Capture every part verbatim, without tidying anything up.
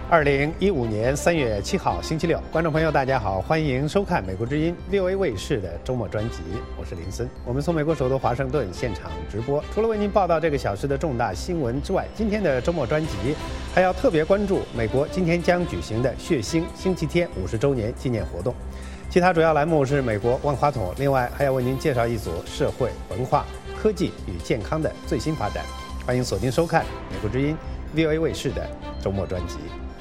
二零一五年三月七号星期六，观众朋友大家好，欢迎收看美国之音 V O A 卫视的周末专辑，我是林森。我们从美国首都华盛顿现场直播，除了为您报道这个小时的重大新闻之外，今天的周末专辑还要特别关注美国今天将举行的血腥星期天五十周年纪念活动。其他主要栏目是美国万花筒，另外还要为您介绍一组社会、文化、科技与健康的最新发展。欢迎锁定收看美国之音 V O A 卫视的周末专辑。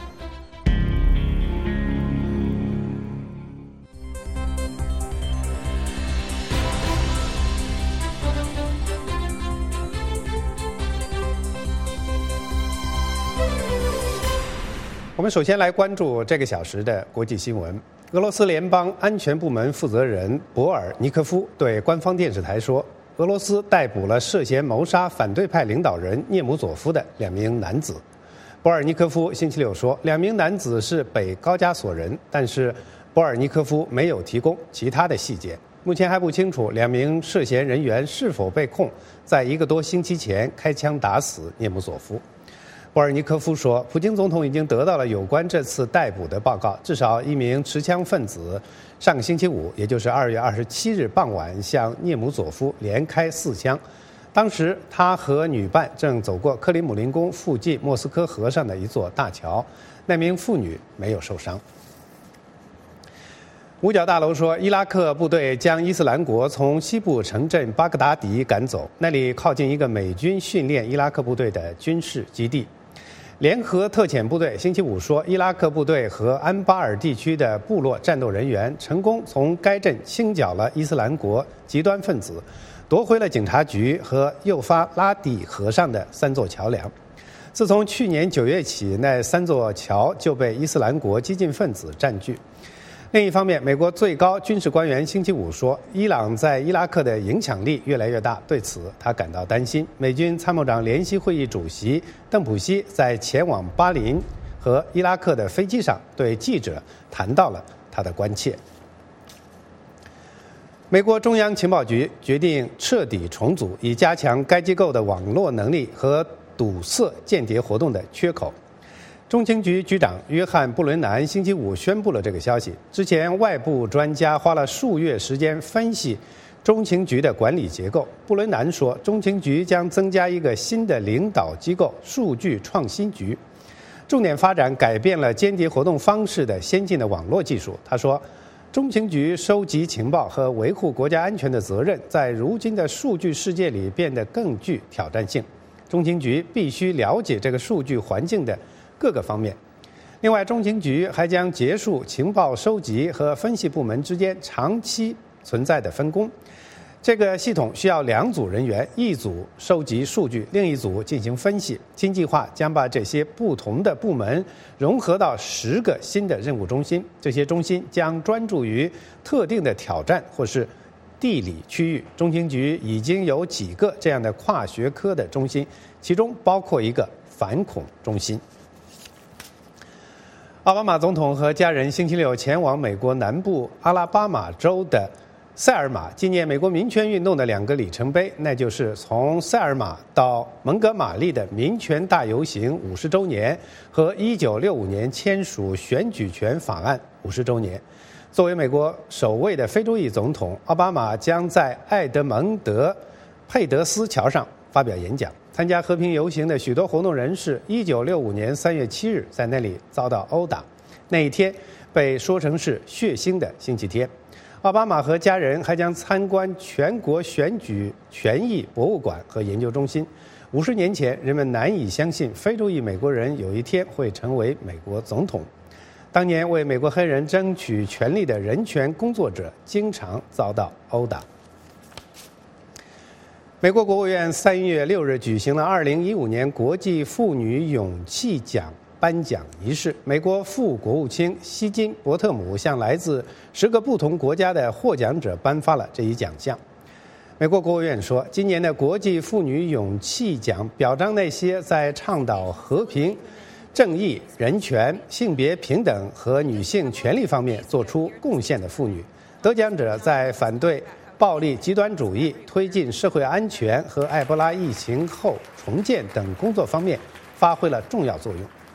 我们首先来关注这个小时的国际新闻。俄罗斯联邦安全部门负责人博尔尼科夫对官方电视台说，俄罗斯逮捕了涉嫌谋杀反对派领导人涅姆佐夫的两名男子。博尔尼科夫星期六说，两名男子是北高加索人，但是博尔尼科夫没有提供其他的细节。目前还不清楚两名涉嫌人员是否被控在一个多星期前开枪打死涅姆佐夫。博尔尼科夫说，普京总统已经得到了有关这次逮捕的报告，至少一名持枪分子上个星期五，也就是二月二十七日傍晚向涅姆佐夫连开四枪。当时他和女伴正走过克里姆林宫附近莫斯科河上的一座大桥，那名妇女没有受伤。五角大楼说，伊拉克部队将伊斯兰国从西部城镇巴格达迪赶走，那里靠近一个美军训练伊拉克部队的军事基地。联合特遣部队星期五说，伊拉克部队和安巴尔地区的部落战斗人员成功从该镇清剿了伊斯兰国极端分子，夺回了警察局和幼发拉底河上的三座桥梁。自从去年九月起，那三座桥就被伊斯兰国激进分子占据。另一方面，美国最高军事官员星期五说，伊朗在伊拉克的影响力越来越大，对此他感到担心。美军参谋长联席会议主席邓普西在前往巴林和伊拉克的飞机上对记者谈到了他的关切。美国中央情报局决定彻底重组，以加强该机构的网络能力和堵塞间谍活动的缺口。中情局局长约翰·布伦南星期五宣布了这个消息。之前，外部专家花了数月时间分析中情局的管理结构。布伦南说，中情局将增加一个新的领导机构——数据创新局，重点发展改变了间谍活动方式的先进的网络技术。他说，中情局收集情报和维护国家安全的责任在如今的数据世界里变得更具挑战性。中情局必须了解这个数据环境的各个方面。另外，中情局还将结束情报收集和分析部门之间长期存在的分工。这个系统需要两组人员，一组收集数据，另一组进行分析。新计划将把这些不同的部门融合到十个新的任务中心，这些中心将专注于特定的挑战或是地理区域。中情局已经有几个这样的跨学科的中心，其中包括一个反恐中心。奥巴马总统和家人星期六前往美国南部阿拉巴马州的塞尔玛，纪念美国民权运动的两个里程碑，那就是从塞尔玛到蒙哥马利的民权大游行五十周年和一九六五年签署选举权法案五十周年。作为美国首位的非洲裔总统，奥巴马将在埃德蒙德佩德斯桥上发表演讲。参加和平游行的许多活动人士一九六五年三月七日在那里遭到殴打，那一天被说成是血腥的星期天。奥巴马和家人还将参观全国选举权益博物馆和研究中心。五十年前，人们难以相信非洲裔美国人有一天会成为美国总统。当年为美国黑人争取权利的人权工作者经常遭到殴打。美国国务院三月六日举行了二零一五年国际妇女勇气奖颁奖仪式。美国副国务卿希金·伯特姆向来自十个不同国家的获奖者颁发了这一奖项。美国国务院说，今年的国际妇女勇气奖表彰那些在倡导和平、正义、人权、性别平等和女性权利方面做出贡献的妇女。得奖者在反对暴力极端主义、推进社会安全和埃博拉疫情后重建等工作方面发挥了重要作用。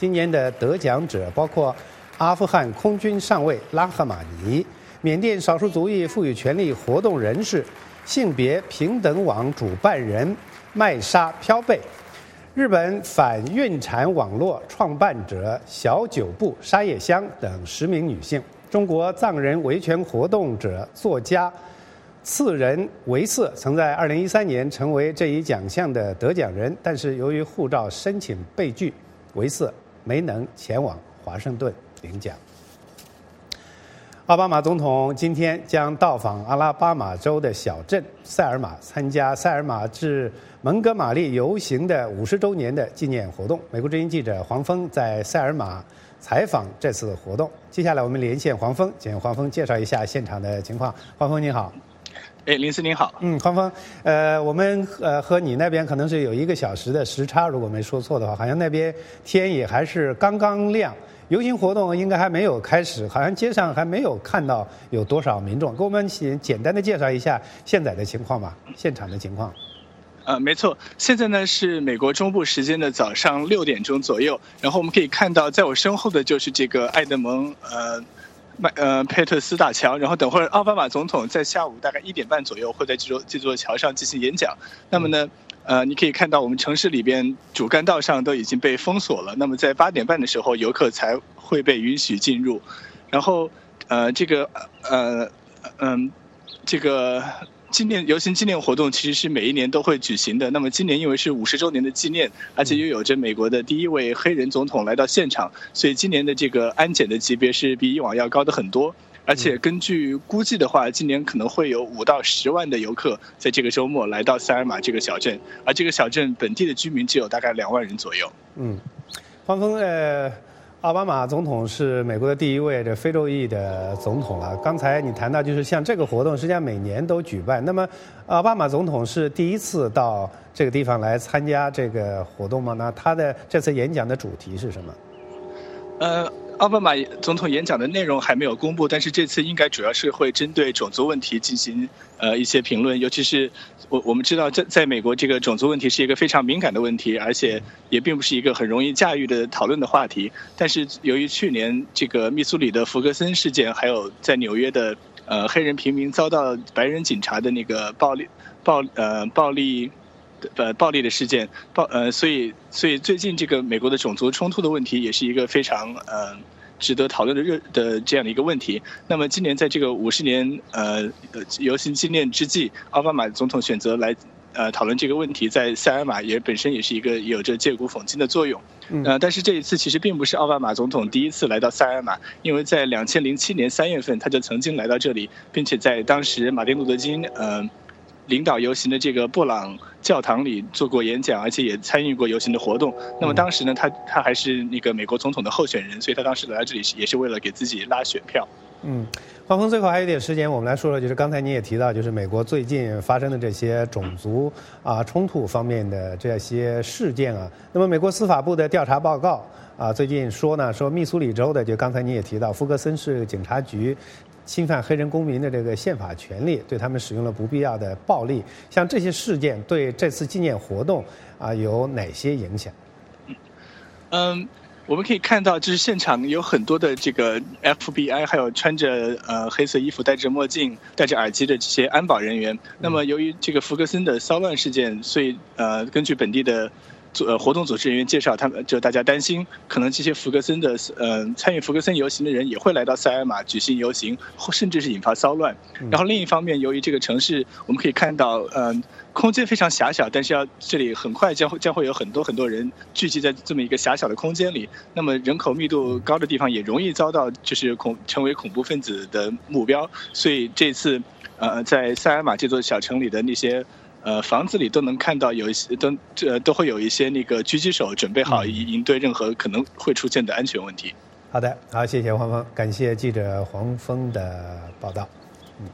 今年的得奖者包括阿富汗空军上尉拉赫玛尼、缅甸少数族裔赋予权利活动人士、性别平等网主办人麦莎飘贝、日本反孕产网络创办者小久部沙叶香等十名女性，中国藏人维权活动者、作家次仁维瑟曾在二零一三年成为这一奖项的得奖人，但是由于护照申请被拒，维瑟没能前往华盛顿领奖。奥巴马总统今天将到访阿拉巴马州的小镇塞尔玛，参加塞尔玛至蒙哥马利游行的五十周年的纪念活动。美国之音记者黄峰在塞尔玛采访这次活动。接下来我们连线黄峰，请黄峰介绍一下现场的情况。黄峰你好。 哎，林思您好。 嗯，黄峰，呃，我们呃和你那边可能是有一个小时的时差，如果没说错的话，好像那边天也还是刚刚亮，游行活动应该还没有开始，好像街上还没有看到有多少民众。给我们简简单的介绍一下现在的情况吧，现场的情况。 呃，没错，现在呢是美国中部时间的早上六点钟左右，然后我们可以看到，在我身后的就是这个爱德蒙呃。麦呃佩特斯大桥，然后等会儿奥巴马总统在下午大概一点半左右会在这座这座桥上进行演讲。那么呢，呃，你可以看到我们城市里边主干道上都已经被封锁了。那么在八点半的时候，游客才会被允许进入。然后呃，这个呃嗯，这个。纪念游行纪念活动其实是每一年都会举行的。那么今年因为是五十周年的纪念，而且又有着美国的第一位黑人总统来到现场，所以今年的这个安检的级别是比以往要高的很多。而且根据估计的话，今年可能会有五到十万的游客在这个周末来到塞尔玛这个小镇，而这个小镇本地的居民只有大概两万人左右。 嗯，黄峰呃。奥巴马总统是美国的第一位这非洲裔的总统了。刚才你谈到，就是像这个活动，实际上每年都举办。那么，奥巴马总统是第一次到这个地方来参加这个活动吗？那他的这次演讲的主题是什么？ 呃。奥巴马总统演讲的内容还没有公布，但是这次应该主要是会针对种族问题进行呃一些评论，尤其是我我们知道在在美国这个种族问题是一个非常敏感的问题，而且也并不是一个很容易驾驭的讨论的话题。但是由于去年这个密苏里的弗格森事件，还有在纽约的呃黑人平民遭到白人警察的那个暴力暴呃暴力。呃，暴力的事件，暴呃，所以所以最近这个美国的种族冲突的问题也是一个非常呃值得讨论的热的这样的一个问题。那么今年在这个五十年呃游行纪念之际，奥巴马总统选择来呃讨论这个问题，在塞尔玛也本身也是一个有着借古讽今的作用。呃，但是这一次其实并不是奥巴马总统第一次来到塞尔玛，因为在两千零七年三月份他就曾经来到这里，并且在当时马丁路德金呃。领导游行的这个布朗教堂里做过演讲，而且也参与过游行的活动。那么当时呢，他他还是那个美国总统的候选人，所以他当时来到这里也是为了给自己拉选票。 嗯，黄峰，最后还有一点时间，我们来说说，就是刚才你也提到，就是美国最近发生的这些种族啊冲突方面的这些事件啊。那么美国司法部的调查报告啊，最近说呢，说密苏里州的，就刚才你也提到，福格森市警察局侵犯黑人公民的这个宪法权利，对他们使用了不必要的暴力。像这些事件对这次纪念活动啊有哪些影响？ 嗯，我们可以看到，就是现场有很多的这个 F B I， 还有穿着呃黑色衣服、戴着墨镜、戴着耳机的这些安保人员。那么由于这个福格森的骚乱事件，所以呃根据本地的呃活动组织人员介绍，他们就大家担心，可能这些福格森的呃参与福格森游行的人也会来到塞尔玛举行游行，或甚至是引发骚乱。然后另一方面，由于这个城市我们可以看到，呃空间非常狭小，但是要这里很快将会将会有很多很多人聚集在这么一个狭小的空间里，那么人口密度高的地方也容易遭到就是恐成为恐怖分子的目标。所以这次呃在塞尔玛这座小城里的那些呃，房子里都能看到有一些都呃都会有一些那个狙击手准备好应应对任何可能会出现的安全问题。 好的，好，谢谢黄峰，感谢记者黄峰的报道。嗯，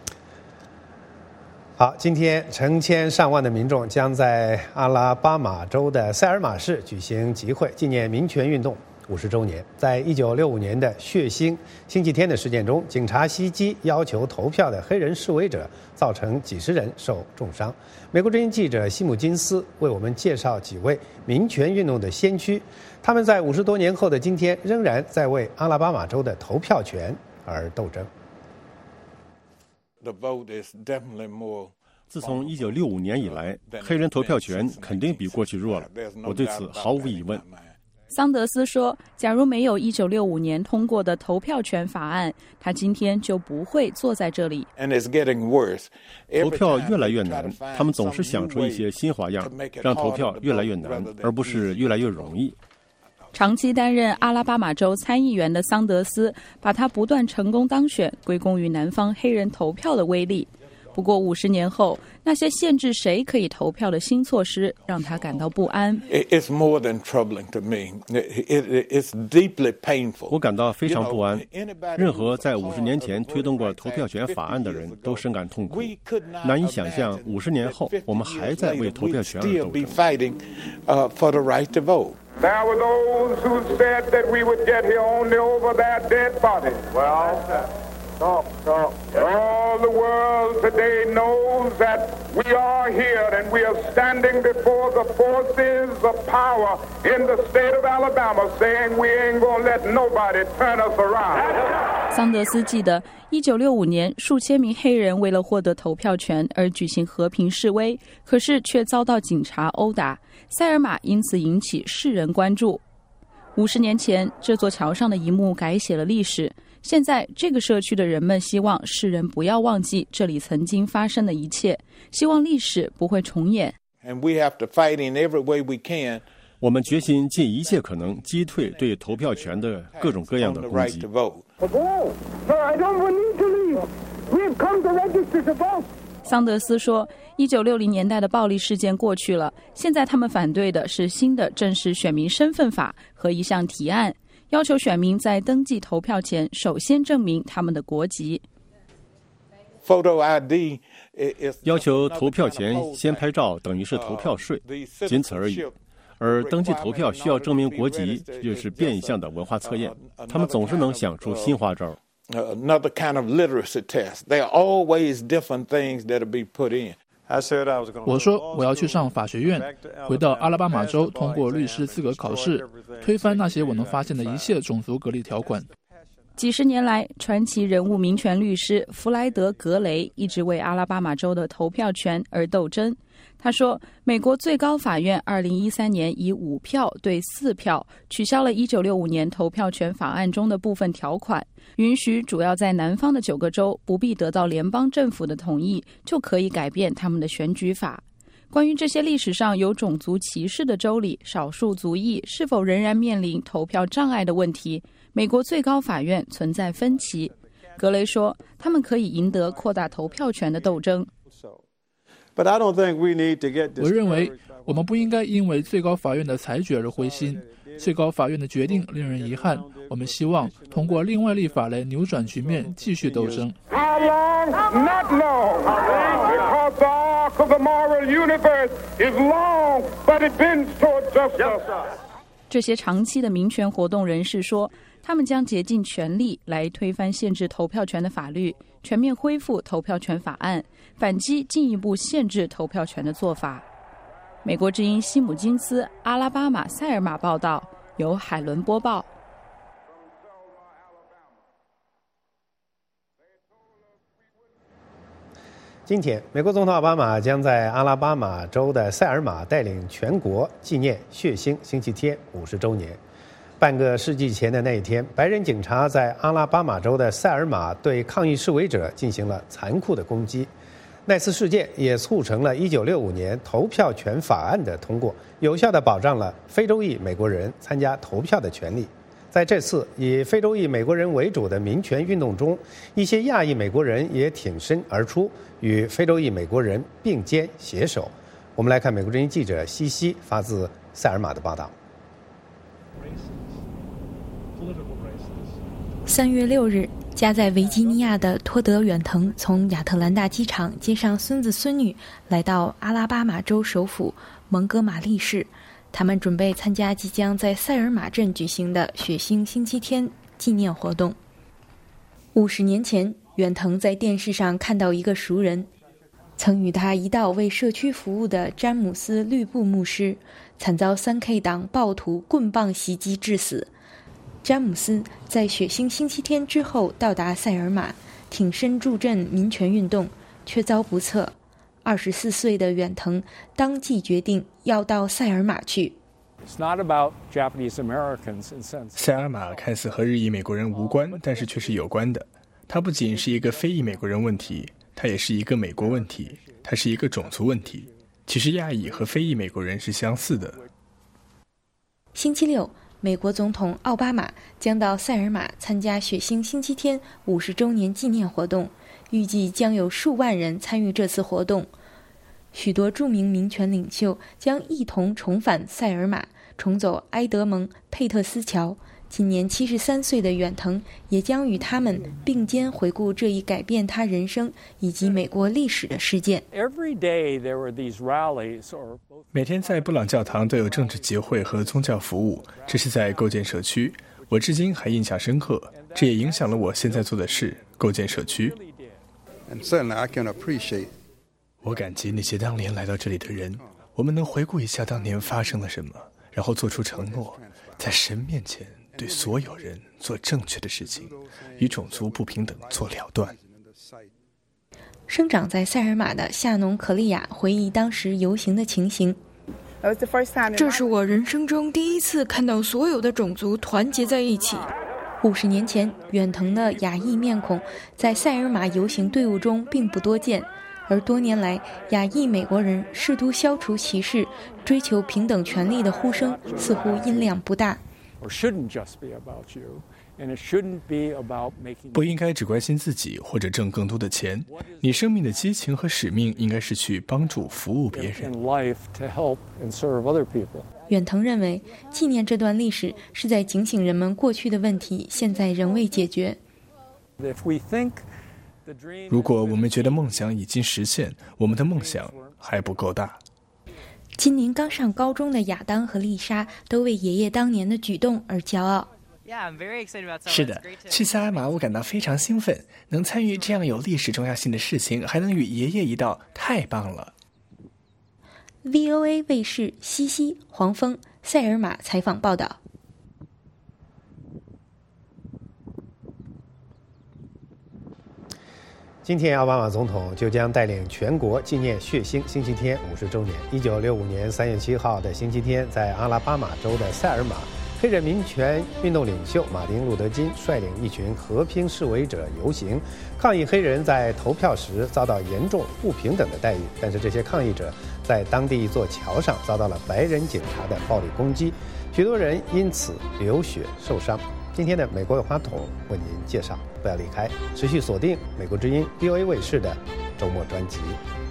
好，今天成千上万的民众将在阿拉巴马州的塞尔玛市举行集会，纪念民权运动五十周年。在一九六五年的血腥星期天的事件中，警察袭击要求投票的黑人示威者，造成几十人受重伤。美国之音记者西姆金斯为我们介绍几位民权运动的先驱，他们在五十多年后的今天，仍然在为阿拉巴马州的投票权而斗争。 自从一九六五年以来，黑人投票权肯定比过去弱了，我对此毫无疑问。 桑德斯说，假如没有一九六五年通过的投票权法案，他今天就不会坐在这里。 投票越来越难，他们总是想出一些新花样，让投票越来越难，而不是越来越容易。 长期担任阿拉巴马州参议员的桑德斯，把他不断成功当选归功于南方黑人投票的威力。不过五十年后，那些限制谁可以投票的新措施让他感到不安。 我感到非常不安。任何在五十年前推动过投票权法案的人都深感痛苦，难以想象五十年后我们还在为投票权而斗争。 There were those who said that we would get here only over their dead bodies. Well, talk, talk. All the world today knows that we are here and we are standing before the forces of power in the state of Alabama saying we ain't gonna let nobody turn us around. 桑德斯记得一九六五年数千名黑人为了获得投票权而举行和平示威，可是却遭到警察殴打，塞尔玛因此引起世人关注。五十年前，这座桥上的一幕改写了历史。现在，这个社区的人们希望世人不要忘记这里曾经发生的一切，希望历史不会重演。 And we have to fight in every way we can. 我们决心尽一切可能击退对投票权的各种各样的攻击。 桑德斯说，一九六零年代的暴力事件过去了，现在他们反对的是新的正式选民身份法和一项提案，要求选民在登记投票前首先证明他们的国籍。 Photo I D 要求投票前先拍照等于是投票税，仅此而已。而登记投票需要证明国籍，就是变相的文化测验。他们总是能想出新花招。 Another kind of literacy test. There are always different things that'll be put in. 我说我要去上法学院，回到阿拉巴马州通过律师资格考试，推翻那些我能发现的一切种族隔离条款。 几十年来，传奇人物民权律师弗莱德·格雷一直为阿拉巴马州的投票权而斗争。他说，美国最高法院二零一三年以五票对四票取消了一九六五年投票权法案中的部分条款，允许主要在南方的九个州不必得到联邦政府的同意就可以改变他们的选举法。关于这些历史上有种族歧视的州里，少数族裔是否仍然面临投票障碍的问题，美国最高法院存在分歧。格雷说，他们可以赢得扩大投票权的斗争。 我认为我们不应该因为最高法院的裁决而灰心。最高法院的决定令人遗憾，我们希望通过另外立法来扭转局面，继续斗争。 How long? Not long. Because the arc of the moral universe is long, but it bends toward justice. 这些长期的民权活动人士说，他们将竭尽全力来推翻限制投票权的法律，全面恢复投票权法案，反击进一步限制投票权的做法。美国之音西姆金斯阿拉巴马塞尔玛报道，由海伦播报。 今天，美国总统奥巴马将在阿拉巴马州的塞尔玛带领全国纪念血腥星期天五十周年。半个世纪前的那一天，白人警察在阿拉巴马州的塞尔玛对抗议示威者进行了残酷的攻击。那次事件也促成了一九六五年投票权法案的通过，有效地保障了非洲裔美国人参加投票的权利。在这次以非洲裔美国人为主的民权运动中，一些亚裔美国人也挺身而出，与非洲裔美国人并肩携手。我们来看美国之音记者西西发自塞尔玛的报道。 三月六日，家在维吉尼亚的托德远腾从亚特兰大机场接上孙子孙女，来到阿拉巴马州首府蒙哥马利市。 他们准备参加即将在塞尔玛镇举行的血腥星期天纪念活动。五十年前，远藤在电视上看到一个熟人，曾与他一道为社区服务的詹姆斯·吕布牧师，惨遭 三 K 党暴徒棍棒袭击致死。詹姆斯在血腥星期天之后到达塞尔玛，挺身助阵民权运动，却遭不测。二十四岁的远藤当即决定要到塞尔玛去。 塞尔玛看似和日裔美国人无关，但是却是有关的。它不仅是一个非裔美国人问题，它也是一个美国问题，它是一个种族问题。其实亚裔和非裔美国人是相似的。 星期六，美国总统奥巴马将到塞尔玛参加血腥星期天五十周年纪念活动，预计将有数万人参与这次活动。许多著名民权领袖将一同重返塞尔玛，重走埃德蒙·佩特斯桥。今年七十三岁的远藤也将与他们并肩回顾这一改变他人生以及美国历史的事件。 每天在布朗教堂都有政治集会和宗教服务，这是在构建社区。我至今还印象深刻，这也影响了我现在做的事——构建社区。我感激那些当年来到这里的人，我们能回顾一下当年发生了什么，然后做出承诺，在神面前对所有人做正确的事情，与种族不平等做了断。 生长在塞尔玛的夏农·可利亚回忆当时游行的情形。 这是我人生中第一次看到所有的种族团结在一起。 五十年前，远藤的亚裔面孔在塞尔玛游行队伍中并不多见，而多年来，亚裔美国人试图消除歧视、追求平等权利的呼声似乎音量不大。 不应该只关心自己或者挣更多的钱，你生命的激情和使命应该是去帮助服务别人。 远藤认为，纪念这段历史是在警醒人们过去的问题现在仍未解决。 如果我们觉得梦想已经实现，我们的梦想还不够大。 今年刚上高中的亚当和丽莎都为爷爷当年的举动而骄傲。 是的，去塞尔玛我感到非常兴奋，能参与这样有历史重要性的事情，还能与爷爷一道，太棒了。 V O A 卫视西西、黄蜂、塞尔玛采访报道。 今天，奥巴马总统就将带领全国纪念血腥星期天五十周年。一九六五年三月七号的星期天，在阿拉巴马州的塞尔玛，黑人民权运动领袖马丁·路德·金率领一群和平示威者游行，抗议黑人在投票时遭到严重不平等的待遇。但是这些抗议者在当地一座桥上遭到了白人警察的暴力攻击，许多人因此流血受伤。今天的美国有话筒为您介绍，不要离开，持续锁定美国之音 V O A 卫视的周末专辑。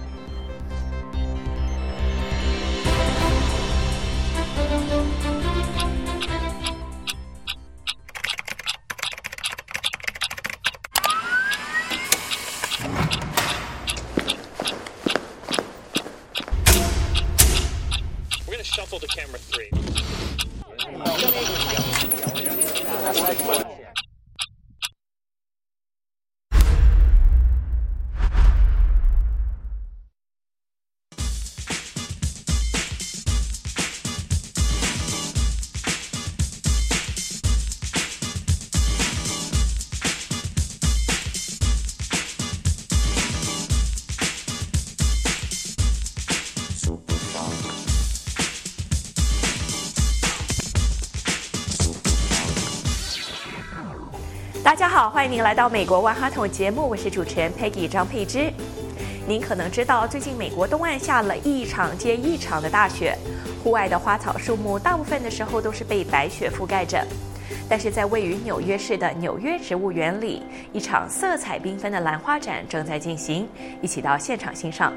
大家好，欢迎您来到美国万花筒节目，我是主持人 Peggy 张佩芝。您可能知道，最近美国东岸下了一场接一场的大雪，户外的花草树木大部分的时候都是被白雪覆盖着。但是在位于纽约市的纽约植物园里，一场色彩缤纷的兰花展正在进行，一起到现场欣赏。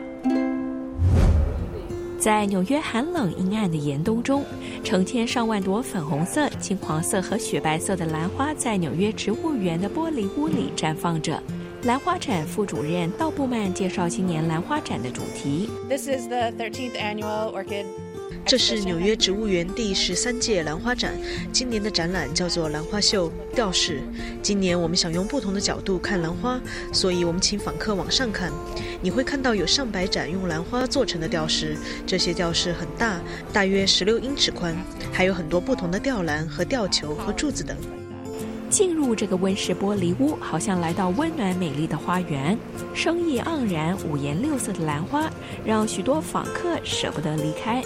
在纽约寒冷阴暗的严冬中，成千上万朵粉红色、金黄色和雪白色的兰花在纽约植物园的玻璃屋里绽放着。兰花展副主任道布曼介绍今年兰花展的主题。 This is the thirteenth annual Orchid 这是纽约植物园第十三届兰花展，今年的展览叫做兰花秀吊饰。今年我们想用不同的角度看兰花，所以我们请访客往上看，你会看到有上百盏用兰花做成的吊饰，这些吊饰很大，大约十六英尺宽，还有很多不同的吊篮和吊球和柱子等。 进入这个温室玻璃屋，好像来到温暖美丽的花园，生意盎然，五颜六色的兰花让许多访客舍不得离开。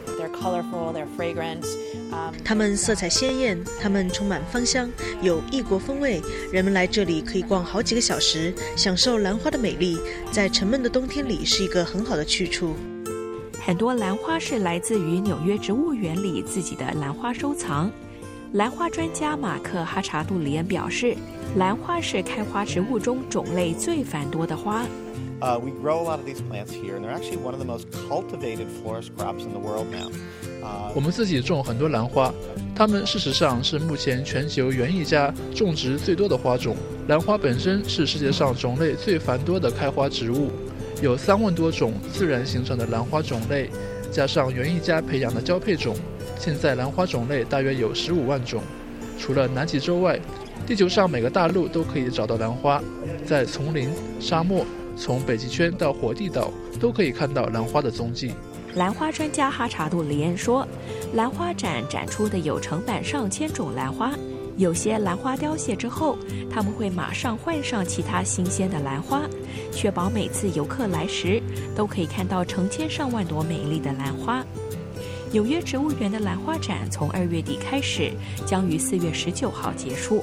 它们色彩鲜艳，它们充满芳香，有异国风味。人们来这里可以逛好几个小时，享受兰花的美丽，在沉闷的冬天里是一个很好的去处。 很多兰花是来自于纽约植物园里自己的兰花收藏。兰花专家马克·哈查杜里恩表示，兰花是开花植物中种类最繁多的花。 Uh, we grow a lot of these plants here, and they're actually one of the most cultivated florist crops in the world now. 我们自己种很多兰花，它们事实上是目前全球园艺家种植最多的花种。兰花本身是世界上种类最繁多的开花植物，有三万多种自然形成的兰花种类，加上园艺家培养的交配种，现在兰花种类大约有十五万种。除了南极洲外，地球上每个大陆都可以找到兰花，在丛林、沙漠，从北极圈到火地岛都可以看到兰花的踪迹。 兰花专家哈查杜里恩说，兰花展展出的有成百上千种兰花，有些兰花凋谢之后，他们会马上换上其他新鲜的兰花，确保每次游客来时都可以看到成千上万朵美丽的兰花。纽约植物园的兰花展从二月底开始，将于四月十九号结束。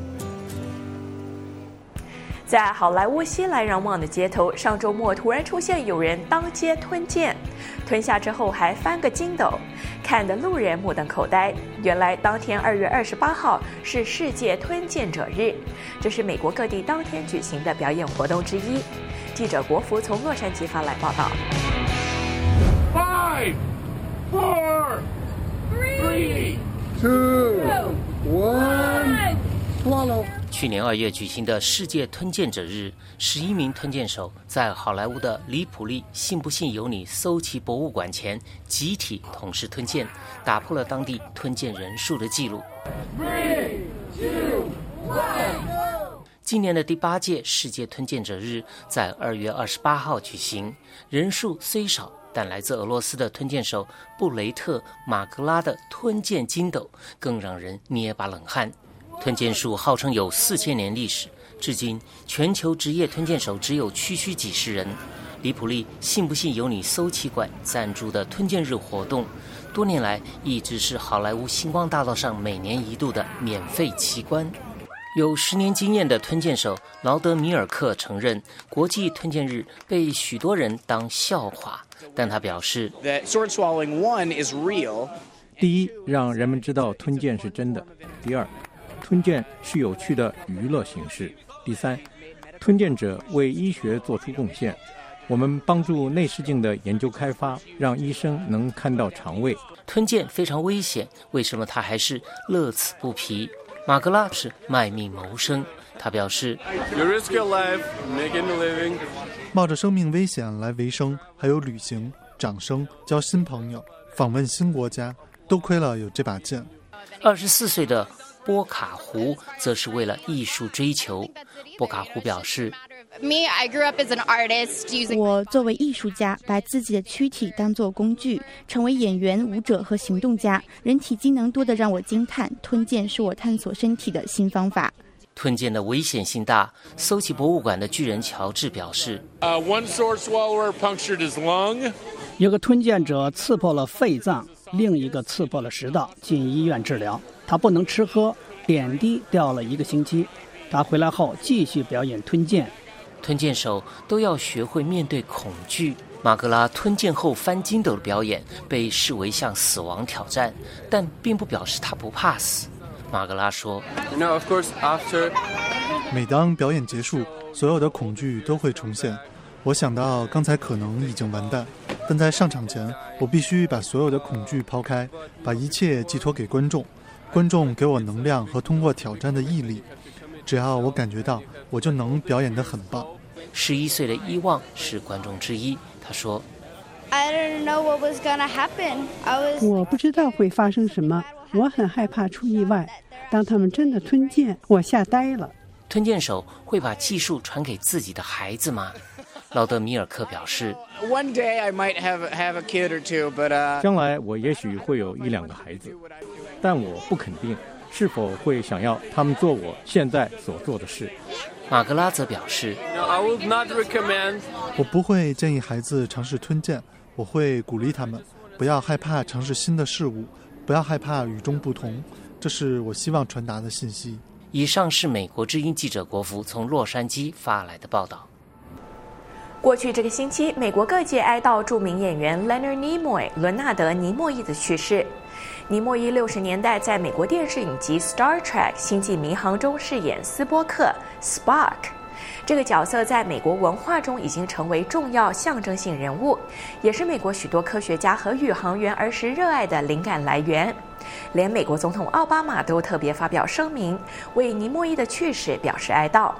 在好莱坞熙来攘往的街头，上周末突然出现有人当街吞剑，吞下之后还翻个筋斗，看得路人目瞪口呆。原来当天二月二十八号是世界吞剑者日，这是美国各地当天举行的表演活动之一。记者国福从洛杉矶发来报道。 Five, four, three, two, one, swallow. 去年二月举行的世界吞剑者日，十一名吞剑手在好莱坞的里普利信不信由你搜奇博物馆前集体同时吞剑，打破了当地吞剑人数的记录。 Three, two, one. 今年的第八届世界吞剑者日在二月二十八号举行，人数虽少，但来自俄罗斯的吞剑手布雷特·马格拉的吞剑筋斗更让人捏把冷汗。吞剑术号称有四千年历史，至今全球职业吞剑手只有区区几十人。里普利信不信由你搜奇馆赞助的吞剑日活动，多年来一直是好莱坞星光大道上每年一度的免费奇观。有十年经验的吞剑手劳德米尔克承认，国际吞剑日被许多人当笑话，但他表示， 第一，让人们知道吞剑是真的；第二，吞剑是有趣的娱乐形式；第三，吞剑者为医学做出贡献，我们帮助内视镜的研究开发，让医生能看到肠胃。 吞剑非常危险，为什么他还是乐此不疲？马格拉是卖命谋生，他表示， 冒着生命危险来维生，还有旅行、长生、交新朋友、访问新国家，都亏了有这把剑。 二十四岁的波卡胡则是为了艺术追求。波卡胡表示， 我作为艺术家，把自己的躯体当作工具，成为演员、舞者和行动家。人体机能多得让我惊叹，吞剑是我探索身体的新方法。 吞剑的危险性大，搜奇博物馆的巨人乔治表示， uh, one sword swallower punctured his lung. 有个吞剑者刺破了肺脏，另一个刺破了食道，进医院治疗。他不能吃喝，点滴掉了一个星期。他回来后继续表演吞剑。 吞剑手都要学会面对恐惧。马格拉吞剑后翻筋斗的表演被视为向死亡挑战，但并不表示他不怕死。马格拉说， you know, of course, after... 每当表演结束，所有的恐惧都会重现。我想到刚才可能已经完蛋，但在上场前，我必须把所有的恐惧抛开，把一切寄托给观众。观众给我能量和通过挑战的毅力，只要我感觉到，我就能表演得很棒。 十一岁的伊旺是观众之一，他说， I didn't know what was gonna happen. I was 我不知道会发生什么，我很害怕出意外。当他们真的吞剑，我吓呆了。 吞剑手会把技术传给自己的孩子吗？劳德米尔克表示 One day I might have, have a kid or two, but, uh... 将来我也许会有一两个孩子，但我不肯定是否会想要他们做我现在所做的事。 马格拉则表示 No, I will not recommend. 我不会建议孩子尝试吞剑，我会鼓励他们不要害怕尝试新的事物，不要害怕与众不同，这是我希望传达的信息。 以上是美国之音记者国福从洛杉矶发来的报道。 过去这个星期，美国各界哀悼著名演员 Leonard Nimoy 伦纳德·尼莫伊的去世。尼莫伊六十年代在美国电视影集《Star Trek 星际迷航》中饰演斯波克 Spock， 这个角色在美国文化中已经成为重要象征性人物，也是美国许多科学家和宇航员儿时热爱的灵感来源。连美国总统奥巴马都特别发表声明，为尼莫伊的去世表示哀悼。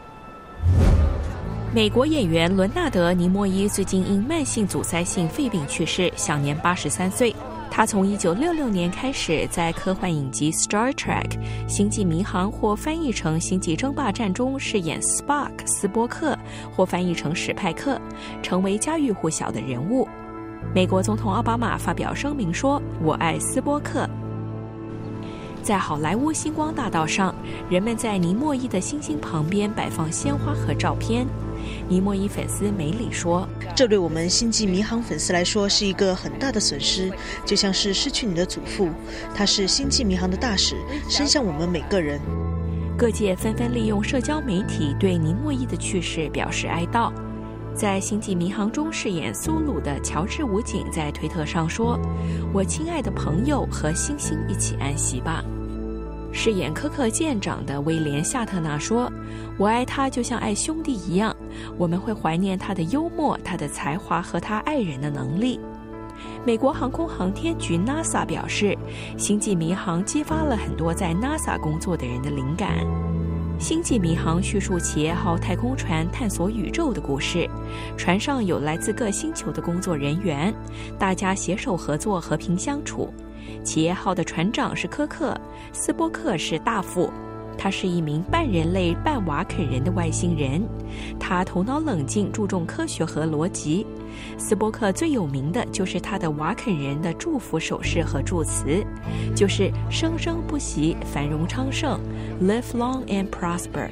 美国演员伦纳德·尼莫伊最近因慢性阻塞性肺病去世，享年八十三岁。他从一九六六年开始在科幻影集《Star Trek 星际迷航》或翻译成《星际争霸战》中饰演 Spock 斯波克，或翻译成史派克，成为家喻户晓的人物。美国总统奥巴马发表声明说：“我爱斯波克。”在好莱坞星光大道上，人们在尼莫伊的星星旁边摆放鲜花和照片。尼莫伊粉丝梅里说：“ 这对我们星际迷航粉丝来说是一个很大的损失，就像是失去你的祖父。他是星际迷航的大使，伸向我们每个人。” 各界纷纷利用社交媒体对尼莫伊的去世表示哀悼。在《星际迷航》中饰演苏鲁的乔治·武警在推特上说：“我亲爱的朋友，和星星一起安息吧。”饰演柯克舰长的威廉·夏特纳说：“我爱他就像爱兄弟一样，我们会怀念他的幽默、他的才华和他爱人的能力。”美国航空航天局 NASA 表示，《星际迷航》激发了很多在 NASA 工作的人的灵感。《星际迷航》叙述企业号太空船探索宇宙的故事，船上有来自各星球的工作人员，大家携手合作，和平相处。企业号的船长是科克，斯波克是大副，他是一名半人类半瓦肯人的外星人，他头脑冷静，注重科学和逻辑。斯波克最有名的就是他的瓦肯人的祝福手势和祝词，就是生生不息，繁荣昌盛 Live long and prosper。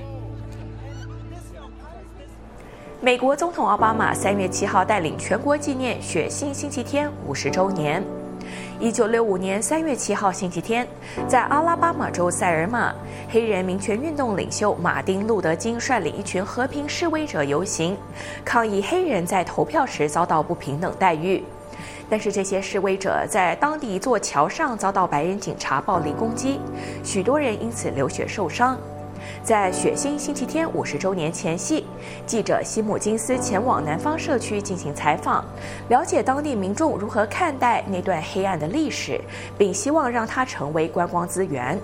美国总统奥巴马三月七号带领全国纪念血腥星期天五十周年。一九六五年三月七号星期天，在阿拉巴马州塞尔玛，黑人民权运动领袖马丁·路德·金率领一群和平示威者游行，抗议黑人在投票时遭到不平等待遇。但是这些示威者在当地一座桥上遭到白人警察暴力攻击，许多人因此流血受伤。在血腥星期天五十周年前夕，记者西姆金斯前往南方社区进行采访，了解当地民众如何看待那段黑暗的历史，并希望让它成为观光资源。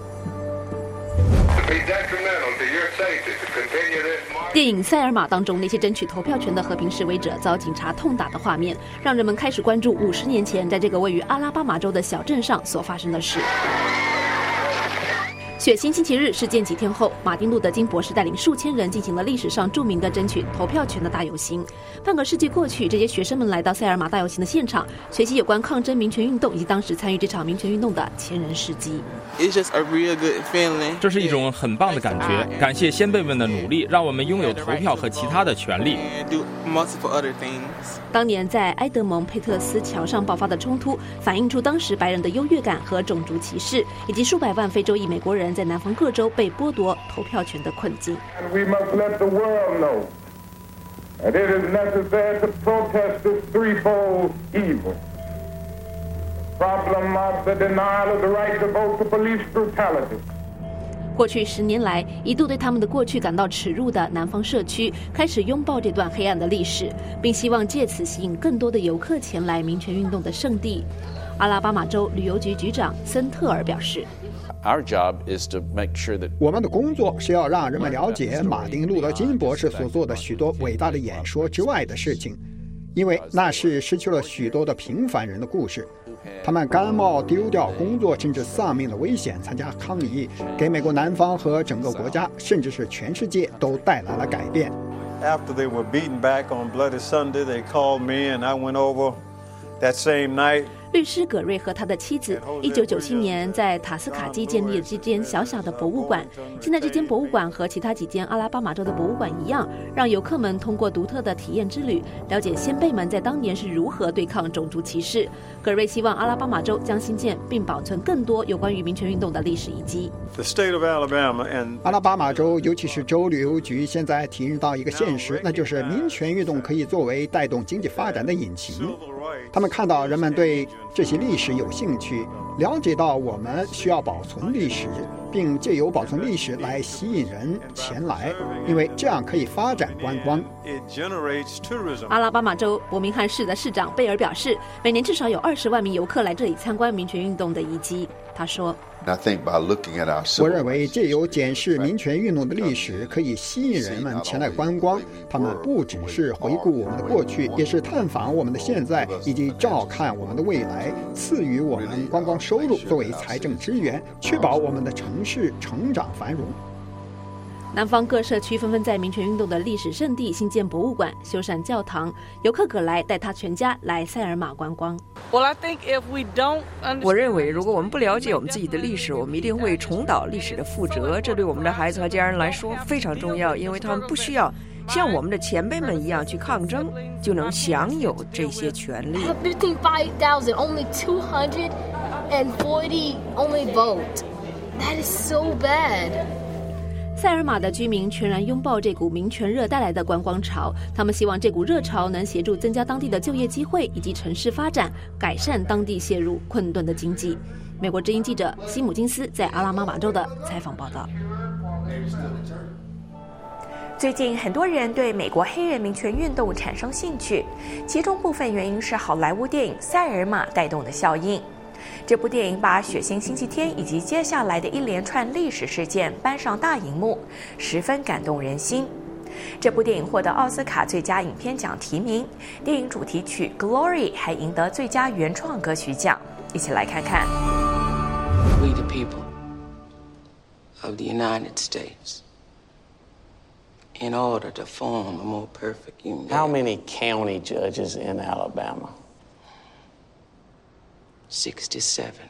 电影《塞尔玛》当中那些争取投票权的和平示威者遭警察痛打的画面，让人们开始关注五十年前在这个位于阿拉巴马州的小镇上所发生的事。血腥星期日事件几天后，马丁·路德·金博士带领数千人进行了历史上著名的争取投票权的大游行。半个世纪过去，这些学生们来到塞尔玛大游行的现场，学习有关抗争民权运动以及当时参与这场民权运动的前人事迹。 这是一种很棒的感觉，感谢先辈们的努力，让我们拥有投票和其他的权利。 当年在埃德蒙佩特斯桥上爆发的冲突，反映出当时白人的优越感和种族歧视，以及数百万非洲裔美国人在南方各州被剥夺投票权的困境。 We must let the world know that it is necessary to protest this threefold evil. The problem of the denial of the right to vote to police brutality. 过去十年来，一度对他们的过去感到耻辱的南方社区开始拥抱这段黑暗的历史，并希望借此吸引更多的游客前来民权运动的圣地。阿拉巴马州旅游局局长森特尔表示， 我们的工作是要让人们了解马丁·路德·金博士所做的许多伟大的演说之外的事情， 因为那是失去了许多的平凡人的故事。他们甘冒丢掉工作甚至丧命的危险参加抗议，给美国南方和整个国家甚至是全世界都带来了改变。 After they were beaten back on Bloody Sunday, they called me and I went over that same night. 律师葛瑞和他的妻子一九九七年在塔斯卡基建立了这间小小的博物馆。现在这间博物馆和其他几间阿拉巴马州的博物馆一样，让游客们通过独特的体验之旅，了解先辈们在当年是如何对抗种族歧视。葛瑞希望阿拉巴马州将新建并保存更多有关于民权运动的历史遗迹。 The state of Alabama and 阿拉巴马州，尤其是州旅游局，现在体认到一个现实，那就是民权运动可以作为带动经济发展的引擎。他们看到人们对这些历史有兴趣，了解到我们需要保存历史，并借由保存历史来吸引人前来，因为这样可以发展观光。 阿拉巴马州伯明翰市的市长贝尔表示，每年至少有二十万名游客来这里参观民权运动的遗迹。他说， 我认为借由检视民权运动的历史，可以吸引人们前来观光。他们不只是回顾我们的过去，也是探访我们的现在，以及照看我们的未来，赐予我们观光收入作为财政支援，确保我们的城市成长繁荣。 南方各社区纷纷在民权运动的历史圣地新建博物馆、修缮教堂。游客葛莱带他全家来塞尔玛观光。 我认为，如果我们不了解我们自己的历史，我们一定会重蹈历史的覆辙。这对我们的孩子和家人来说非常重要，因为他们不需要像我们的前辈们一样去抗争，就能享有这些权利。 fifty-five thousand, only two hundred forty only vote. That is so bad. 塞尔玛的居民全然拥抱这股民权热带来的观光潮，他们希望这股热潮能协助增加当地的就业机会以及城市发展，改善当地陷入困顿的经济。美国之音记者西姆金斯在阿拉巴马州的采访报道。 最近很多人对美国黑人民权运动产生兴趣，其中部分原因是好莱坞电影《塞尔玛》带动的效应。这部电影把血腥星期天以及接下来的一连串历史事件搬上大荧幕，十分感动人心。这部电影获得奥斯卡最佳影片奖提名，电影主题曲《Glory》还赢得最佳原创歌曲奖。一起来看看。 We the people of the United States, in order to form a more perfect union. How many county judges in Alabama? Sixty-seven.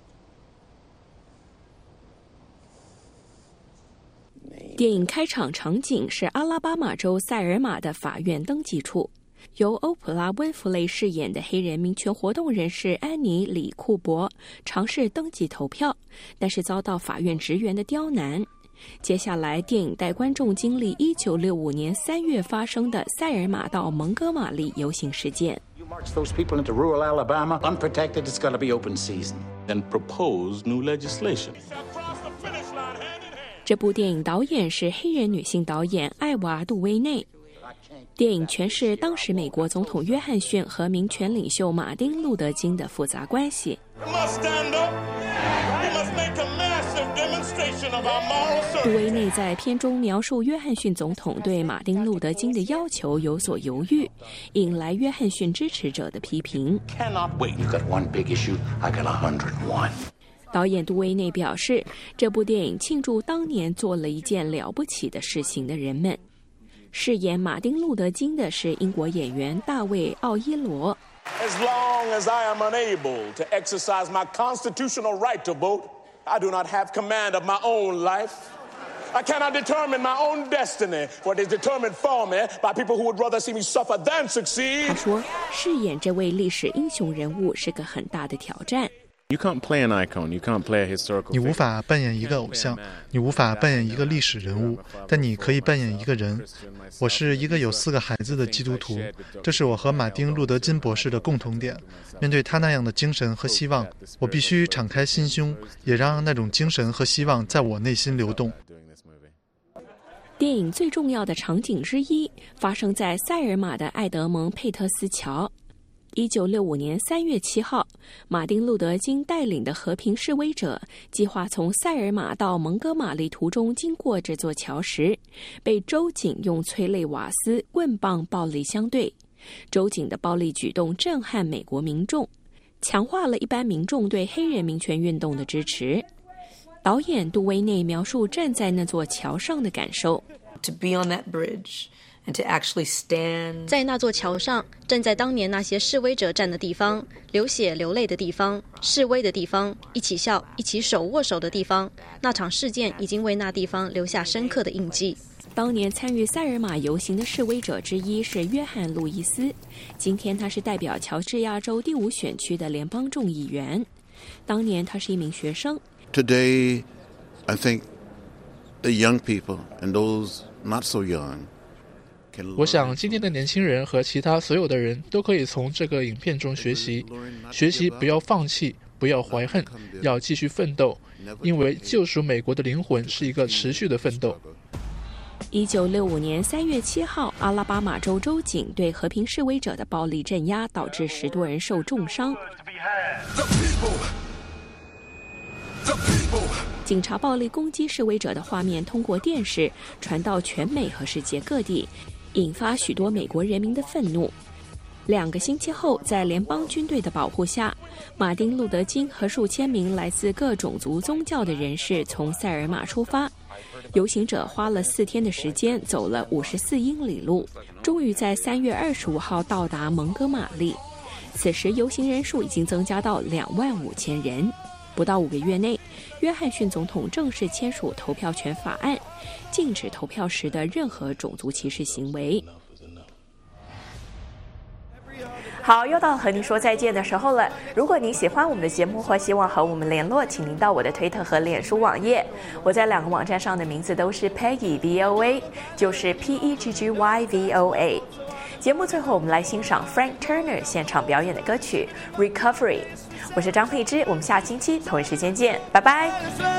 电影开场场景是阿拉巴马州塞尔玛的法院登记处，由欧普拉·温弗雷饰演的黑人民权活动人士安妮·里库伯尝试登记投票，但是遭到法院职员的刁难。接下来，电影带观众经历一九六五年三月发生的塞尔玛到蒙哥马利游行事件。 March those people into rural Alabama, unprotected, it's going to be open season. And propose new legislation. 这部电影导演是黑人女性导演艾娃·杜威内。电影诠释当时美国总统约翰逊和民权领袖马丁·路德·金的复杂关系。杜威内在片中描述约翰逊总统对马丁·路德·金的要求有所犹豫，引来约翰逊支持者的批评。导演杜威内表示，这部电影庆祝当年做了一件了不起的事情的人们。饰演马丁·路德·金的是英国演员大卫·奥伊罗。 As long as I am unable to exercise my constitutional right to vote, I do not have command of my own life. I cannot determine my own destiny, for it is determined for me by people who would rather see me suffer than succeed. 他说，饰演这位历史英雄人物是个很大的挑战。 You can't play an icon, you can't play a historical. 你无法扮演一个偶像，你无法扮演一个历史人物，但你可以扮演一个人。我是一个有四个孩子的基督徒，这是我和马丁·路德·金博士的共同点。面对他那样的精神和希望，我必须敞开心胸，也让那种精神和希望在我内心流动。 电影最重要的场景之一发生在塞尔玛的爱德蒙佩特斯桥。一九六五年三月七号，马丁·路德·金带领的和平示威者计划从塞尔玛到蒙哥马利途中经过这座桥时，被州警用催泪瓦斯、棍棒暴力相对。 州警的暴力举动震撼美国民众，强化了一般民众对黑人民权运动的支持。导演杜威内描述站在那座桥上的感受。 To be on that bridge and to actually stand， 在那座桥上，站在当年那些示威者站的地方，流血流泪的地方，示威的地方，一起笑，一起手握手的地方，那场事件已经为那地方留下深刻的印记。 当年参与塞尔玛游行的示威者之一是约翰·路易斯，今天他是代表乔治亚州第五选区的联邦众议员。当年他是一名学生。 Today, I think the young people and those not so young， 我想今天的年轻人和其他所有的人都可以从这个影片中学习，学习不要放弃，不要怀恨，要继续奋斗，因为救赎美国的灵魂是一个持续的奋斗。 一九六五年三月七号，阿拉巴马州州警对和平示威者的暴力镇压，导致十多人受重伤。警察暴力攻击示威者的画面通过电视传到全美和世界各地，引发许多美国人民的愤怒。两个星期后，在联邦军队的保护下，马丁·路德·金和数千名来自各种族宗教的人士从塞尔玛出发。游行者花了四天的时间，走了五十四英里路，终于在三月二十五号到达蒙哥马利。此时游行人数已经增加到两万五千人。不到五个月内，约翰逊总统正式签署投票权法案，禁止投票时的任何种族歧视行为。 好，又到了和您说再见的时候了。如果您喜欢我们的节目或希望和我们联络，请您到我的推特和脸书网页。我在两个网站上的名字都是 Peggy V O A， 就是 P E G G Y V O A。节目最后，我们来欣赏 Frank Turner 现场表演的歌曲 Recovery。我是张佩芝，我们下星期同一时间见，拜拜。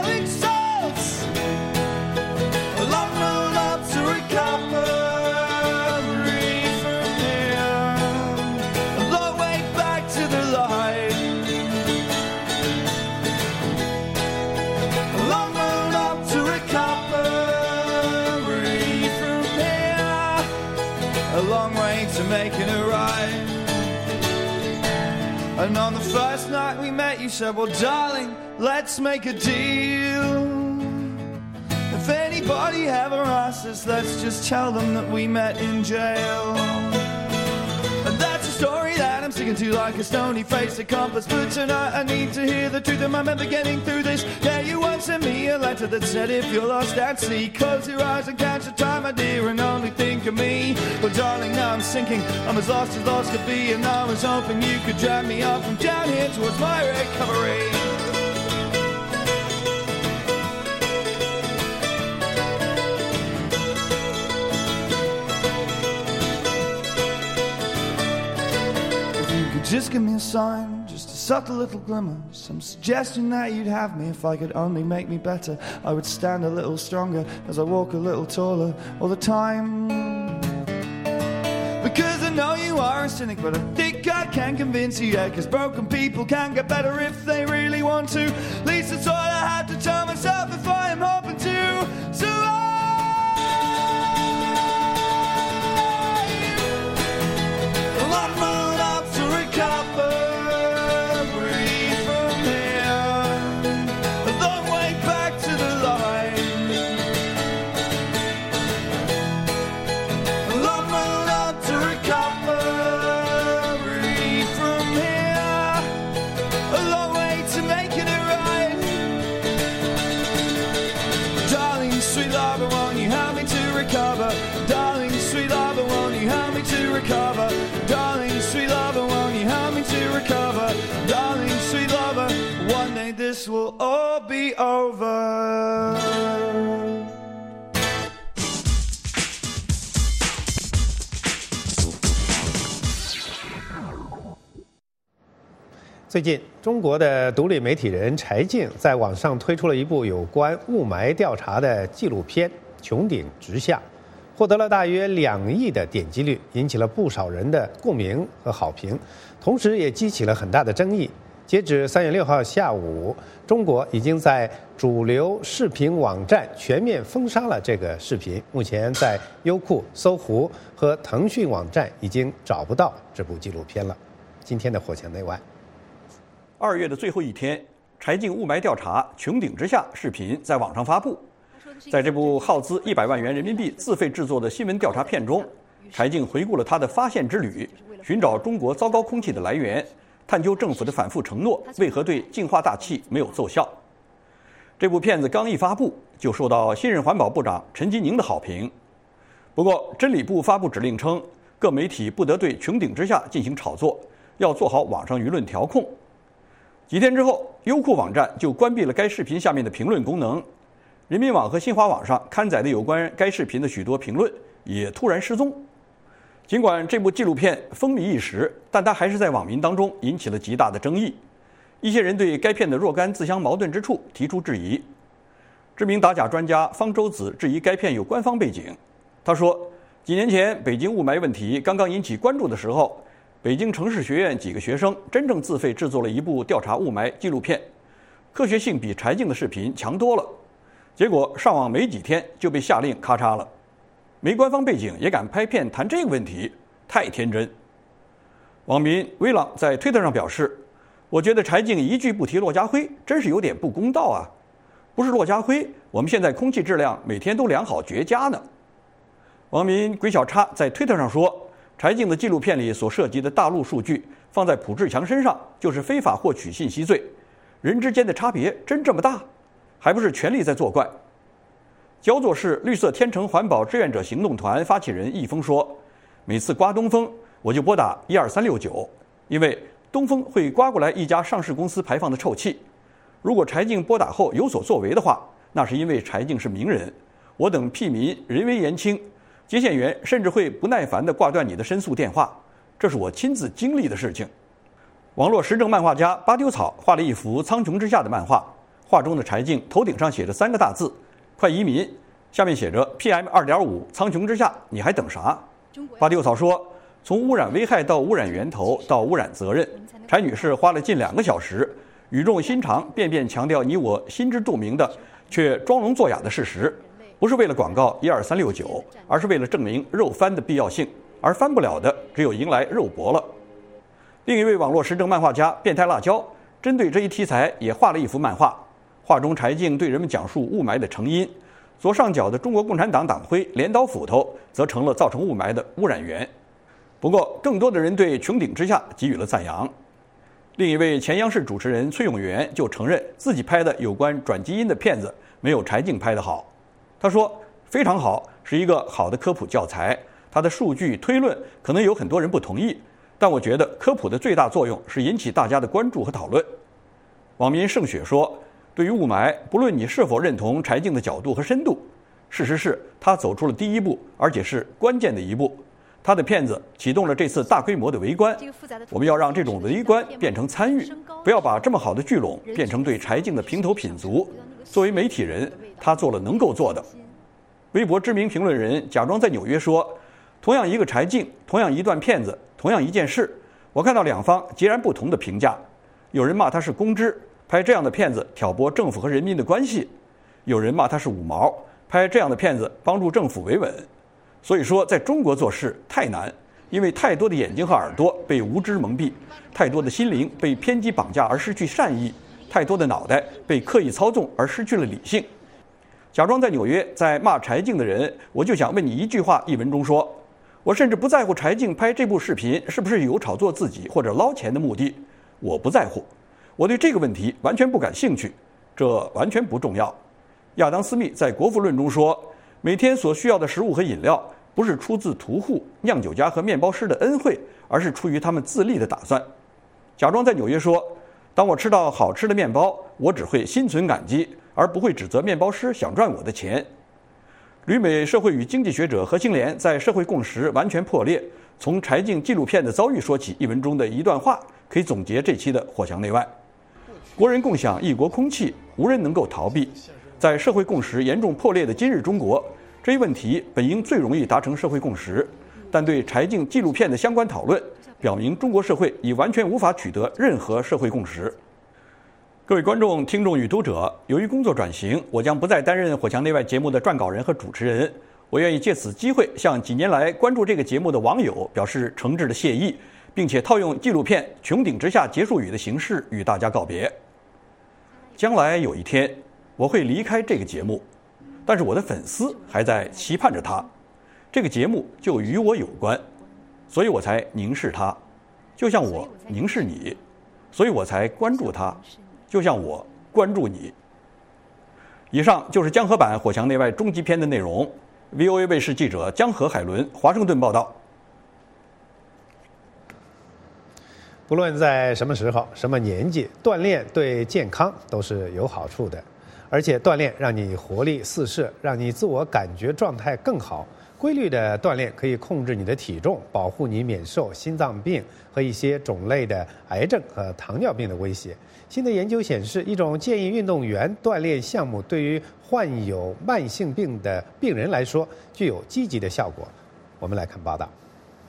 Making it right. And on the first night we met, you said, well, darling, let's make a deal. If anybody ever asks us, let's just tell them that we met in jail. And that's a story that I'm sticking to like a stony face of compass. But tonight I need to hear the truth. I remember getting through this. Yeah, you once sent me a letter that said if you're lost at sea, close your eyes and catch the time, my dear, and only think of me. Well, darling, now I'm sinking. I'm as lost as lost could be, and I was hoping you could drag me up from down here towards my recovery. Just give me a sign, just a subtle little glimmer, some suggestion that you'd have me. If I could only make me better, I would stand a little stronger as I walk a little taller all the time. Because I know you are a cynic, but I think I can convince you, yeah, 'cause broken people can get better if they really want to. At least that's all I have to tell myself if I am hoping to survive. Recover, darling, sweet lover, won't you help me to recover? Darling, sweet lover, one day this will all be over. 最近，中国的独立媒体人柴静在网上推出了一部有关雾霾调查的纪录片《穹顶直下》。获得了大约两亿的点击率，引起了不少人的共鸣和好评，同时也激起了很大的争议。 截止三月六号下午，中国已经在主流视频网站全面封杀了这个视频。目前在优酷、搜狐和腾讯网站已经找不到这部纪录片了。今天的火墙内外， 二月的最后一天，柴静雾霾调查穹顶之下视频在网上发布。在这部耗资一百万元人民币自费制作的新闻调查片中，柴静回顾了他的发现之旅，寻找中国糟糕空气的来源，探究政府的反复承诺为何对净化大气没有奏效。这部片子刚一发布，就受到新任环保部长陈吉宁的好评。不过，真理部发布指令称，各媒体不得对穹顶之下进行炒作，要做好网上舆论调控。几天之后，优酷网站就关闭了该视频下面的评论功能，人民网和新华网上刊载的有关该视频的许多评论也突然失踪。尽管这部纪录片风靡一时，但它还是在网民当中引起了极大的争议。一些人对该片的若干自相矛盾之处提出质疑。知名打假专家方舟子质疑该片有官方背景。他说，几年前北京雾霾问题刚刚引起关注的时候，北京城市学院几个学生真正自费制作了一部调查雾霾纪录片，科学性比柴静的视频强多了。结果上网没几天就被下令咔嚓了。没官方背景也敢拍片谈这个问题，太天真。网民威朗在推特上表示，我觉得柴静一句不提骆家辉真是有点不公道啊，不是骆家辉，我们现在空气质量每天都良好绝佳呢。网民鬼小叉在推特上说，柴静的纪录片里所涉及的大陆数据放在卜志强身上就是非法获取信息罪，人之间的差别真这么大，还不是权力在作怪。焦作市绿色天成环保志愿者行动团发起人易峰说，每次刮东风我就拨打一二三六九，因为东风会刮过来一家上市公司排放的臭气。如果柴静拨打后有所作为的话，那是因为柴静是名人，我等屁民人微言轻，接线员甚至会不耐烦地挂断你的申诉电话，这是我亲自经历的事情。网络时政漫画家巴丢草画了一幅苍穹之下的漫画，画中的柴静头顶上写着三个大字，快移民，下面写着 P M 二点五， 苍穹之下你还等啥？巴丢草说，从污染危害到污染源头到污染责任，柴女士花了近两个小时，语重心长遍遍强调你我心知肚明的却装聋作哑的事实，不是为了广告一二三六九，而是为了证明肉翻的必要性，而翻不了的只有迎来肉搏了。另一位网络时政漫画家变态辣椒针对这一题材也画了一幅漫画，画中柴静对人们讲述雾霾的成因，左上角的中国共产党党徽镰刀斧头则成了造成雾霾的污染源。不过更多的人对穹顶之下给予了赞扬。另一位前央视主持人崔永元就承认自己拍的有关转基因的片子没有柴静拍得好。他说，非常好，是一个好的科普教材，他的数据推论可能有很多人不同意，但我觉得科普的最大作用是引起大家的关注和讨论。网民盛雪说，对于雾霾，不论你是否认同柴静的角度和深度，事实是他走出了第一步，而且是关键的一步。他的片子启动了这次大规模的围观，我们要让这种围观变成参与，不要把这么好的聚拢变成对柴静的平头品足。作为媒体人，他做了能够做的。微博知名评论人假装在纽约说，同样一个柴静，同样一段片子，同样一件事，我看到两方截然不同的评价。有人骂他是公知，拍这样的片子挑拨政府和人民的关系；有人骂他是五毛，拍这样的片子帮助政府维稳。所以说，在中国做事太难，因为太多的眼睛和耳朵被无知蒙蔽，太多的心灵被偏激绑架而失去善意，太多的脑袋被刻意操纵而失去了理性。假装在纽约在骂柴静的人，我就想问你一句话，一文中说，我甚至不在乎柴静拍这部视频是不是有炒作自己或者捞钱的目的，我不在乎，我对这个问题完全不感兴趣，这完全不重要。亚当·斯密在《国富论》中说，每天所需要的食物和饮料不是出自屠户、酿酒家和面包师的恩惠，而是出于他们自立的打算。假装在纽约说，当我吃到好吃的面包，我只会心存感激，而不会指责面包师想赚我的钱。旅美社会与经济学者何兴莲在《社会共识完全破裂：从柴静纪录片的遭遇说起》一文中的一段话，可以总结这期的火墙内外。国人共享一国空气，无人能够逃避。在社会共识严重破裂的今日中国，这一问题本应最容易达成社会共识，但对柴静纪录片的相关讨论， 表明中国社会已完全无法取得任何社会共识。各位观众、听众与读者，由于工作转型，我将不再担任《火墙内外》节目的撰稿人和主持人。我愿意借此机会向几年来关注这个节目的网友表示诚挚的谢意，并且套用纪录片《穹顶之下结束语》的形式与大家告别。将来有一天，我会离开这个节目，但是我的粉丝还在期盼着它。这个节目就与我有关，所以我才凝视它，就像我凝视你，所以我才关注它，就像我关注你。以上就是江河版《火墙内外》终极篇的内容。V O A 卫视记者江河海伦华盛顿报道。 不论在什么时候、什么年纪，锻炼对健康都是有好处的。而且锻炼让你活力四射，让你自我感觉状态更好。规律的锻炼可以控制你的体重，保护你免受心脏病和一些种类的癌症和糖尿病的威胁。新的研究显示，一种建议运动员锻炼项目对于患有慢性病的病人来说具有积极的效果。我们来看报道。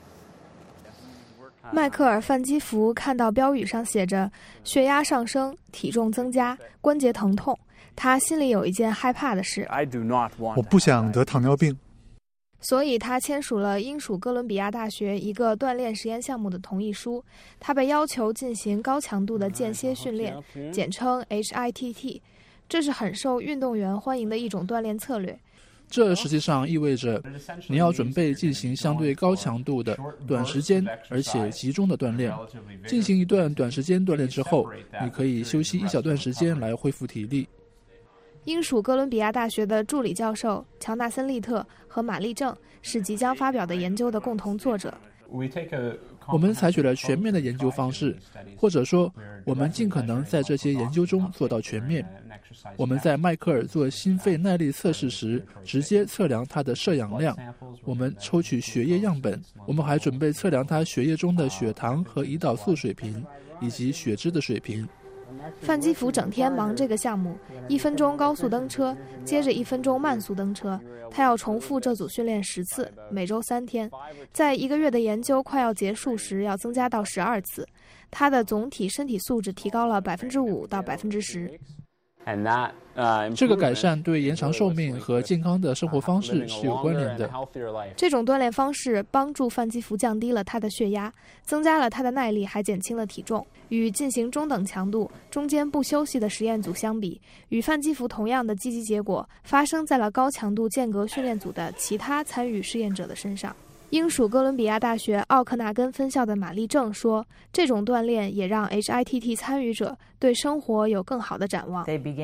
迈克尔·范基福看到标语上写着血压上升、体重增加、关节疼痛，他心里有一件害怕的事。 我不想得糖尿病。 所以他签署了英属哥伦比亚大学一个锻炼实验项目的同意书，他被要求进行高强度的间歇训练，简称 H I T T， 这是很受运动员欢迎的一种锻炼策略。 这实际上意味着你要准备进行相对高强度的短时间而且集中的锻炼。进行一段短时间锻炼之后，你可以休息一小段时间来恢复体力。 英属哥伦比亚大学的助理教授乔纳森·利特和玛丽正是即将发表的研究的共同作者。 我们采取了全面的研究方式，或者说我们尽可能在这些研究中做到全面。我们在迈克尔做心肺耐力测试时直接测量他的摄氧量，我们抽取血液样本，我们还准备测量他血液中的血糖和胰岛素水平以及血脂的水平。 范基福整天忙这个项目，一分钟高速蹬车，接着一分钟慢速蹬车。他要重复这组训练十次，每周三天。在一个月的研究快要结束时，要增加到十二次。他的总体身体素质提高了百分之五到百分之十。 这个改善对延长寿命和健康的生活方式是有关联的。 这种锻炼方式帮助范基福降低了他的血压，增加了他的耐力，还减轻了体重。与进行中等强度、中间不休息的实验组相比，与范基福同样的积极结果发生在了高强度间隔训练组的其他参与试验者的身上。英属哥伦比亚大学奥克纳根分校的玛丽正说，这种锻炼也让 H I T T 参与者对生活有更好的展望。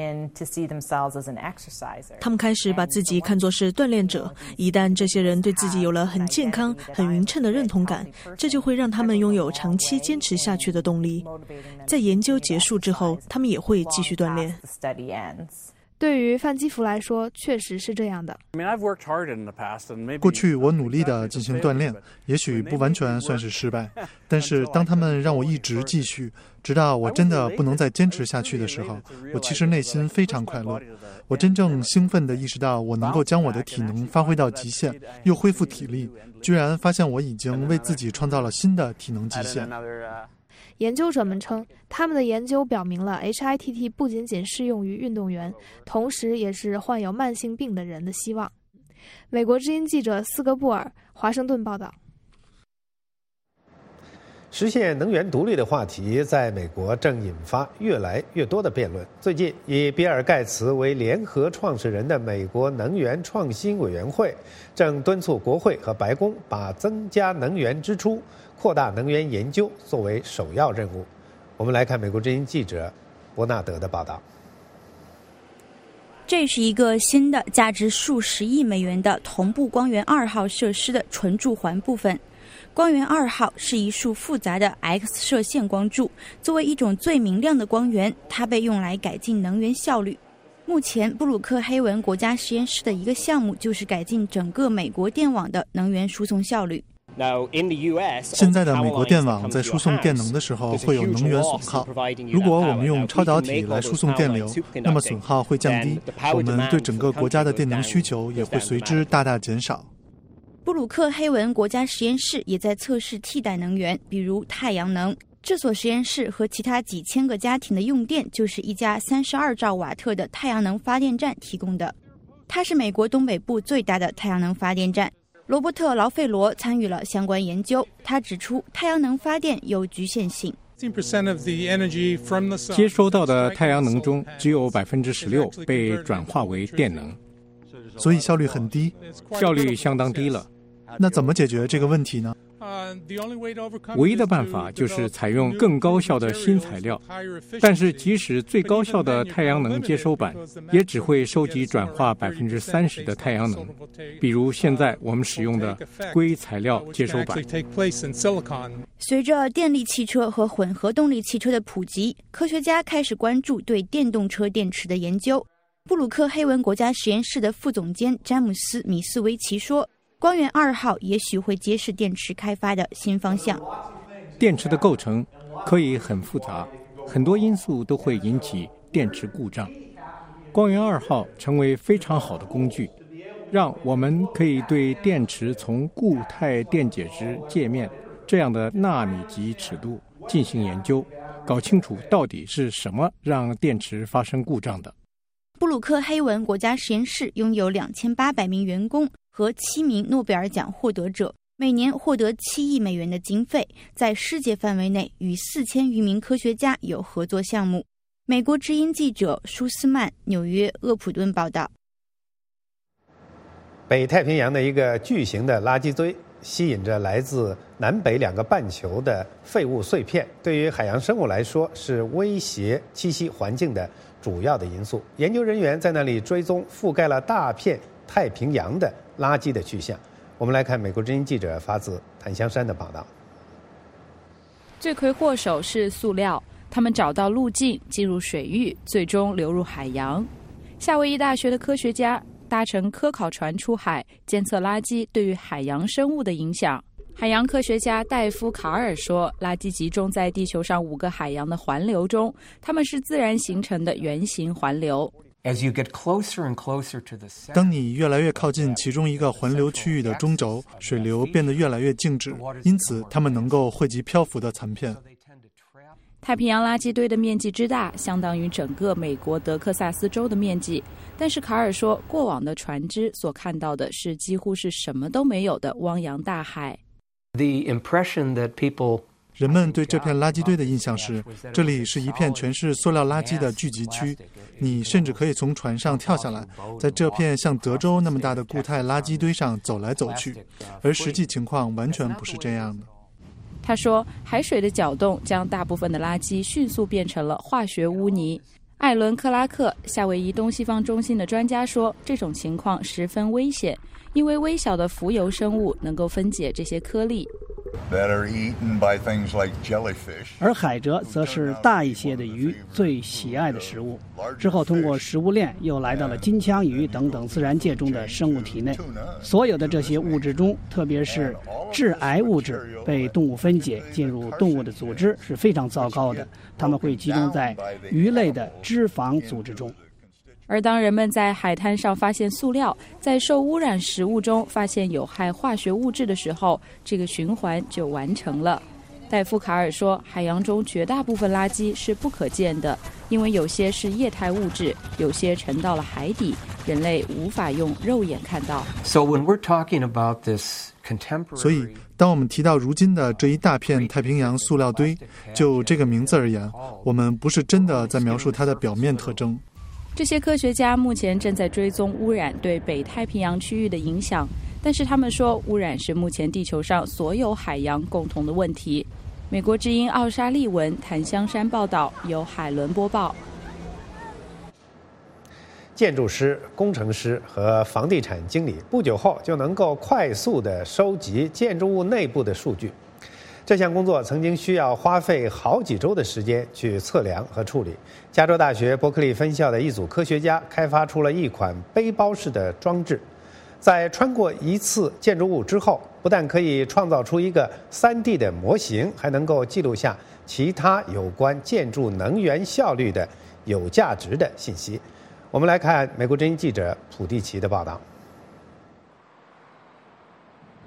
他们开始把自己看作是锻炼者，一旦这些人对自己有了很健康、很匀称的认同感，这就会让他们拥有长期坚持下去的动力。在研究结束之后，他们也会继续锻炼。 对于范基福来说，确实是这样的。 过去我努力地进行锻炼，也许不完全算是失败，但是当他们让我一直继续，直到我真的不能再坚持下去的时候，我其实内心非常快乐。我真正兴奋地意识到我能够将我的体能发挥到极限，又恢复体力，居然发现我已经为自己创造了新的体能极限。 研究者们称，他们的研究表明了 H I T T 不仅仅适用于运动员，同时也是患有慢性病的人的希望。美国之音记者斯格布尔，华盛顿报道。 实现能源独立的话题在美国正引发越来越多的辩论。最近，以比尔·盖茨为联合创始人的美国能源创新委员会正敦促国会和白宫把增加能源支出、扩大能源研究作为首要任务。我们来看美国之音记者伯纳德的报道。 这是一个新的价值数十亿美元的同步光源二号设施的纯注环部分。光源二号是一束复杂的 X 射线光柱，作为一种最明亮的光源，它被用来改进能源效率。目前布鲁克黑文国家实验室的一个项目就是改进整个美国电网的能源输送效率。 现在的美国电网在输送电能的时候会有能源损耗，如果我们用超导体来输送电流，那么损耗会降低，我们对整个国家的电能需求也会随之大大减少。 布鲁克黑文国家实验室也在测试替代能源，比如太阳能。这所实验室和其他几千个家庭的用电就是一家三十二兆瓦特的太阳能发电站提供的。它是美国东北部最大的太阳能发电站。罗伯特·劳费罗参与了相关研究，他指出太阳能发电有局限性。 接收到的太阳能中只有百分之十六被转化为电能， 所以效率很低， 效率相当低了。 那怎么解决这个问题呢？ 唯一的办法就是采用更高效的新材料，但是即使最高效的太阳能接收板，也只会收集转化百分之三十的太阳能，比如现在我们使用的硅材料接收板。 随着电力汽车和混合动力汽车的普及，科学家开始关注对电动车电池的研究。布鲁克黑文国家实验室的副总监詹姆斯·米斯维奇说，光源二号也许会揭示电池开发的新方向。 电池的构成可以很复杂，很多因素都会引起电池故障。光源二号成为非常好的工具，让我们可以对电池从固态电解质界面这样的纳米级尺度进行研究，搞清楚到底是什么让电池发生故障的。 布鲁克黑文国家实验室拥有两千八百名员工和七名诺贝尔奖获得者，每年获得七亿美元的经费，在世界范围内与四千余名科学家有合作项目。美国之音记者舒斯曼，纽约厄普顿报道。 北太平洋的一个巨型的垃圾堆吸引着来自南北两个半球的废物碎片，对于海洋生物来说是威胁栖息环境的主要的因素。研究人员在那里追踪覆盖了大片太平洋的垃圾的去向。我们来看美国之音记者发自檀香山的报道。 罪魁祸首是塑料，他们找到路径进入水域，最终流入海洋。夏威夷大学的科学家搭乘科考船出海，监测垃圾对于海洋生物的影响。海洋科学家戴夫·卡尔说，垃圾集中在地球上五个海洋的环流中，它们是自然形成的圆形环流。 当你越来越靠近其中一个环流区域的中轴，水流变得越来越静止，因此它们能够汇集漂浮的残片。 太平洋垃圾堆的面积之大，相当于整个美国德克萨斯州的面积。但是卡尔说，过往的船只所看到的是几乎是什么都没有的汪洋大海。 人们对这片垃圾堆的印象是，这里是一片全是塑料垃圾的聚集区，你甚至可以从船上跳下来，在这片像德州那么大的固态垃圾堆上走来走去，而实际情况完全不是这样的。 他说，海水的搅动将大部分的垃圾迅速变成了化学污泥。艾伦·克拉克，夏威夷东西方中心的专家说，这种情况十分危险，因为微小的浮游生物能够分解这些颗粒。 而海蜇则是大一些的鱼最喜爱的食物，之后通过食物链又来到了金枪鱼等等自然界中的生物体内。所有的这些物质中，特别是致癌物质被动物分解进入动物的组织是非常糟糕的，它们会集中在鱼类的脂肪组织中。 而当人们在海滩上发现塑料，在受污染食物中发现有害化学物质的时候，这个循环就完成了。戴夫卡尔说，海洋中绝大部分垃圾是不可见的，因为有些是液态物质，有些沉到了海底，人类无法用肉眼看到。 So when we're talking about this contemporary... 所以当我们提到如今的这一大片太平洋塑料堆，就这个名字而言，我们不是真的在描述它的表面特征。 这些科学家目前正在追踪污染对北太平洋区域的影响，但是他们说，污染是目前地球上所有海洋共同的问题。美国之音奥沙利文，檀香山报道，由海伦播报。 建筑师、工程师和房地产经理不久后就能够快速地收集建筑物内部的数据。这项工作曾经需要花费好几周的时间去测量和处理。加州大学伯克利分校的一组科学家开发出了一款背包式的装置，在穿过一次建筑物之后，不但可以创造出一个 三 D 的模型，还能够记录下其他有关建筑能源效率的有价值的信息。我们来看美国之音记者普蒂奇的报道。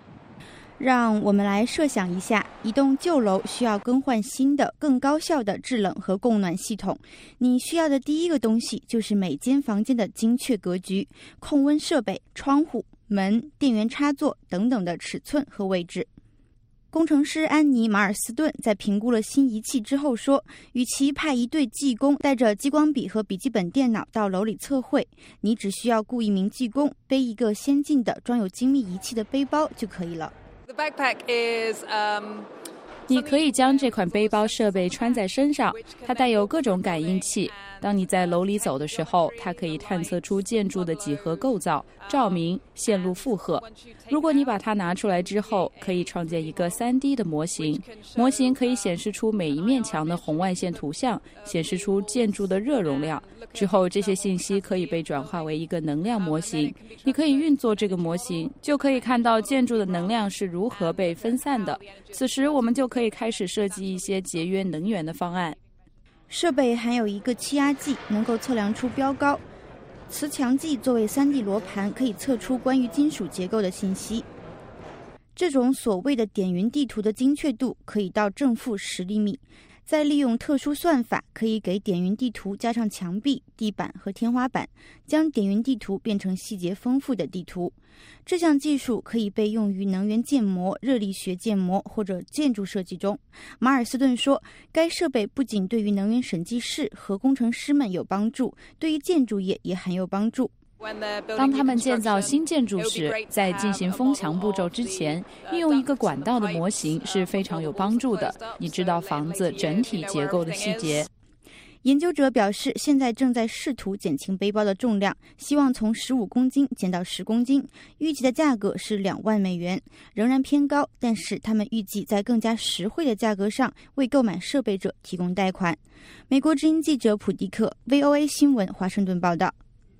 让我们来设想一下，一栋旧楼需要更换新的、更高效的制冷和供暖系统。你需要的第一个东西就是每间房间的精确格局、控温设备、窗户、门、电源插座等等的尺寸和位置。工程师安妮·马尔斯顿在评估了新仪器之后说，与其派一队技工带着激光笔和笔记本电脑到楼里测绘，你只需要雇一名技工背一个先进的装有精密仪器的背包就可以了。 The backpack is, um... 你可以将这款背包设备穿在身上，它带有各种感应器。当你在楼里走的时候，它可以探测出建筑的几何构造、照明、线路负荷。如果你把它拿出来之后，可以创建一个 三 D 的模型，模型可以显示出每一面墙的红外线图像，显示出建筑的热容量。之后这些信息可以被转化为一个能量模型，你可以运作这个模型，就可以看到建筑的能量是如何被分散的。此时我们就可以开始设计一些节约能源的方案。 设备含有一个气压计，能够测量出标高。磁强计作为 三 D 罗盘，可以测出关于金属结构的信息。这种所谓的点云地图的精确度可以到正负十厘米。再利用特殊算法，可以给点云地图加上墙壁、地板和天花板，将点云地图变成细节丰富的地图。这项技术可以被用于能源建模、热力学建模或者建筑设计中。马尔斯顿说，该设备不仅对于能源审计师和工程师们有帮助，对于建筑业也很有帮助。 当他们建造新建筑时，在进行封墙步骤之前，运用一个管道的模型是非常有帮助的。你知道房子整体结构的细节。 研究者表示，现在正在试图减轻背包的重量，希望从十五公斤减到十公斤。预计的价格是两万美元，仍然偏高，但是他们预计在更加实惠的价格上为购买设备者提供贷款。美国之音记者普迪克 V O A 新闻华盛顿报道。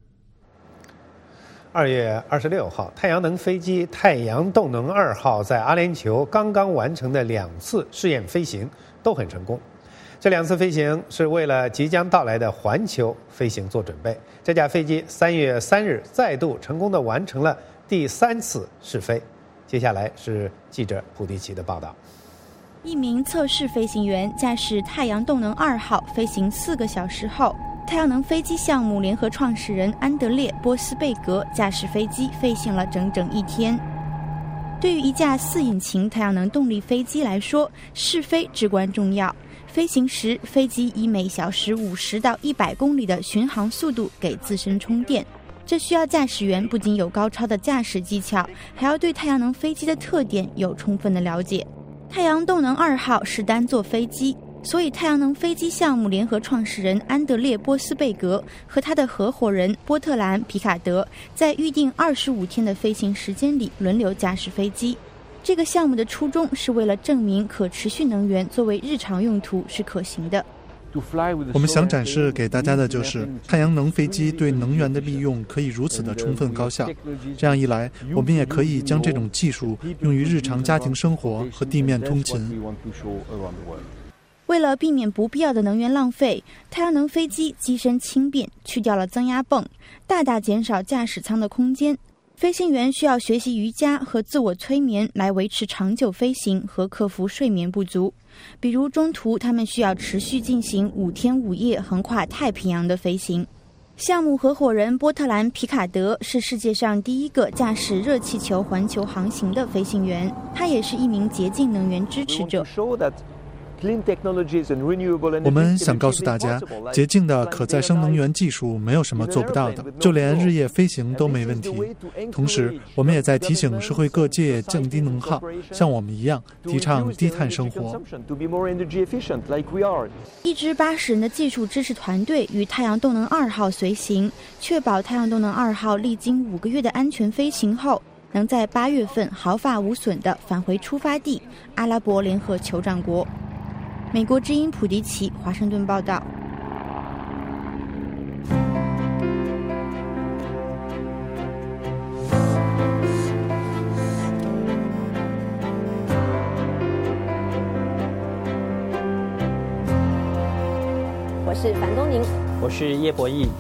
二月二十六号，太阳能飞机太阳动能二号在阿联酋刚刚完成的两次试验飞行都很成功。这两次飞行是为了即将到来的环球飞行做准备。这架飞机三月三日再度成功地完成了第三次试飞。接下来是记者普迪奇的报道。 一名测试飞行员驾驶太阳动能二号飞行四个小时后，太阳能飞机项目联合创始人安德烈·波斯贝格驾驶飞机飞行了整整一天。对于一架四引擎太阳能动力飞机来说，试飞至关重要。飞行时，飞机以每小时五十到一百公里的巡航速度给自身充电。这需要驾驶员不仅有高超的驾驶技巧，还要对太阳能飞机的特点有充分的了解。太阳动能二号是单座飞机，所以太阳能飞机项目联合创始人安德烈·波斯贝格和他的合伙人波特兰·皮卡德在预定二十五天的飞行时间里轮流驾驶飞机。这个项目的初衷是为了证明可持续能源作为日常用途是可行的。 我们想展示给大家的就是太阳能飞机对能源的利用可以如此的充分高效。这样一来，我们也可以将这种技术用于日常家庭生活和地面通勤。 为了避免不必要的能源浪费，太阳能飞机机身轻便，去掉了增压泵，大大减少驾驶舱的空间。飞行员需要学习瑜伽和自我催眠来维持长久飞行和克服睡眠不足。比如中途他们需要持续进行五天五夜横跨太平洋的飞行。项目合伙人波特兰·皮卡德是世界上第一个驾驶热气球环球航行的飞行员，他也是一名洁净能源支持者。 我们想告诉大家，洁净的可再生能源技术没有什么做不到的，就连日夜飞行都没问题。同时，我们也在提醒社会各界降低能耗，像我们一样提倡低碳生活。 一支八十人的技术支持团队与太阳动能二号随行，确保太阳动能二号历经五个月的安全飞行后，能在八月份毫发无损地返回出发地阿拉伯联合酋长国。美国之音普迪奇，华盛顿报道。 我是樊东宁， 我是叶博弈。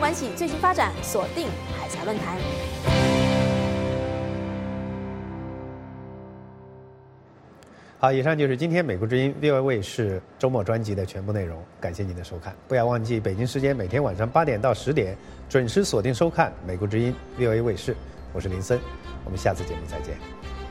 关系最新发展，锁定海峡论坛。 好，以上就是今天美国之音 V O A 卫视周末专辑的全部内容，感谢您的收看。不要忘记北京时间每天晚上八点到十点准时锁定收看美国之音 V O A 卫视，我是林森，我们下次节目再见。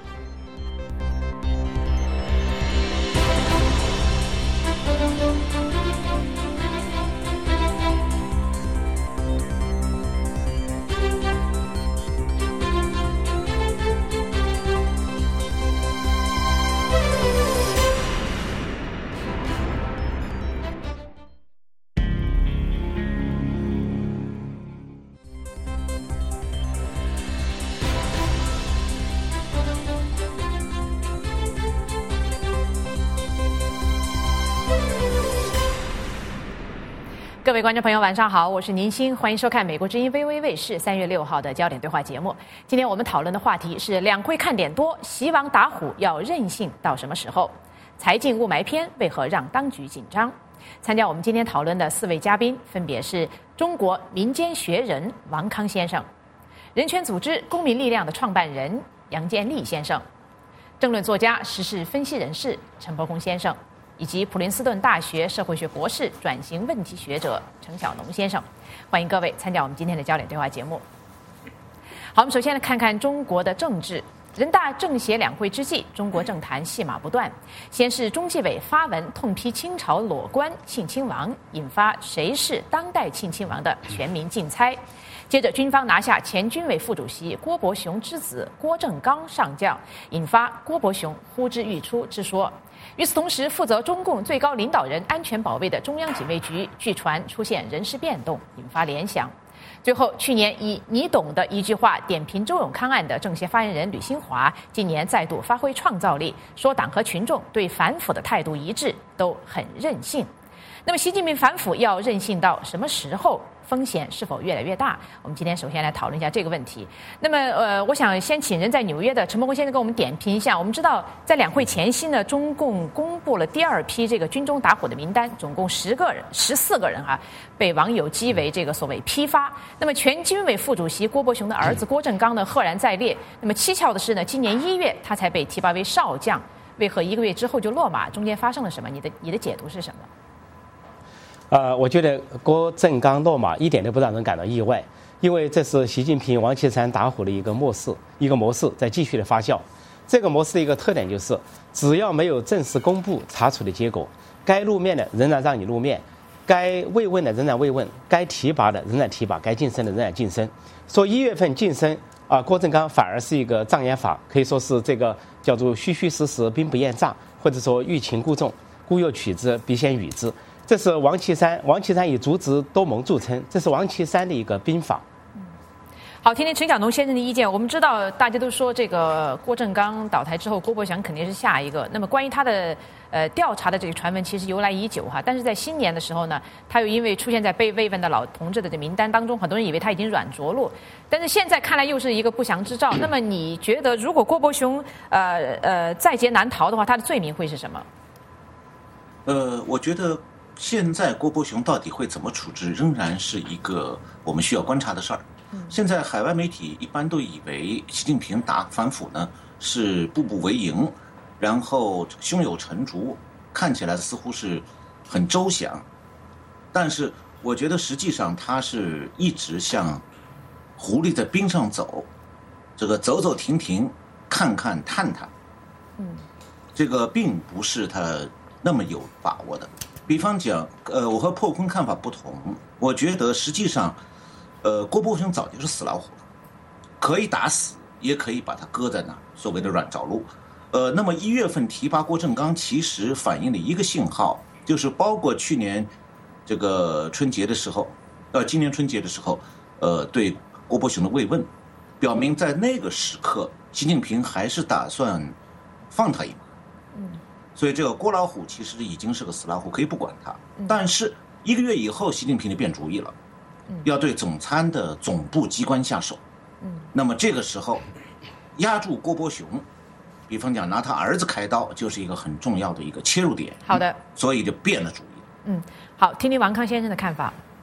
各位观众朋友，晚上好，我是宁欣，欢迎收看美国之音 V O A 卫视三月六号的焦点对话节目。今天我们讨论的话题是两会看点多，习王打虎要任性到什么时候？财经雾霾篇为何让当局紧张？参加我们今天讨论的四位嘉宾分别是中国民间学人王康先生、人权组织公民力量的创办人杨建立先生、政论作家、时事分析人士陈伯公先生，以及普林斯顿大学社会学博士、转型问题学者程晓农先生。欢迎各位参加我们今天的焦点对话节目。好，我们首先来看看中国的政治。人大政协两会之际，中国政坛戏码不断。先是中纪委发文痛批清朝裸官庆亲王，引发谁是当代庆亲王的全民竞猜。接着军方拿下前军委副主席郭伯雄之子郭正刚上将，引发郭伯雄呼之欲出之说。与此同时，负责中共最高领导人安全保卫的中央警卫局据传出现人事变动，引发联想。最后，去年以“你懂”的一句话点评周永康案的政协发言人吕新华，今年再度发挥创造力，说党和群众对反腐的态度一致，都很任性。那么，习近平反腐要任性到什么时候？风险是否越来越大？我们今天首先来讨论一下这个问题。那么，呃，我想先请人在纽约的陈伯公先生给我们点评一下。我们知道，在两会前夕呢，中共公布了第二批这个军中打虎的名单，总共十个人、十四个人哈、啊，被网友讥为这个所谓批发。那么，前军委副主席郭伯雄的儿子郭正刚呢，赫然在列。那么蹊跷的是呢，今年一月他才被提拔为少将，为何一个月之后就落马？中间发生了什么？你的你的解读是什么？ 呃，我觉得郭正刚落马一点都不让人感到意外，因为这是习近平、王岐山打虎的一个模式，一个模式在继续的发酵。这个模式的一个特点就是，只要没有正式公布查处的结果，该露面的仍然让你露面，该慰问的仍然慰问，该提拔的仍然提拔，该晋升的仍然晋升。说一月份晋升啊、呃，郭正刚反而是一个障眼法，可以说是这个叫做虚虚实实，兵不厌诈，或者说欲擒故纵，故又取之，必先予之。这是王岐山，王岐山以足智多谋著称，这是王岐山的一个兵法。 好，听听陈晓农先生的意见。我们知道，大家都说这个郭正刚倒台之后，郭伯祥肯定是下一个。那么关于他的呃调查的这个传闻，其实由来已久哈。但是在新年的时候呢，他又因为出现在被慰问的老同志的这名单当中，很多人以为他已经软着陆。但是现在看来又是一个不祥之兆。那么你觉得，如果郭伯雄呃呃在劫难逃的话，他的罪名会是什么？ 呃，我觉得。现在郭伯雄到底会怎么处置，仍然是一个我们需要观察的事儿。现在海外媒体一般都以为习近平打反腐呢是步步为营，然后胸有成竹，看起来似乎是很周详。但是我觉得实际上他是一直像狐狸在冰上走，这个走走停停，看看探探。嗯，这个并不是他那么有把握的。比方讲，呃，我和破坤看法不同。我觉得实际上，呃，郭伯雄早就是死老虎了，可以打死，也可以把他搁在那，所谓的软着陆。呃，那么一月份提拔郭正刚，其实反映了一个信号，就是包括去年这个春节的时候，呃，今年春节的时候，呃，对郭伯雄的慰问，表明在那个时刻，习近平还是打算放他一马。嗯。所以这个郭老虎其实已经是个死老虎，可以不管他。但是一个月以后，习近平就变主意了，要对总参的总部机关下手。那么这个时候压住郭伯雄，比方讲拿他儿子开刀，就是一个很重要的一个切入点。 好的， 所以就变了主意。 嗯，好，听听王康先生的看法。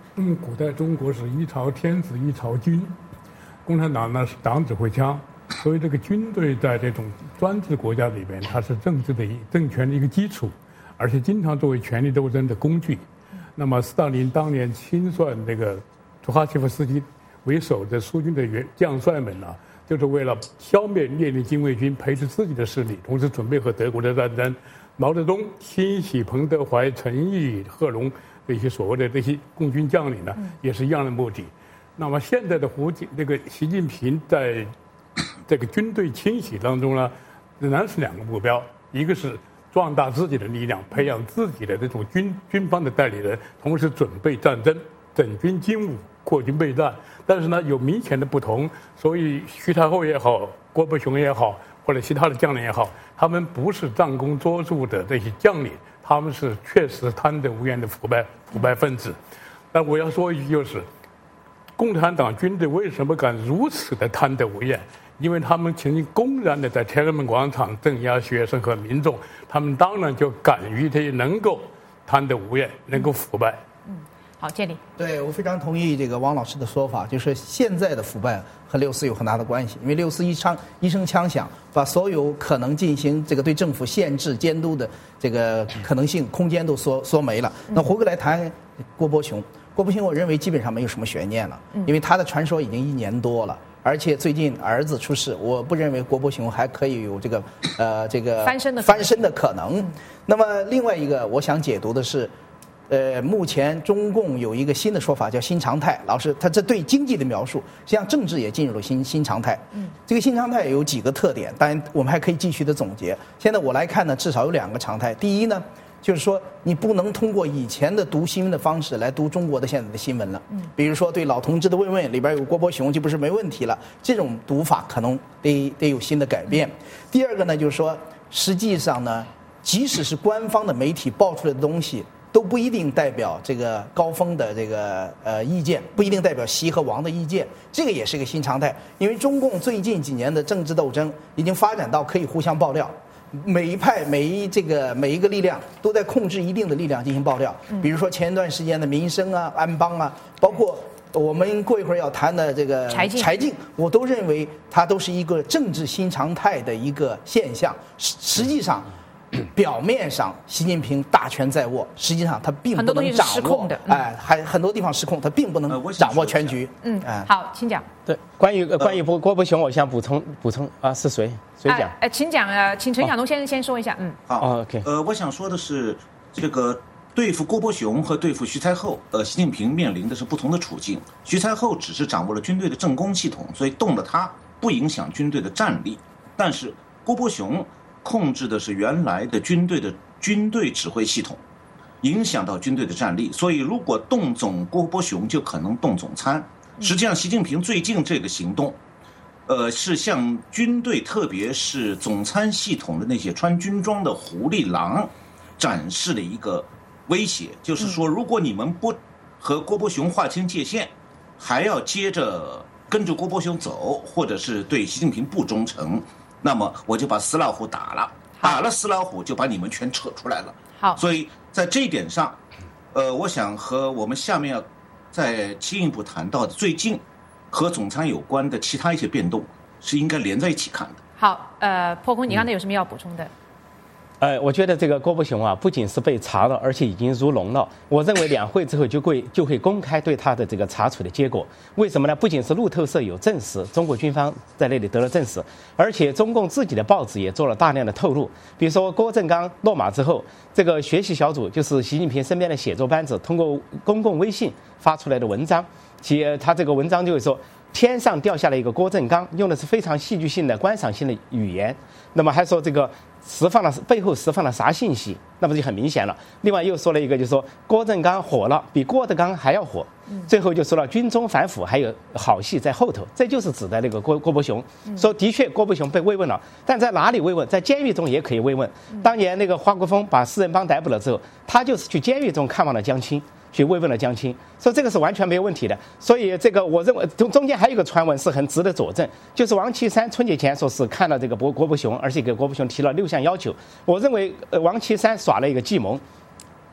嗯，古代中国是一朝天子一朝君，共产党呢是党指挥枪，所以这个军队在这种专制国家里边，它是政治的一政权的一个基础，而且经常作为权力斗争的工具。那么斯大林当年清算这个图哈切夫斯基为首的苏军的元将帅们呢、啊，就是为了消灭列宁禁卫军，培植自己的势力，同时准备和德国的战争。毛泽东清洗彭德怀、陈毅、贺龙这些所谓的这些共军将领呢，也是一样的目的。那么现在的胡锦这个习近平在这个军队清洗当中呢，仍然是两个目标，一个是壮大自己的力量，培养自己的这种军军方的代理人，同时准备战争，整军精武，扩军备战。但是呢，有明显的不同，所以徐太后也好，郭伯雄也好，或者其他的将领也好，他们不是战功卓著的这些将领，他们是确实贪得无厌的腐败腐败分子。但我要说一句，就是共产党军队为什么敢如此的贪得无厌？因为他们曾经公然的在天安门广场镇压学生和民众，他们当然就敢于这些能够贪得无厌，能够腐败。 嗯，好，建立。 对，我非常同意这个汪老师的说法，就是现在的腐败和六四有很大的关系，因为六四一枪一声枪响，把所有可能进行这个对政府限制监督的这个可能性空间都缩缩没了。那回过来谈郭伯雄，郭伯雄我认为基本上没有什么悬念了，因为他的传说已经一年多了。而且最近儿子出事，我不认为郭伯雄还可以有这个呃这个翻身的翻身的可能。那么另外一个我想解读的是，呃，目前中共有一个新的说法叫新常态。老师，他这对经济的描述，实际上政治也进入了新新常态。嗯，这个新常态有几个特点，当然我们还可以继续的总结。现在我来看呢，至少有两个常态。第一呢，就是说你不能通过以前的读新闻的方式来读中国的现在的新闻了。嗯，比如说对老同志的问问里边有郭伯雄就不是没问题了，这种读法可能得得有新的改变。第二个呢，就是说实际上呢，即使是官方的媒体报出来的东西，都不一定代表这个高峰的这个呃意见，不一定代表习和王的意见，这个也是一个新常态。因为中共最近几年的政治斗争已经发展到可以互相爆料。每一派每一这个每一个力量都在控制一定的力量进行爆料，比如说前一段时间的民生啊、安邦啊，包括我们过一会儿要谈的这个柴静， 柴静，我都认为它都是一个政治新常态的一个现象。实实际上，表面上习近平大权在握，实际上他并不能掌握，哎，还很多地方失控，他并不能掌握全局。 嗯，好，请讲。 对，关于关于郭郭伯雄，我想补充补充啊，是谁谁讲？ 哎，请讲啊，请陈晓东先生先说一下。嗯， 好 ，OK。呃，我想说的是，这个对付郭伯雄和对付徐才厚，呃，习近平面临的是不同的处境。徐才厚只是掌握了军队的政工系统，所以动了他不影响军队的战力，但是郭伯雄控制的是原来的军队的军队指挥系统，影响到军队的战力，所以如果动总郭伯雄，就可能动总参。实际上，习近平最近这个行动，呃，是向军队，特别是总参系统的那些穿军装的狐狸狼，展示了一个威胁，就是说，如果你们不和郭伯雄划清界限，还要接着跟着郭伯雄走，或者是对习近平不忠诚，那么我就把死老虎打了，打了死老虎就把你们全扯出来了。 好， 所以在这一点上，呃，我想和我们下面要再进一步谈到的最近和总参有关的其他一些变动，是应该连在一起看的。 好，呃，破空，你刚才有什么要补充的？ 呃，我觉得这个郭伯雄啊，不仅是被查了，而且已经入笼了。我认为两会之后就会就会公开对他的这个查处的结果。为什么呢？不仅是路透社有证实，中国军方在那里得了证实，而且中共自己的报纸也做了大量的透露。比如说郭正刚落马之后，这个学习小组就是习近平身边的写作班子，通过公共微信发出来的文章，其他这个文章就是说，天上掉下来一个郭正刚，用的是非常戏剧性的观赏性的语言。那么还说这个释放了背后释放了啥信息，那不就很明显了。另外又说了一个，就是说郭正刚火了，比郭德纲还要火。最后就说了军中反腐还有好戏在后头，这就是指的那个郭郭伯雄。说的确郭伯雄被慰问了，但在哪里慰问？在监狱中也可以慰问。当年那个华国锋把四人帮逮捕了之后，他就是去监狱中看望了江青，去慰问了江青，说这个是完全没有问题的。所以这个我认为中中间还有一个传闻是很值得佐证，就是王岐山春节前说是看了这个郭郭伯雄，而且给郭伯雄提了六项要求。我认为呃王岐山耍了一个计谋，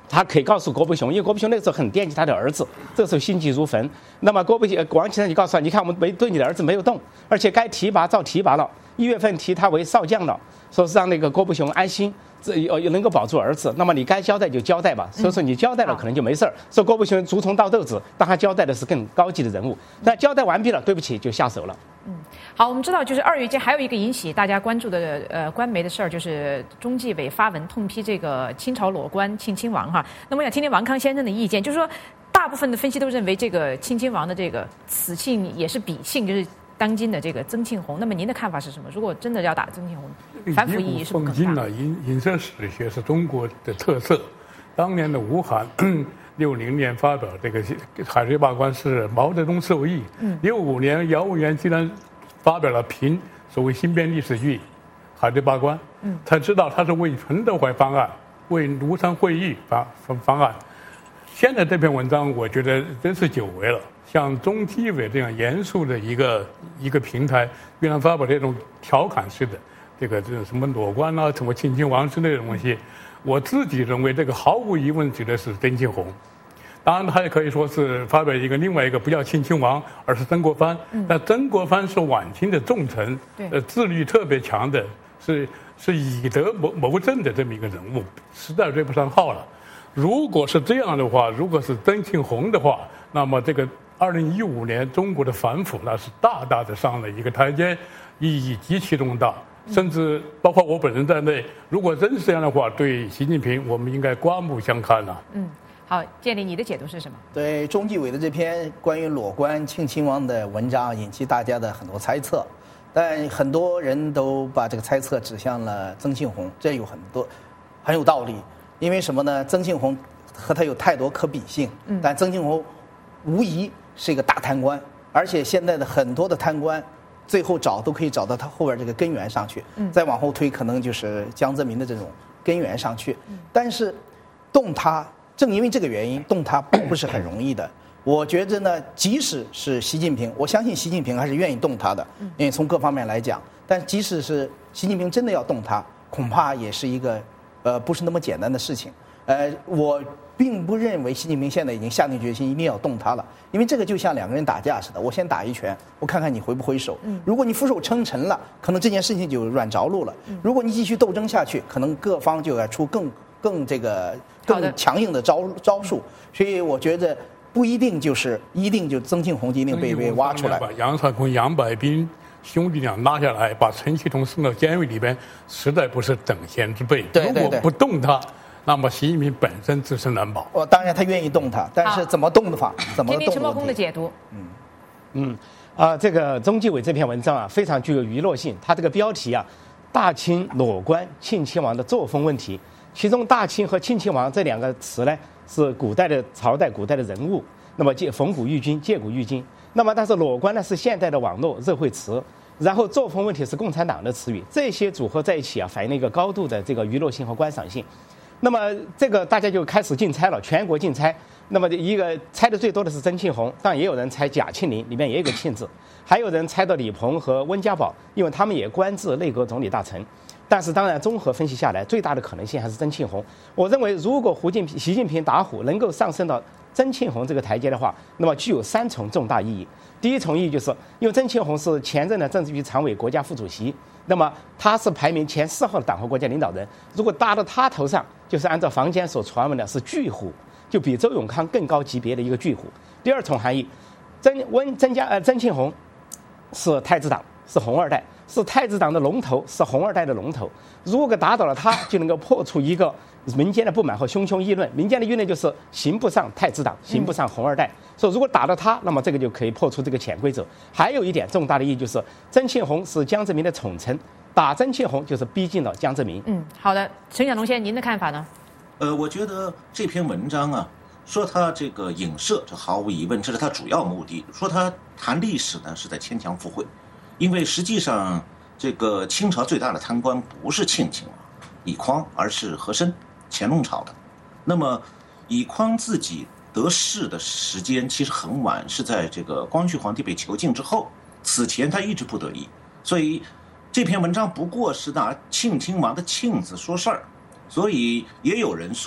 他可以告诉郭伯雄，因为郭伯雄那个时候很惦记他的儿子，这时候心急如焚。那么郭伯雄、王岐山就告诉他，你看我们没对你的儿子没有动，而且该提拔照提拔了，一月份提他为少将了，说是让那个郭伯雄安心，这呃能够保住儿子。那么你该交代就交代吧，所以说你交代了可能就没事儿。说郭伯雄逐从倒豆子，但他交代的是更高级的人物。那交代完毕了，对不起就下手了。 嗯，好，我们知道，就是二月间还有一个引起大家关注的呃官媒的事儿，就是中纪委发文痛批这个清朝裸官庆亲王哈。那么我想听听王康先生的意见，就是说，大部分的分析都认为这个庆亲王的这个此庆也是彼庆，就是当今的这个曾庆红。那么您的看法是什么？如果真的要打曾庆红，反腐意义是不是更大？ 影影射史学是中国的特色。当年的吴晗六零年发表这个海瑞罢官是毛泽东授意，六五年姚文元居然发表了评所谓新编历史剧《海瑞罢官》，嗯，才知道他是为陈德怀方案，为庐山会议方方案。现在这篇文章我觉得真是久违了，像中纪委这样严肃的一个一个平台，居然发表这种调侃式的这个这种什么裸官啊、什么庆亲王之类的东西。我自己认为这个毫无疑问指的是曾庆红，当然他也可以说是发表一个另外一个不叫庆亲王，而是曾国藩。嗯、但曾国藩是晚清的重臣，呃，自律特别强的，是是以德谋谋政的这么一个人物，实在对不上号了。如果是这样的话，如果是曾庆红的话，那么这个二零一五年中国的反腐那是大大的上了一个台阶，意义极其重大。甚至包括我本人在内，如果真是这样的话，对习近平我们应该刮目相看了。 嗯，好，建立你的解读是什么？ 对中纪委的这篇关于裸官庆亲王的文章，引起大家的很多猜测，但很多人都把这个猜测指向了曾庆红，这有很多很有道理。因为什么呢？曾庆红和他有太多可比性，嗯，但曾庆红无疑是一个大贪官，而且现在的很多的贪官。最后找都可以找到他后边这个根源上去，嗯，再往后推可能就是江泽民的这种根源上去，嗯，但是动他正因为这个原因动他不是很容易的。我觉得呢，即使是习近平，我相信习近平还是愿意动他的，因为从各方面来讲，但即使是习近平真的要动他，恐怕也是一个呃不是那么简单的事情。呃，我并不认为习近平现在已经下定决心一定要动他了，因为这个就像两个人打架似的，我先打一拳，我看看你回不回手。如果你俯首称臣了，可能这件事情就软着陆了；如果你继续斗争下去，可能各方就要出更更这个更强硬的招招数。所以我觉得不一定就是一定就曾庆红一定被被挖出来。 把杨传坤、杨百斌兄弟俩拉下来，把陈其同送到监狱里边，实在不是等闲之辈。 对对对， 如果不动他。那么习近平本身自身难保。 哦，当然他愿意动他，但是怎么动的法，怎么动的问题。 听听陈茂公的解读。 嗯嗯啊、呃，这个中纪委这篇文章啊，非常具有娱乐性。它这个标题啊，大清裸官庆亲王的作风问题。其中大清和庆亲王这两个词呢，是古代的朝代、古代的人物。那么借逢古喻今，借古喻今。那么但是裸官呢，是现代的网络热绘词。然后作风问题是共产党的词语。这些组合在一起啊，反映了一个高度的这个娱乐性和观赏性。那么这个大家就开始竞猜了，全国竞猜。那么一个猜的最多的是曾庆红，但也有人猜贾庆林，里面也有个庆字，还有人猜到李鹏和温家宝，因为他们也官至内阁总理大臣。但是当然综合分析下来，最大的可能性还是曾庆红。我认为如果胡锦习近平打虎能够上升到曾庆红这个台阶的话，那么具有三重重大意义。第一重意义就是因为曾庆红是前任的政治局常委、国家副主席，那么他是排名前四号的党和国家领导人，如果搭到他头上，就是按照坊间所传闻的是巨虎，就比周永康更高级别的一个巨虎。第二重含义，曾温曾家呃曾庆红是太子党，是红二代，是太子党的龙头，是红二代的龙头。如果打倒了他，就能够破除一个民间的不满和汹汹议论。民间的议论就是行不上太子党，行不上红二代。所以如果打到他，那么这个就可以破除这个潜规则。还有一点重大的意义就是，曾庆红是江泽民的宠臣。打曾庆红就是逼近了江泽民。 嗯，好的，陈小龙先生，您的看法呢？ 呃，我觉得这篇文章啊，说他这个影射，这毫无疑问，这是他主要目的。说他谈历史呢，是在牵强附会，因为实际上这个清朝最大的贪官不是庆亲王李匡，而是和珅，乾隆朝的。那么李匡自己得势的时间其实很晚，是在这个光绪皇帝被囚禁之后，此前他一直不得意，所以。这篇文章不过是拿庆亲王的庆字说事儿，所以也有人说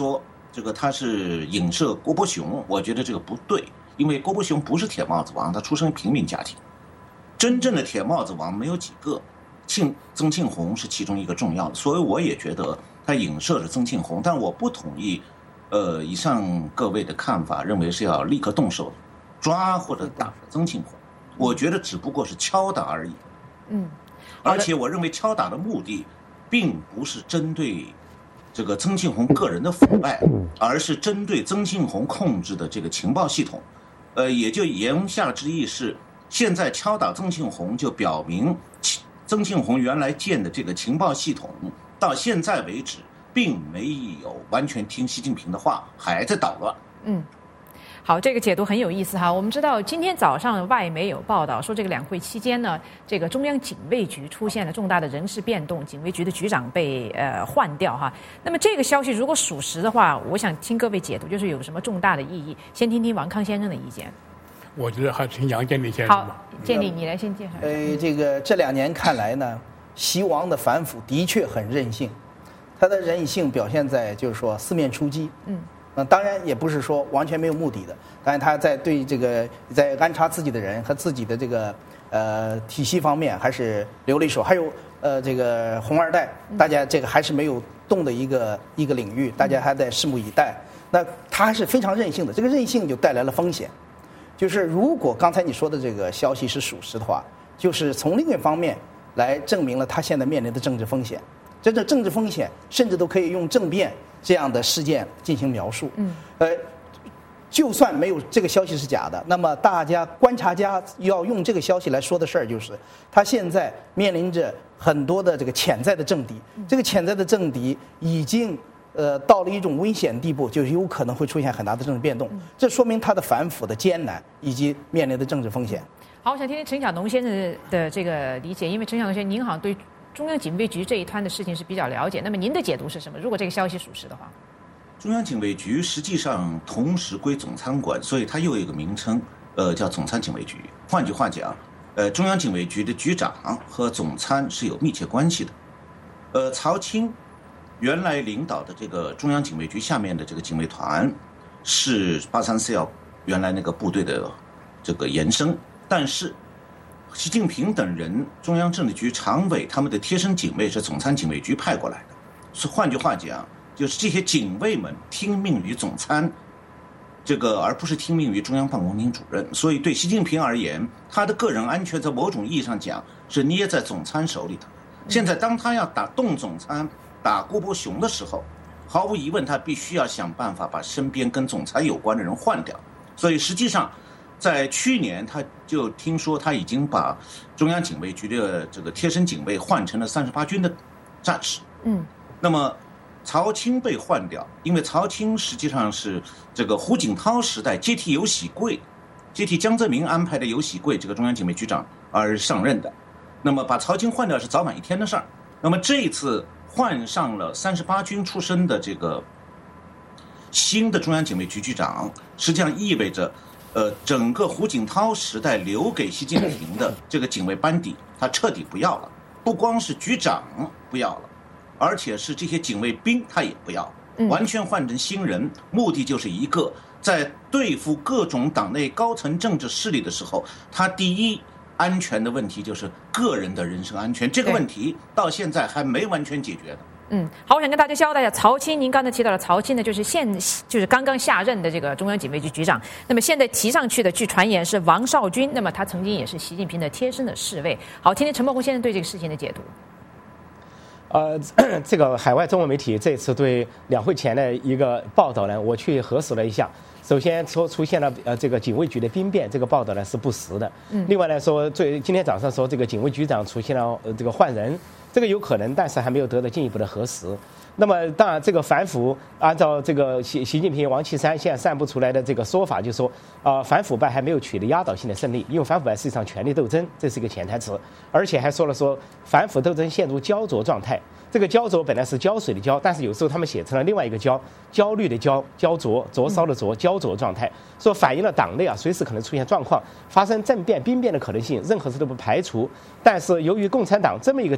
这个他是影射郭伯雄，我觉得这个不对，因为郭伯雄不是铁帽子王，他出生平民家庭，真正的铁帽子王没有几个，庆曾庆红是其中一个重要的，所以我也觉得他影射着曾庆红，但我不同意，呃，以上各位的看法，认为是要立刻动手抓或者打曾庆红，我觉得只不过是敲打而已。 嗯， 而且我认为敲打的目的，并不是针对这个曾庆红个人的腐败，而是针对曾庆红控制的这个情报系统。呃，也就言下之意是，现在敲打曾庆红，就表明曾庆红原来建的这个情报系统，到现在为止，并没有完全听习近平的话，还在捣乱。 嗯。好，这个解读很有意思哈。我们知道今天早上外媒有报道说，这个两会期间呢，这个中央警卫局出现了重大的人事变动，警卫局的局长被呃换掉哈。那么这个消息如果属实的话，我想听各位解读，就是有什么重大的意义？先听听王康先生的意见。 我觉得还是听杨建立先生吧。 好，建立你来先介绍。 呃，这个这两年看来呢，习王的反腐的确很任性，他的任性表现在就是说四面出击。 嗯。 呃，当然也不是说完全没有目的的，当然他在对这个在安插自己的人和自己的这个呃体系方面还是留了一手，还有呃这个红二代，大家这个还是没有动的一个一个领域，大家还在拭目以待。那他还是非常任性的，这个任性就带来了风险，就是如果刚才你说的这个消息是属实的话，就是从另一方面来证明了他现在面临的政治风险，这个政治风险甚至都可以用政变这样的事件进行描述。 嗯， 呃，就算没有这个消息是假的，那么大家观察家要用这个消息来说的事儿，就是他现在面临着很多的这个潜在的政敌，这个潜在的政敌已经呃到了一种危险地步，就有可能会出现很大的政治变动。这说明他的反腐的艰难以及面临的政治风险。 好，我想听听陈晓农先生的这个理解，因为陈晓农先生，您好像对中央警卫局这一摊的事情是比较了解，那么您的解读是什么？如果这个消息属实的话， 中央警卫局实际上同时归总参管，所以它又有一个名称，呃，叫总参警卫局。换句话讲，呃，中央警卫局的局长和总参是有密切关系的。呃，曹青原来领导的这个中央警卫局下面的这个警卫团，是八三四幺原来那个部队的这个延伸，但是习近平等人，中央政治局常委他们的贴身警卫是总参警卫局派过来的，是换句话讲，就是这些警卫们听命于总参，这个而不是听命于中央办公厅主任。所以对习近平而言，他的个人安全在某种意义上讲是捏在总参手里头。现在当他要打动总参，打郭伯雄的时候，毫无疑问他必须要想办法把身边跟总参有关的人换掉。所以实际上在去年他就听说他已经把中央警卫局的这个贴身警卫换成了三十八军的战士。 嗯， 那么曹青被换掉，因为曹青实际上是这个胡锦涛时代接替尤喜贵，接替江泽民安排的尤喜贵这个中央警卫局长而上任的。那么把曹青换掉是早晚一天的事儿。那么这一次换上了三十八军出身的这个新的中央警卫局局长，实际上意味着呃，整个胡锦涛时代留给习近平的这个警卫班底，他彻底不要了。不光是局长不要了，而且是这些警卫兵他也不要了，完全换成新人。目的就是一个，在对付各种党内高层政治势力的时候，他第一安全的问题就是个人的人身安全，这个问题到现在还没完全解决的。 嗯，好，我想跟大家交代一下，曹青，您刚才提到了曹青呢，就是现就是刚刚下任的这个中央警卫局局长。那么现在提上去的，据传言是王少军，那么他曾经也是习近平的贴身的侍卫。好，听听陈伯宏先生对这个事情的解读。 呃，这个海外中文媒体这次对两会前的一个报道呢，我去核实了一下。首先说出现了呃这个警卫局的兵变，这个报道呢是不实的。嗯。另外来说，最今天早上说这个警卫局长出现了呃这个换人，这个有可能，但是还没有得到进一步的核实。那么当然，这个反腐按照这个习习近平、王岐山现在散布出来的这个说法，就是说啊、呃、反腐败还没有取得压倒性的胜利，因为反腐败是一场权力斗争，这是一个潜台词。而且还说了说反腐斗争陷入焦灼状态。这个焦灼本来是胶水的胶，但是有时候他们写成了另外一个焦，焦虑的焦，焦灼，灼烧的灼，焦灼状态，说反映了党内啊随时可能出现状况，发生政变、兵变的可能性，任何事都不排除。但是由于共产党这么一个体制，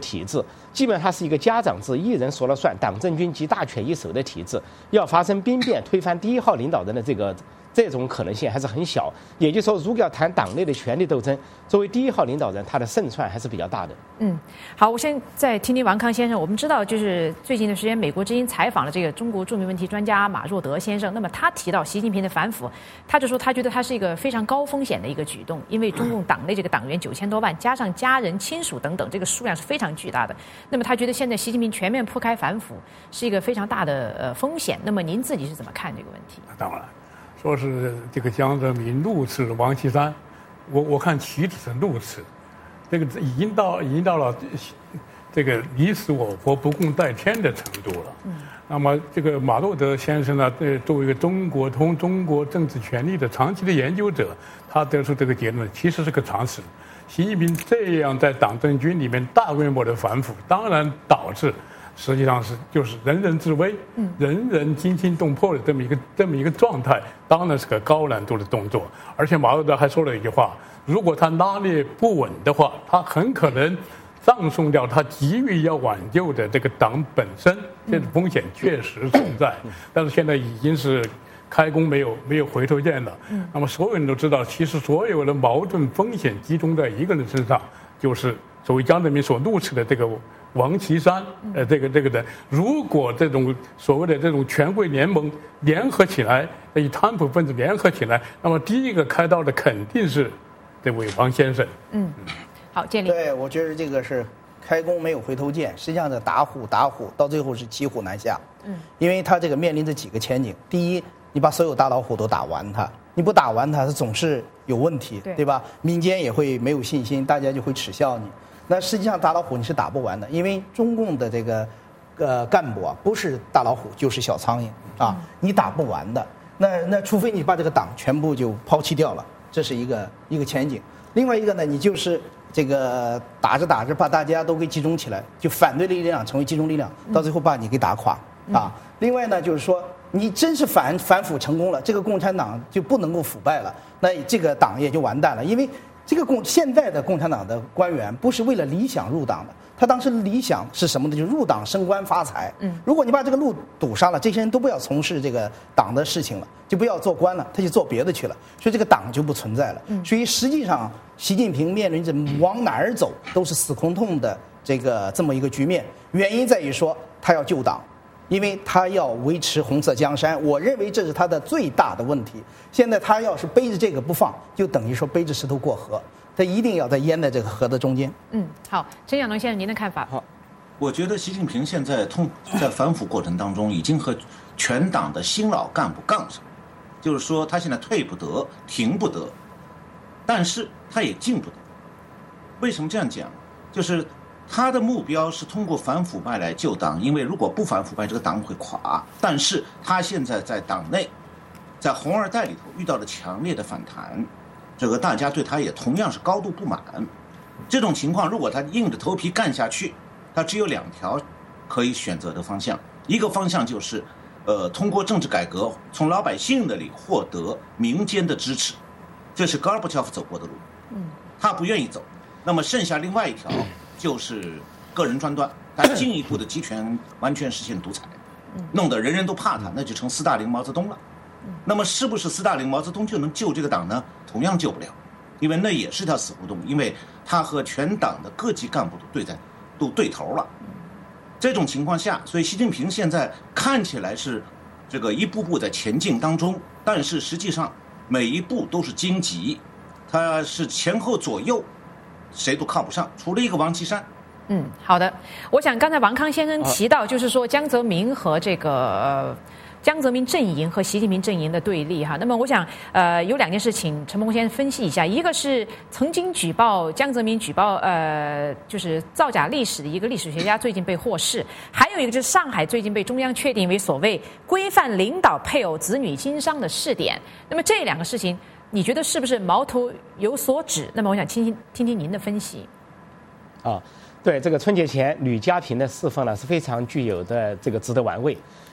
制，基本上它是一个家长制，一人说了算，党政军集大权一手的体制。要发生兵变推翻第一号领导人的这个这种可能性还是很小。也就是说，如果要谈党内的权力斗争，作为第一号领导人，他的胜算还是比较大的。 嗯，好，我先再听听王康先生。我们知道，就是最近的时间，美国之音采访了这个中国著名问题专家马若德先生。那么他提到习近平的反腐，他就说他觉得他是一个非常高风险的一个举动，因为中共党内这个党员九千多万，加上家人亲属等等，这个数量是非常巨大的。那么他觉得现在习近平全面铺开反腐是一个非常大的呃风险。那么您自己是怎么看这个问题？ 当然。说是这个江泽民怒斥王岐山，我我看岂止是怒斥，这个已经到已经到了这个你死我活不共戴天的程度了。嗯。那么这个马若德先生呢，呃，作为一个中国通中国政治权力的长期的研究者，他得出这个结论，其实是个常识。习近平这样在党政军里面大规模的反腐，当然导致。实际上是就是人人自危，嗯，人人惊心动魄的这么一个这么一个状态，当然是个高难度的动作。而且马若德还说了一句话：如果他拉捏不稳的话，他很可能葬送掉他急于要挽救的这个党本身。这种风险确实存在，但是现在已经是开弓没有没有回头箭了。嗯，那么所有人都知道，其实所有的矛盾风险集中在一个人身上，就是所谓江泽民所怒斥的这个。王岐山，呃，这个这个的，如果这种所谓的这种权贵联盟联合起来，以贪腐分子联合起来，那么第一个开刀的肯定是这位王先生。 嗯，好，建立。 对，我觉得这个是开弓没有回头箭，实际上这打虎打虎到最后是骑虎难下。嗯，因为他这个面临着几个前景：第一，你把所有大老虎都打完它，你不打完它，它总是有问题，对, 对吧？民间也会没有信心，大家就会耻笑你。那实际上大老虎你是打不完的，因为中共的这个呃干部啊，不是大老虎就是小苍蝇啊，你打不完的。那那除非你把这个党全部就抛弃掉了，这是一个一个前景。另外一个呢，你就是这个打着打着把大家都给集中起来，就反对的力量成为集中力量，到最后把你给打垮啊。另外呢，就是说你真是反反腐成功了，这个共产党就不能够腐败了，那这个党也就完蛋了，因为。这个共现在的共产党的官员不是为了理想入党的，他当时理想是什么呢？就是入党升官发财。嗯，如果你把这个路堵上了，这些人都不要从事这个党的事情了，就不要做官了，他就做别的去了，所以这个党就不存在了。嗯，所以实际上，习近平面临着往哪儿走都是死空洞的这个这么一个局面。原因在于说他要救党。因为他要维持红色江山，我认为这是他的最大的问题。现在他要是背着这个不放，就等于说背着石头过河，他一定要在淹在这个河的中间。 嗯，好，陈晓农先生，您的看法？ 好，我觉得习近平现在通在反腐过程当中，已经和全党的新老干部杠上，就是说他现在退不得，停不得，但是他也进不得。为什么这样讲？就是他的目标是通过反腐败来救党，因为如果不反腐败，这个党会垮。但是他现在在党内，在红二代里头遇到了强烈的反弹，这个大家对他也同样是高度不满。这种情况，如果他硬着头皮干下去，他只有两条可以选择的方向。一个方向就是，呃，通过政治改革，从老百姓那里获得民间的支持，这是戈尔巴乔夫走过的路。嗯，他不愿意走。那么剩下另外一条。就是个人专断，他进一步的集权完全实现独裁，弄得人人都怕他，那就成斯大林毛泽东了。那么是不是斯大林毛泽东就能救这个党呢？同样救不了，因为那也是条死胡同，因为他和全党的各级干部都对在都对头了。这种情况下，所以习近平现在看起来是这个一步步在前进当中，但是实际上每一步都是荆棘，他是前后左右谁都靠不上，除了一个王岐山。 嗯，好的。我想刚才王康先生提到，就是说江泽民和这个、呃、江泽民阵营和习近平阵营的对立哈。那么我想呃有两件事请陈鹏先生分析一下，一个是曾经举报江泽民举报呃就是造假历史的一个历史学家最近被获释，还有一个就是上海最近被中央确定为所谓规范领导配偶子女经商的试点。那么这两个事情。你觉得是不是矛头有所指？那么我想听听听听您的分析。 啊，对这个春节前吕家平的释放呢是非常具有的这个值得玩味，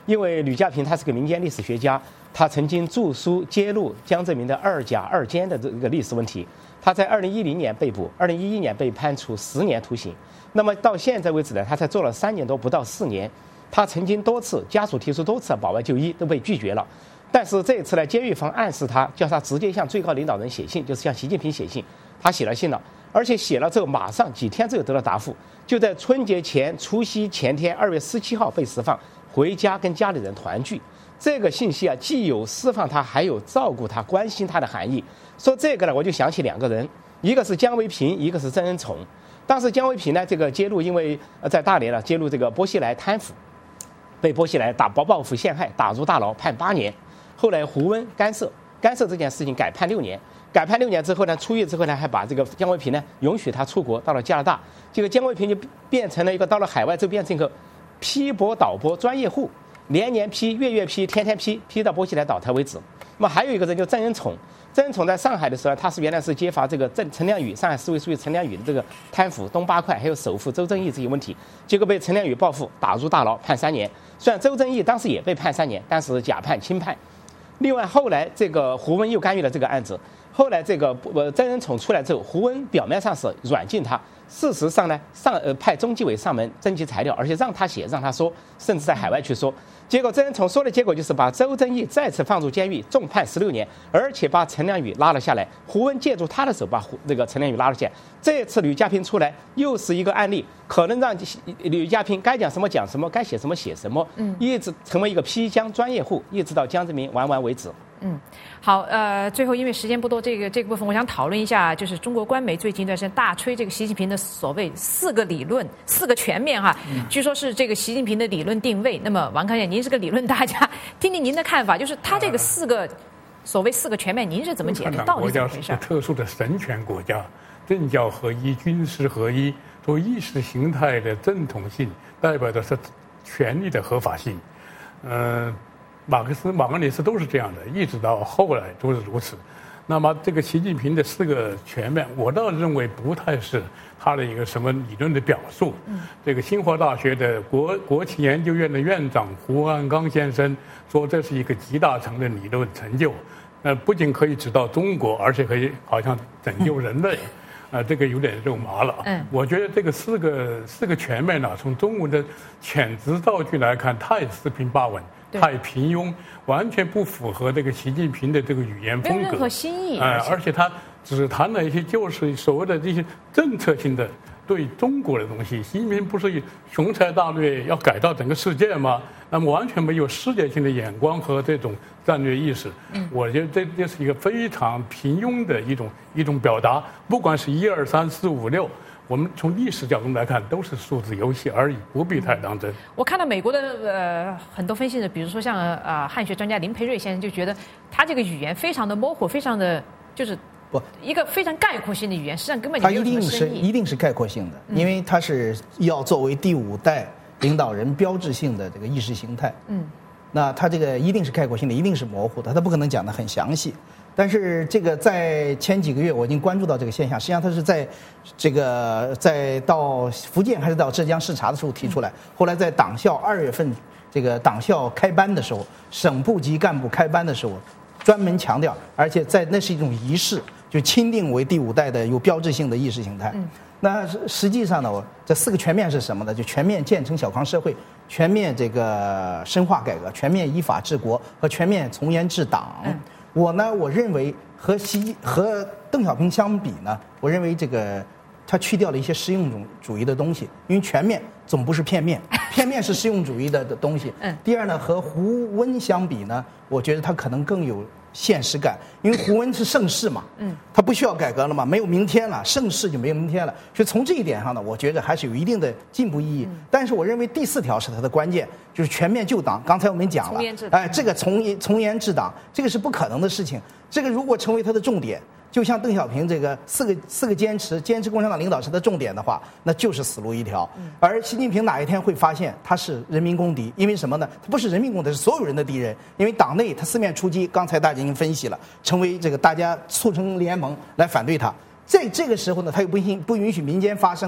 因为吕家平他是个民间历史学家，他曾经著书揭露江泽民的二甲二奸的这个历史问题。他在二零一零年被捕，二零一一年被判处十年徒刑。那么到现在为止呢，他才做了三年多，不到四年。他曾经多次家属提出多次保外就医都被拒绝了。但是这一次呢，监狱方暗示他，叫他直接向最高领导人写信，就是向习近平写信。他写了信了，而且写了之后马上几天之后得到答复，就在春节前除夕前天二月十七号被释放，回家跟家里人团聚。这个信息啊，既有释放他，还有照顾他、关心他的含义。说这个呢，我就想起两个人，一个是姜维平，一个是曾恩宠。当时姜维平呢，这个揭露，因为在大连呢揭露这个薄熙来贪腐，被薄熙来打报报复陷害，打入大牢，判八年。后来胡温干涉，干涉这件事情改判六年。改判六年之后呢，出狱之后呢，还把这个姜维平呢允许他出国，到了加拿大。这个姜维平就变成了一个到了海外就变成一个批驳导播专业户，年年批、月月批、天天批，批到薄熙来倒台为止。那么还有一个人叫曾恩宠，曾恩宠在上海的时候，他是原来是揭发这个陈陈良宇，上海市委书记陈良宇的这个贪腐、东八块还有首富周正义这些问题，结果被陈良宇报复，打入大牢，判三年。虽然周正义当时也被判三年，但是假判轻判。另外后来这个胡温又干预了这个案子，后来这个呃曾恩宠出来之后，胡温表面上是软禁他，事实上呢上呃派中纪委上门征集材料，而且让他写让他说，甚至在海外去说。结果曾恩宠说的结果就是把周正义再次放入监狱，重判十六年，而且把陈良宇拉了下来。胡温借助他的手把那个陈良宇拉了下来。这次吕家平出来又是一个案例，可能让吕家平该讲什么讲什么，该写什么写什么，嗯，一直成为一个批江专业户，一直到江泽民完完为止。 嗯，好，呃，最后因为时间不多，这个这个部分我想讨论一下，就是中国官媒最近一段时间大吹这个习近平的所谓四个理论、四个全面哈，嗯、据说是这个习近平的理论定位。那么王康健，您是个理论大家，听听您的看法，就是他这个四个、呃、所谓四个全面，您是怎么解读？到底怎么回事？ 国家是特殊的神权国家，政教合一、军事合一，作为意识形态的正统性，代表的是权力的合法性，嗯、呃。马克思、马格里斯都是这样的，一直到后来都是如此。那么这个习近平的四个全面，我倒认为不太是他的一个什么理论的表述。嗯、这个清华大学的国国企研究院的院长胡汉刚先生说，这是一个集大成的理论成就。呃，不仅可以指导中国，而且可以好像拯救人类。嗯啊、呃，这个有点肉麻了。嗯，我觉得这个四个四个全面呢、啊，从中文的遣词造句来看，太四平八稳。太平庸，完全不符合这个习近平的这个语言风格， 没有任何新意。 呃，而且他只谈了一些就是所谓的这些政策性的对中国的东西。习近平不是雄才大略要改造整个世界吗？那么完全没有世界性的眼光和这种战略意识。嗯，我觉得这这是一个非常平庸的一种一种表达。不管是一二三四五六。我们从历史角度来看，都是数字游戏而已，不必太当真。 我看到美国的呃很多分析的，比如说像啊、呃、汉学专家林培瑞先生就觉得，他这个语言非常的模糊，非常的就是不一个非常概括性的语言，实际上根本就没有什么深意。 它一定是一定是概括性的，因为它是要作为第五代领导人标志性的这个意识形态。嗯，那它这个一定是概括性的，一定是模糊的，它不可能讲得很详细。但是这个在前几个月我已经关注到这个现象，实际上它是在这个在到福建还是到浙江视察的时候提出来，后来在党校二月份这个党校开班的时候，省部级干部开班的时候，专门强调，而且在那是一种仪式，就钦定为第五代的有标志性的意识形态。嗯，那实际上呢，我这四个全面是什么呢？就全面建成小康社会，全面这个深化改革，全面依法治国和全面从严治党。嗯，我呢，我认为和习和邓小平相比呢，我认为这个他去掉了一些实用主主义的东西，因为全面总不是片面，片面是实用主义的的东西。嗯。第二呢，和胡温相比呢，我觉得他可能更有现实感，因为胡温是盛世嘛，嗯，他不需要改革了嘛，没有明天了，盛世就没有明天了，所以从这一点上呢，我觉得还是有一定的进步意义。嗯、但是我认为第四条是它的关键，就是全面救党。刚才我们讲了，哎，这个从严从严治党，这个是不可能的事情。这个如果成为它的重点，就像邓小平这个四个四个坚持，坚持共产党领导是他重点的话，那就是死路一条。而习近平哪一天会发现他是人民公敌？因为什么呢？他不是人民公敌，是所有人的敌人。因为党内他四面出击，刚才大家已经分析了，成为这个大家促成联盟来反对他。在这个时候呢，他又不允不允许民间发声。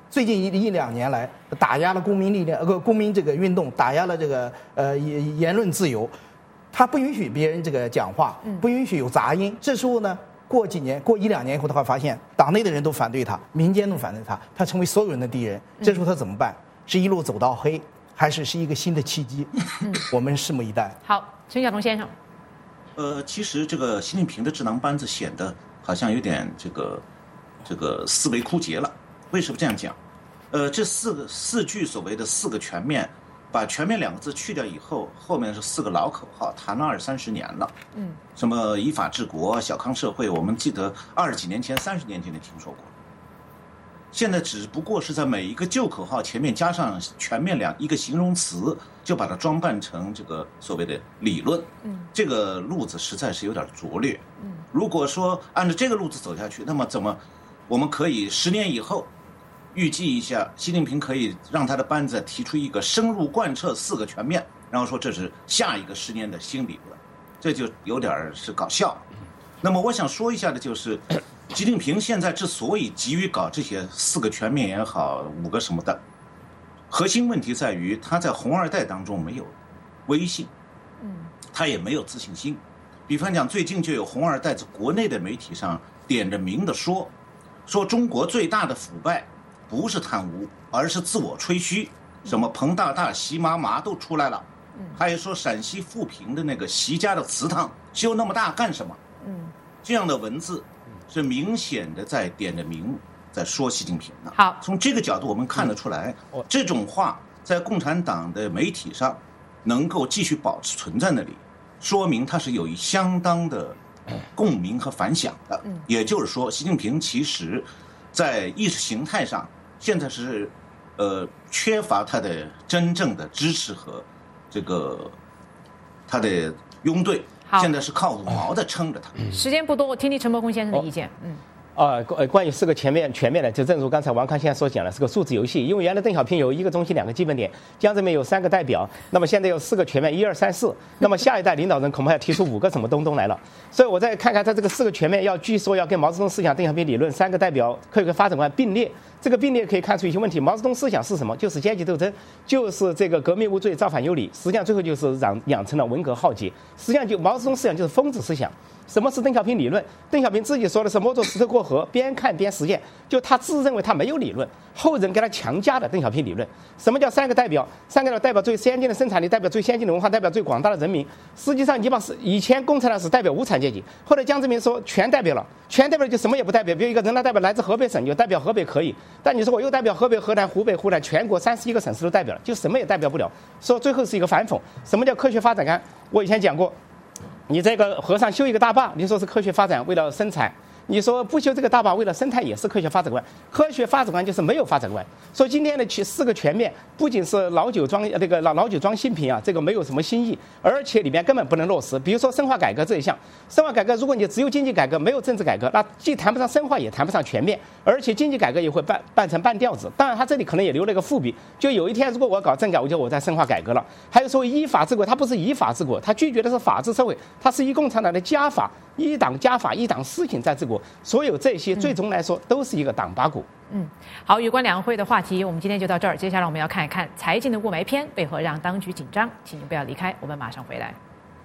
最近一一两年来打压了公民力量，呃，公民这个运动，打压了这个呃言言论自由，他不允许别人这个讲话，不允许有杂音。这时候呢，过几年，过一两年以后，他会发现党内的人都反对他，民间都反对他，他成为所有人的敌人。这时候他怎么办？是一路走到黑，还是是一个新的契机？我们拭目以待。 好，陈晓东先生。 呃，其实这个习近平的智囊班子显得好像有点这个这个思维枯竭了。为什么这样讲？呃，这四个四句所谓的四个全面，把全面两个字去掉以后，后面是四个老口号，谈了二三十年了。 嗯， 什么依法治国、小康社会，我们记得二十几年前、三十年前就听说过。现在只不过是在每一个旧口号前面加上全面两一个形容词，就把它装扮成这个所谓的理论。 嗯， 这个路子实在是有点拙劣。嗯，如果说按照这个路子走下去，那么怎么我们可以十年以后？预计一下，习近平可以让他的班子提出一个深入贯彻四个全面，然后说这是下一个十年的新理论，这就有点是搞笑。那么我想说一下的就是，习近平现在之所以急于搞这些四个全面也好，五个什么的，核心问题在于他在红二代当中没有威信，嗯，他也没有自信心。比方讲，最近就有红二代在国内的媒体上点着名的说，说中国最大的腐败不是贪污，而是自我吹嘘，什么彭大大、习妈妈都出来了，还有说陕西富平的那个习家的祠堂修那么大干什么？嗯，这样的文字是明显的在点着名在说习近平的。 好， 从这个角度我们看得出来，这种话在共产党的媒体上能够继续保持存在那里，说明它是有一相当的共鸣和反响的。也就是说，习近平其实在意识形态上现在是，呃，缺乏他的真正的支持和这个他的拥趸，现在是靠五毛的撑着他。 时间不多，我听听陈伯公先生的意见。嗯。 啊，关关于四个全面全面的，就正如刚才王康先生所讲的，是个数字游戏。因为原来邓小平有一个中心两个基本点，江泽民有三个代表，那么现在有四个全面，一二三四。那么下一代领导人恐怕要提出五个什么东东来了。所以我再看看他这个四个全面，要据说要跟毛泽东思想、邓小平理论三个代表科学发展观并列。这个并列可以看出一些问题。毛泽东思想是什么？就是阶级斗争，就是这个革命无罪，造反有理。实际上最后就是养养成了文革浩劫。实际上就毛泽东思想就是疯子思想。什么是邓小平理论？邓小平自己说的是摸着石头过河，边看边实践。就他自认为他没有理论，后人给他强加的邓小平理论。什么叫三个代表？三个代表代表最先进的生产力，代表最先进的文化，代表最广大的人民。实际上，你把是以前共产党是代表无产阶级，后来江泽民说全代表了，全代表就什么也不代表。比如一个人大代表来自河北省，就代表河北可以，但你说我又代表河北、河南、湖北、湖南全国三十一个省市都代表了，就什么也代表不了。说最后是一个反讽。什么叫科学发展观？我以前讲过。你这个河上修一个大坝，你说是科学发展为了生产，你说不修这个大坝为了生态也是科学发展观。科学发展观就是没有发展观。所以今天的去四个全面，不仅是老酒庄这个老老酒庄新品啊，这个没有什么新意，而且里面根本不能落实。比如说深化改革这一项，深化改革如果你只有经济改革没有政治改革，那既谈不上深化也谈不上全面，而且经济改革也会办办成半吊子。当然他这里可能也留了一个伏笔，就有一天如果我搞政改，我就我在深化改革了。还有说依法治国，他不是依法治国，他拒绝的是法治社会，他是以共产党的家法，一党家法一党施行在治国。所有这些最终来说都是一个党八股。 嗯，好，有关两会的话题，我们今天就到这儿。接下来我们要看一看财经的雾霾篇为何让当局紧张，请您不要离开，我们马上回来。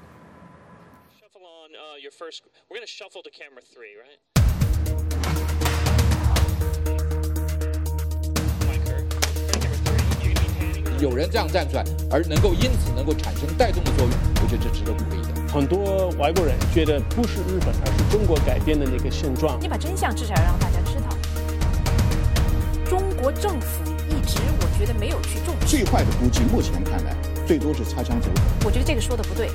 有人这样站出来，而能够因此能够产生带动的作用，我觉得这值得鼓励的。 很多外国人觉得不是日本，而是中国改变的那个现状。 你把真相至少要让大家知道。中国政府一直，我觉得没有去重视。 最坏的估计，目前看来，最多是擦枪走火。 我觉得这个说的不对。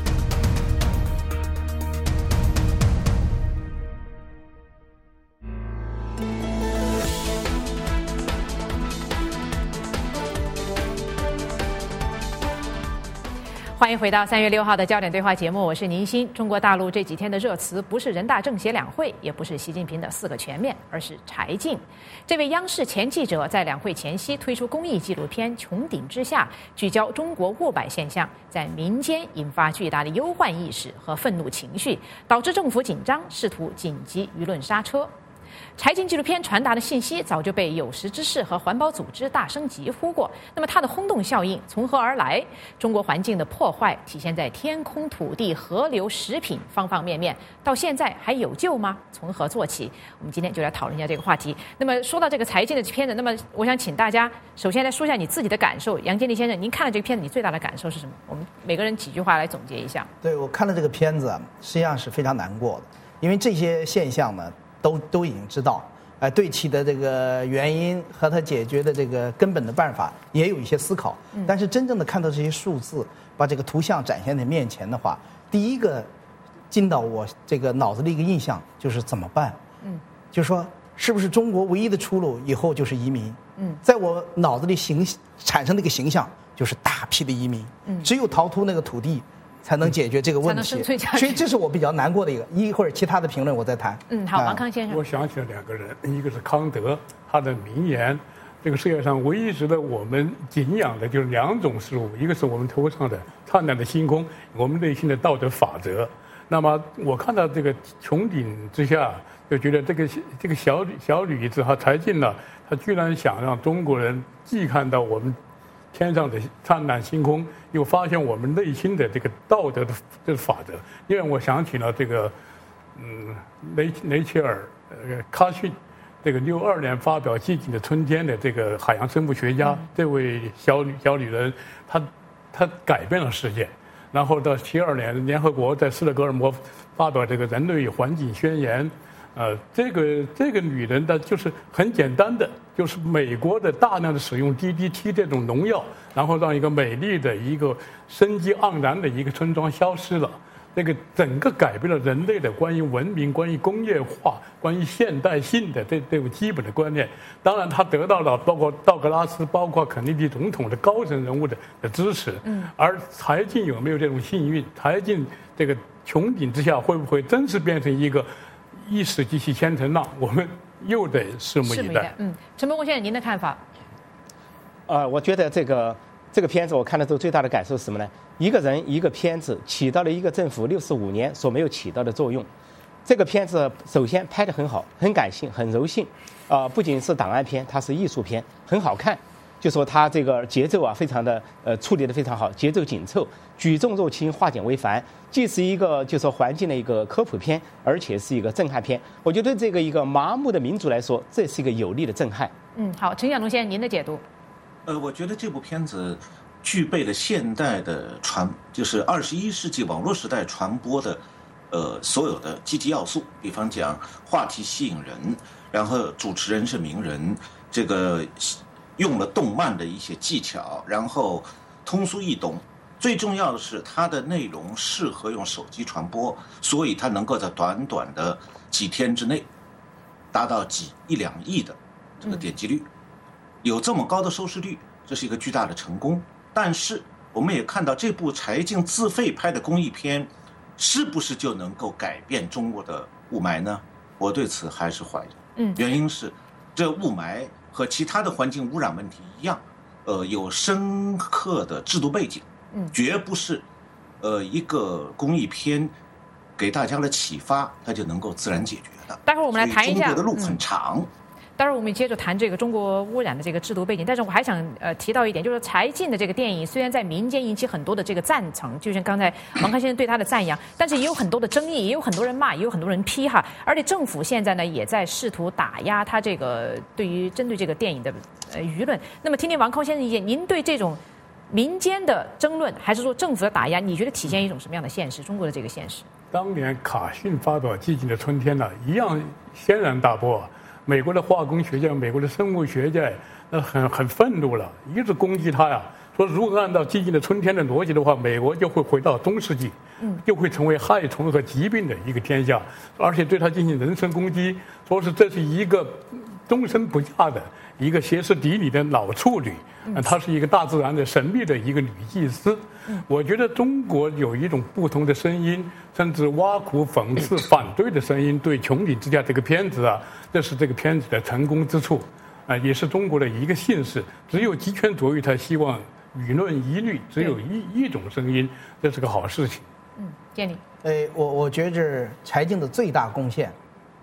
欢迎回到三月六号的焦点对话节目，我是宁鑫。中国大陆这几天的热词不是人大政协两会，也不是习近平的四个全面，而是柴静。这位央视前记者在两会前夕推出公益纪录片《穹顶之下》，聚焦中国雾霾现象，在民间引发巨大的忧患意识和愤怒情绪，导致政府紧张，试图紧急舆论刹车。 柴静纪录片传达的信息早就被有识之士和环保组织大声疾呼过。那么它的轰动效应从何而来？中国环境的破坏体现在天空、土地、河流、食品方方面面，到现在还有救吗？从何做起？我们今天就来讨论一下这个话题。那么说到这个柴静的片子，那么我想请大家首先来说一下你自己的感受。杨建立先生，您看了这个片子，你最大的感受是什么？我们每个人几句话来总结一下。 对，我看了这个片子啊，实际上是非常难过的，因为这些现象呢。都都已经知道，呃，对其的这个原因和它解决的这个根本的办法也有一些思考。嗯、但是真正的看到这些数字，把这个图像展现在面前的话，第一个进到我这个脑子的一个印象就是怎么办？嗯，就说是不是中国唯一的出路以后就是移民？嗯，在我脑子里形产生的一个形象就是大批的移民，嗯，只有逃出那个土地。才能解决这个问题，所以这是我比较难过的一个。一会儿其他的评论我再谈。 嗯，好，王康先生。 我想起了两个人，一个是康德，他的名言：这个世界上唯一值得我们敬仰的就是两种事物，一个是我们头上的灿烂的星空，我们内心的道德法则。那么我看到这个穹顶之下，就觉得这个这个小小女子哈柴静呢，她居然想让中国人既看到我们天上的灿烂星空，又发现我们内心的这个道德的这个法则。因为我想起了这个，嗯，雷雷切尔呃卡逊，这个六二年发表《寂静的春天》的这个海洋生物学家，嗯、这位小女小女人，她她改变了世界。然后到七二年，联合国在斯德哥尔摩发表这个人类环境宣言。呃，这个这个女人呢，就是很简单的，就是美国的大量的使用 D D T 这种农药，然后让一个美丽的一个生机盎然的一个村庄消失了。这个整个改变了人类的关于文明、关于工业化、关于现代性的这这种基本的观念。当然，他得到了包括道格拉斯、包括肯尼迪总统的高层人物的的支持。嗯。而柴静有没有这种幸运？柴静这个穹顶之下，会不会真是变成一个？一时激起千层浪，我们又得拭目以待。 嗯，陈伯公先生，您的看法？ 呃，我觉得这个这个片子我看的时候最大的感受是什么呢？一个人一个片子起到了一个政府六十五年所没有起到的作用。这个片子首先拍得很好，很感性，很柔性。啊、呃，不仅是档案片，它是艺术片，很好看。就说它这个节奏啊，非常的呃处理得非常好，节奏紧凑，举重若轻，化简为繁，既是一个就说环境的一个科普片，而且是一个震撼片。我觉得这个一个麻木的民族来说，这是一个有力的震撼。 嗯，好，陈晓东先生，您的解读。 呃，我觉得这部片子具备了现代的传，就是二十一世纪网络时代传播的呃所有的积极要素，比方讲话题吸引人，然后主持人是名人，这个。用了动漫的一些技巧，然后通俗易懂。最重要的是，它的内容适合用手机传播，所以它能够在短短的几天之内达到几一两亿的这个点击率，有这么高的收视率，这是一个巨大的成功。但是我们也看到，这部柴静自费拍的公益片，是不是就能够改变中国的雾霾呢？我对此还是怀疑。嗯，原因是这雾霾。和其他的环境污染问题一样，呃，有深刻的制度背景，嗯，绝不是，呃，一个公益片给大家的启发，它就能够自然解决的。 待会儿我们来谈一下， 中国的路很长。嗯待会儿我们接着谈这个中国污染的这个制度背景，但是我还想呃提到一点，就是柴静的这个电影虽然在民间引起很多的这个赞成，就像刚才王康先生对他的赞扬，但是也有很多的争议，也有很多人骂，也有很多人批哈，而且政府现在呢也在试图打压他这个对于针对这个电影的呃舆论。那么听听王康先生意见，您对这种民间的争论还是说政府的打压，你觉得体现一种什么样的现实？中国的这个现实？ 当年卡逊发表《寂静的春天》呢，一样轩然大波。美国的化工学界、美国的生物学界，那很很愤怒了，一直攻击他呀，说如果按照《寂静的春天》的逻辑的话，美国就会回到中世纪，嗯，就会成为害虫和疾病的一个天下，而且对他进行人身攻击，说是这是一个终身不嫁的一个歇斯底里的老处女，嗯，她是一个大自然的神秘的一个女祭司。嗯，我觉得中国有一种不同的声音，甚至挖苦、讽刺、反对的声音，对《穹顶之下》这个片子啊，这是这个片子的成功之处，啊，也是中国的一个幸事。只有极权主义才希望舆论一律只有一一种声音，这是个好事情。 嗯，建立。 呃，我我觉着柴静的最大贡献，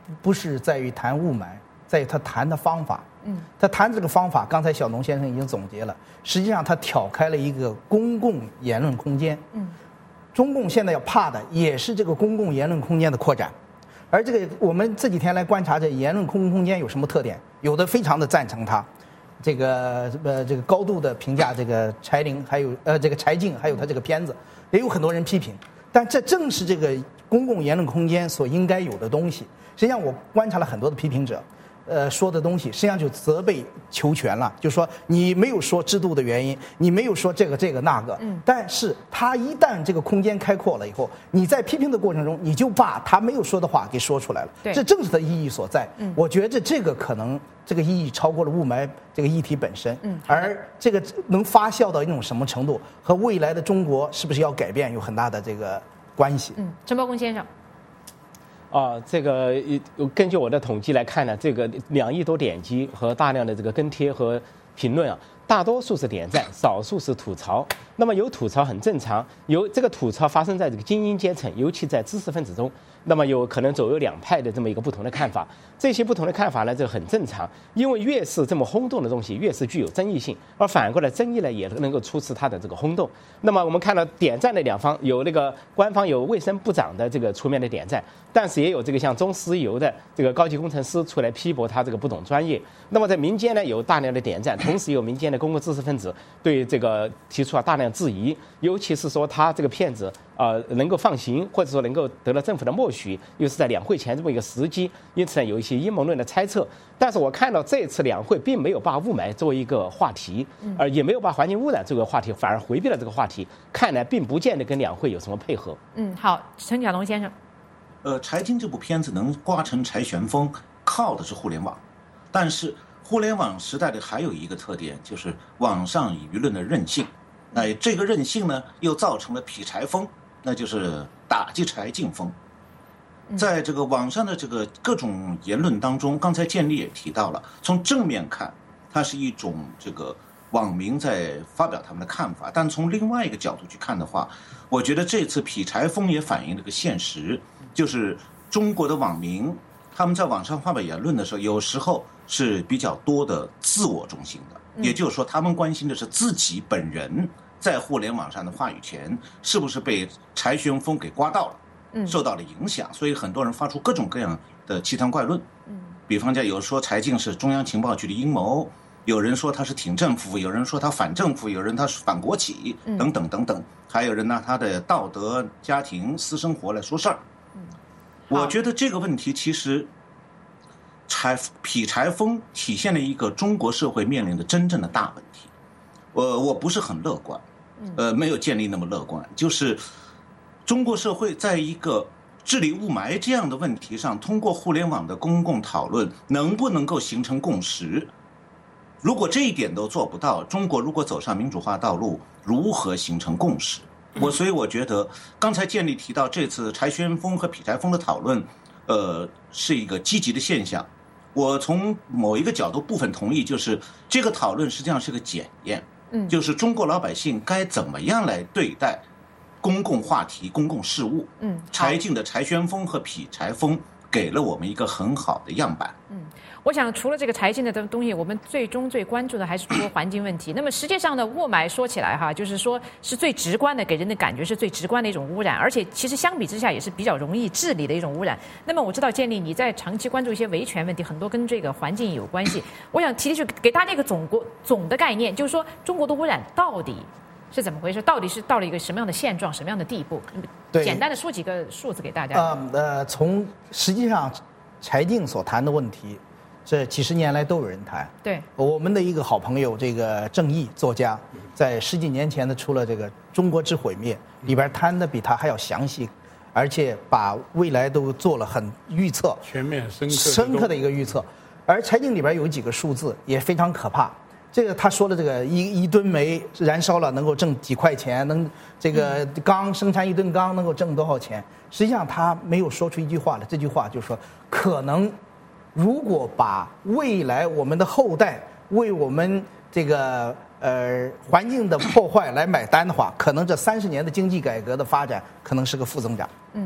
不是在于谈雾霾，在于他谈的方法。 嗯， 他谈这个方法，刚才小农先生已经总结了，实际上他挑开了一个公共言论空间。 嗯， 中共现在要怕的也是这个公共言论空间的扩展。而这个我们这几天来观察这言论公共空间有什么特点，有的非常的赞成他，这个呃这个高度的评价这个柴玲，还有呃这个柴静，还有他这个片子，也有很多人批评。但这正是这个公共言论空间所应该有的东西。实际上，我观察了很多的批评者，呃说的东西，实际上就责备求全了，就说你没有说制度的原因，你没有说这个这个那个。嗯。但是他一旦这个空间开阔了以后，你在批评的过程中，你就把他没有说的话给说出来了。 对。 这正是它的意义所在。 嗯。 我觉得这个可能这个意义超过了雾霾这个议题本身。 嗯。 而这个能发酵到一种什么程度，和未来的中国是不是要改变有很大的这个关系。 嗯，陈伯公先生。 啊，这个根据我的统计来看呢，这个两亿多点击和大量的这个跟帖和评论啊，大多数是点赞，少数是吐槽。那么有吐槽很正常，有这个吐槽发生在这个精英阶层，尤其在知识分子中。那么有可能左右两派的这么一个不同的看法，这些不同的看法呢，这很正常，因为越是这么轰动的东西，越是具有争议性，而反过来争议呢，也能够促使它的这个轰动。那么我们看到点赞的两方，有那个官方有卫生部长的这个出面的点赞，但是也有这个像中石油的这个高级工程师出来批驳他这个不懂专业。那么在民间呢，有大量的点赞，同时有民间的公共知识分子对这个提出了大量质疑，尤其是说他这个骗子呃能够放行，或者说能够得到政府的默许，又是在两会前这么一个时机，因此呢有一些阴谋论的猜测。但是我看到这次两会并没有把雾霾作为一个话题，呃也没有把环境污染这个话题，反而回避了这个话题，看来并不见得跟两会有什么配合。 嗯，好，陈小龙先生。 呃，柴静这部片子能刮成柴旋风，靠的是互联网，但是互联网时代的还有一个特点，就是网上舆论的韧性。那这个韧性呢，又造成了劈柴风，那就是打击柴静风。在这个网上的这个各种言论当中，刚才建立也提到了，从正面看，它是一种这个网民在发表他们的看法，但从另外一个角度去看的话，我觉得这次劈柴风也反映了个现实，就是中国的网民他们在网上发表言论的时候，有时候是比较多的自我中心的，也就是说他们关心的是自己本人在互联网上的话语权是不是被柴旋风给刮到了，受到了影响，所以很多人发出各种各样的奇谈怪论。比方讲，有说柴静是中央情报局的阴谋，有人说他是挺政府，有人说他反政府，有人他是反国企，等等等等，还有人拿他的道德、家庭、私生活来说事儿。我觉得这个问题其实柴劈柴风体现了一个中国社会面临的真正的大问题。我我不是很乐观，呃，没有建立那么乐观，就是中国社会在一个治理雾霾这样的问题上，通过互联网的公共讨论，能不能够形成共识？如果这一点都做不到，中国如果走上民主化道路，如何形成共识？我所以我觉得，刚才建立提到这次柴旋风和劈柴风的讨论，呃，是一个积极的现象。我从某一个角度部分同意，就是这个讨论实际上是个检验，嗯，就是中国老百姓该怎么样来对待公共话题、公共事务。嗯，柴静的柴旋风和劈柴风给了我们一个很好的样板。 嗯，我想除了这个柴静的东西，我们最终最关注的还是说环境问题。那么实际上呢，雾霾说起来哈，就是说是最直观的，给人的感觉是最直观的一种污染，而且其实相比之下也是比较容易治理的一种污染。那么我知道建立你在长期关注一些维权问题，很多跟这个环境有关系。我想提提出给大家一个总国总的概念，就是说中国的污染到底是怎么回事？到底是到了一个什么样的现状、什么样的地步？ 对， 简单的说几个数字给大家。 呃呃，从实际上柴静所谈的问题，这几十年来都有人谈。 对， 我们的一个好朋友，这个郑毅作家，在十几年前的出了这个《中国之毁灭》，里边谈的比他还要详细，而且把未来都做了很预测， 全面深刻深刻的一个预测。而柴静里边有几个数字也非常可怕。这个他说的这个一一吨煤燃烧了能够挣几块钱，能这个钢生产一吨钢能够挣多少钱？实际上他没有说出一句话来，这句话就是说，可能如果把未来我们的后代为我们这个呃环境的破坏来买单的话，可能这三十年的经济改革的发展可能是个负增长。 嗯，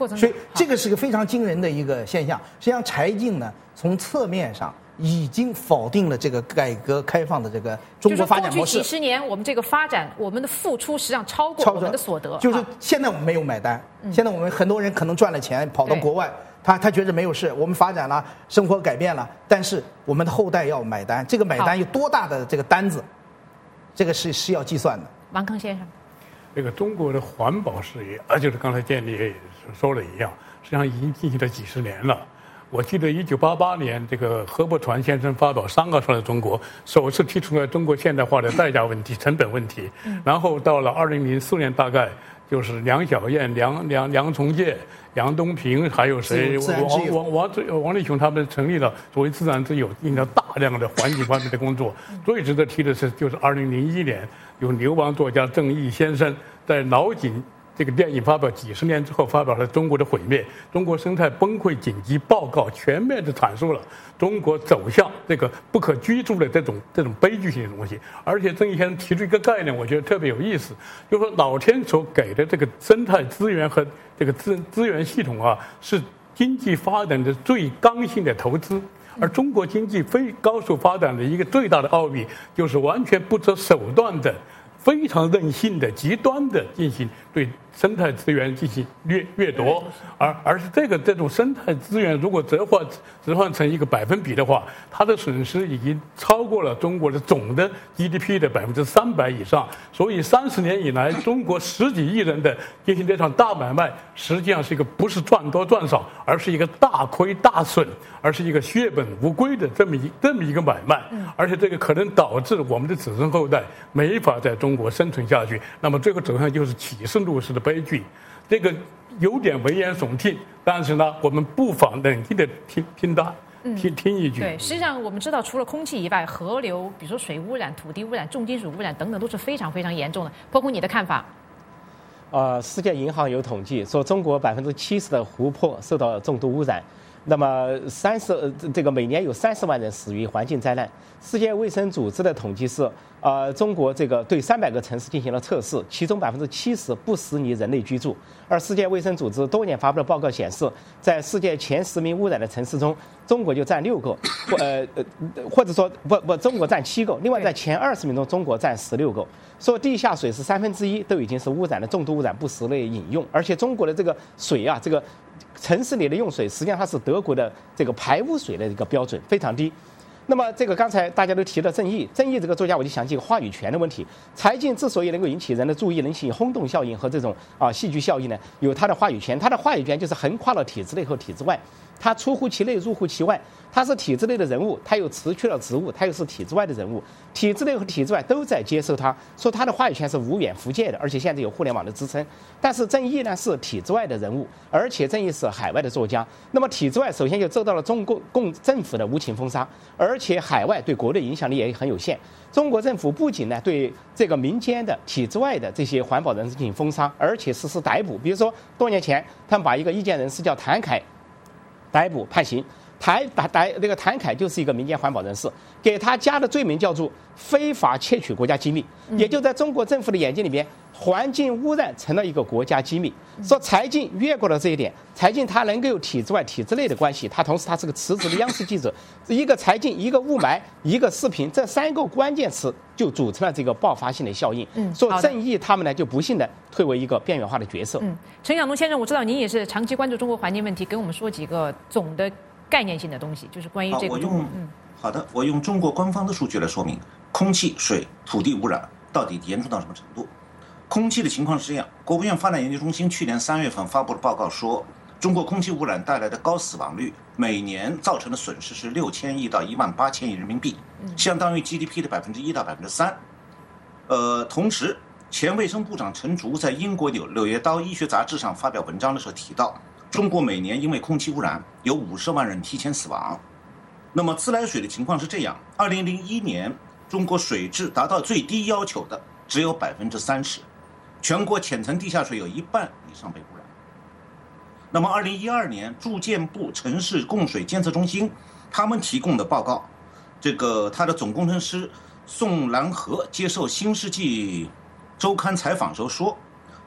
负增长， 所以这个是个非常惊人的一个现象。实际上，柴静呢，从侧面上已经否定了这个改革开放的这个中国发展模式。 就是过去几十年，我们这个发展，我们的付出实际上超过我们的所得。 就是现在我们没有买单， 嗯、 现在我们很多人可能赚了钱跑到国外，他他觉得没有事，我们发展了，生活改变了，但是我们的后代要买单，这个买单有多大的这个单子，这个是是要计算的。 王康先生， 这个中国的环保事业，啊，就是刚才建立也说了一样，实际上已经进行了几十年了。我记得一九八八年，这个何伯传先生发表《商告出来的中国》，首次提出了中国现代化的代价问题、成本问题。然后到了二零零四年，大概就是梁晓燕、梁梁梁从诫、杨东平，还有谁？王王王王立雄他们成立了所谓自然之友，进行了大量的环境方面的工作。最值得提的是，就是二零零一年，有流亡作家郑毅先生在老井这个电影发表几十年之后，发表了《中国的毁灭》，中国生态崩溃紧急报告，全面的阐述了中国走向这个不可居住的这种这种悲剧性的东西。而且郑毅先生提出一个概念，我觉得特别有意思，就是说老天所给的这个生态资源和这个资资源系统啊，是经济发展的最刚性的投资。而中国经济非高速发展的一个最大的奥秘，就是完全不择手段的、非常任性的、极端的进行对生态资源进行掠掠夺，而而是这个这种生态资源如果折换折换成一个百分比的话，它的损失已经超过了中国的总的 G D P 的百分之三百以上。所以三十年以来，中国十几亿人的进行这场大买卖，实际上是一个不是赚多赚少，而是一个大亏大损，而是一个血本无归的这么一这么一个买卖。而且这个可能导致我们的子孙后代没法在中国生存下去，那么最后走向就是启示录式的悲剧。这个有点危言耸听，但是呢，我们不妨冷静的听听他听听一句。 对，实际上我们知道，除了空气以外，河流，比如说水污染、土地污染、重金属污染等等，都是非常非常严重的。包括你的看法？ 呃，世界银行有统计说，中国百分之七十的湖泊受到重度污染。那么三十这个每年有三十万人死于环境灾难。世界卫生组织的统计是，呃，中国这个对三百个城市进行了测试，其中百分之七十不适宜人类居住。而世界卫生组织多年发布的报告显示，在世界前十名污染的城市中，中国就占六个，或呃呃或者说不不，中国占七个。另外在前二十名中，中国占十六个。说地下水是三分之一都已经是污染的重度污染，不适类饮用。而且中国的这个水啊，这个城市里的用水，实际上它是德国的这个排污水的一个标准非常低。那么这个刚才大家都提到郑毅，郑毅这个作家，我就想起一个话语权的问题。柴静之所以能够引起人的注意，能引起轰动效应和这种啊戏剧效应呢，有他的话语权。他的话语权就是横跨了体制内和体制外，他出乎其内，入乎其外。他是体制内的人物，他又辞去了职务，他又是体制外的人物，体制内和体制外都在接受他，说他的话语权是无远弗届的，而且现在有互联网的支撑。但是郑毅呢是体制外的人物，而且郑毅是海外的作家，那么体制外首先就受到了中共共政府的无情封杀，而且海外对国内影响力也很有限。中国政府不仅呢对这个民间的体制外的这些环保人士进行封杀，而且实施逮捕。比如说多年前他们把一个意见人士叫谭凯逮捕判刑。谭谭谭那个谭凯就是一个民间环保人士，给他加的罪名叫做非法窃取国家机密，也就在中国政府的眼睛里边，环境污染成了一个国家机密。说柴静越过了这一点，柴静他能够有体制外体制内的关系，他同时他是个辞职的央视记者，一个柴静，一个雾霾，一个视频，这三个关键词就组成了这个爆发性的效应。嗯，说郑毅他们呢就不幸的退为一个边缘化的角色。 嗯，陈晓东先生，我知道您也是长期关注中国环境问题，给我们说几个总的概念性的东西，就是关于这个。 我用嗯， 好的，我用中国官方的数据来说明空气、水、土地污染到底严重到什么程度。空气的情况是这样，国务院发展研究中心去年三月份发布的报告说，中国空气污染带来的高死亡率，每年造成的损失是六千亿到一万八千亿人民币，相当于 G D P 的百分之一到百分之三。呃，同时，前卫生部长陈竺在英国纽柳叶刀医学杂志上发表文章的时候提到，中国每年因为空气污染有五十万人提前死亡。那么自来水的情况是这样，二零零一年中国水质达到最低要求的只有百分之三十，全国浅层地下水有一半以上被污染。那么二零一二年住建部城市供水监测中心他们提供的报告，这个他的总工程师宋兰和接受新世纪周刊采访时候说，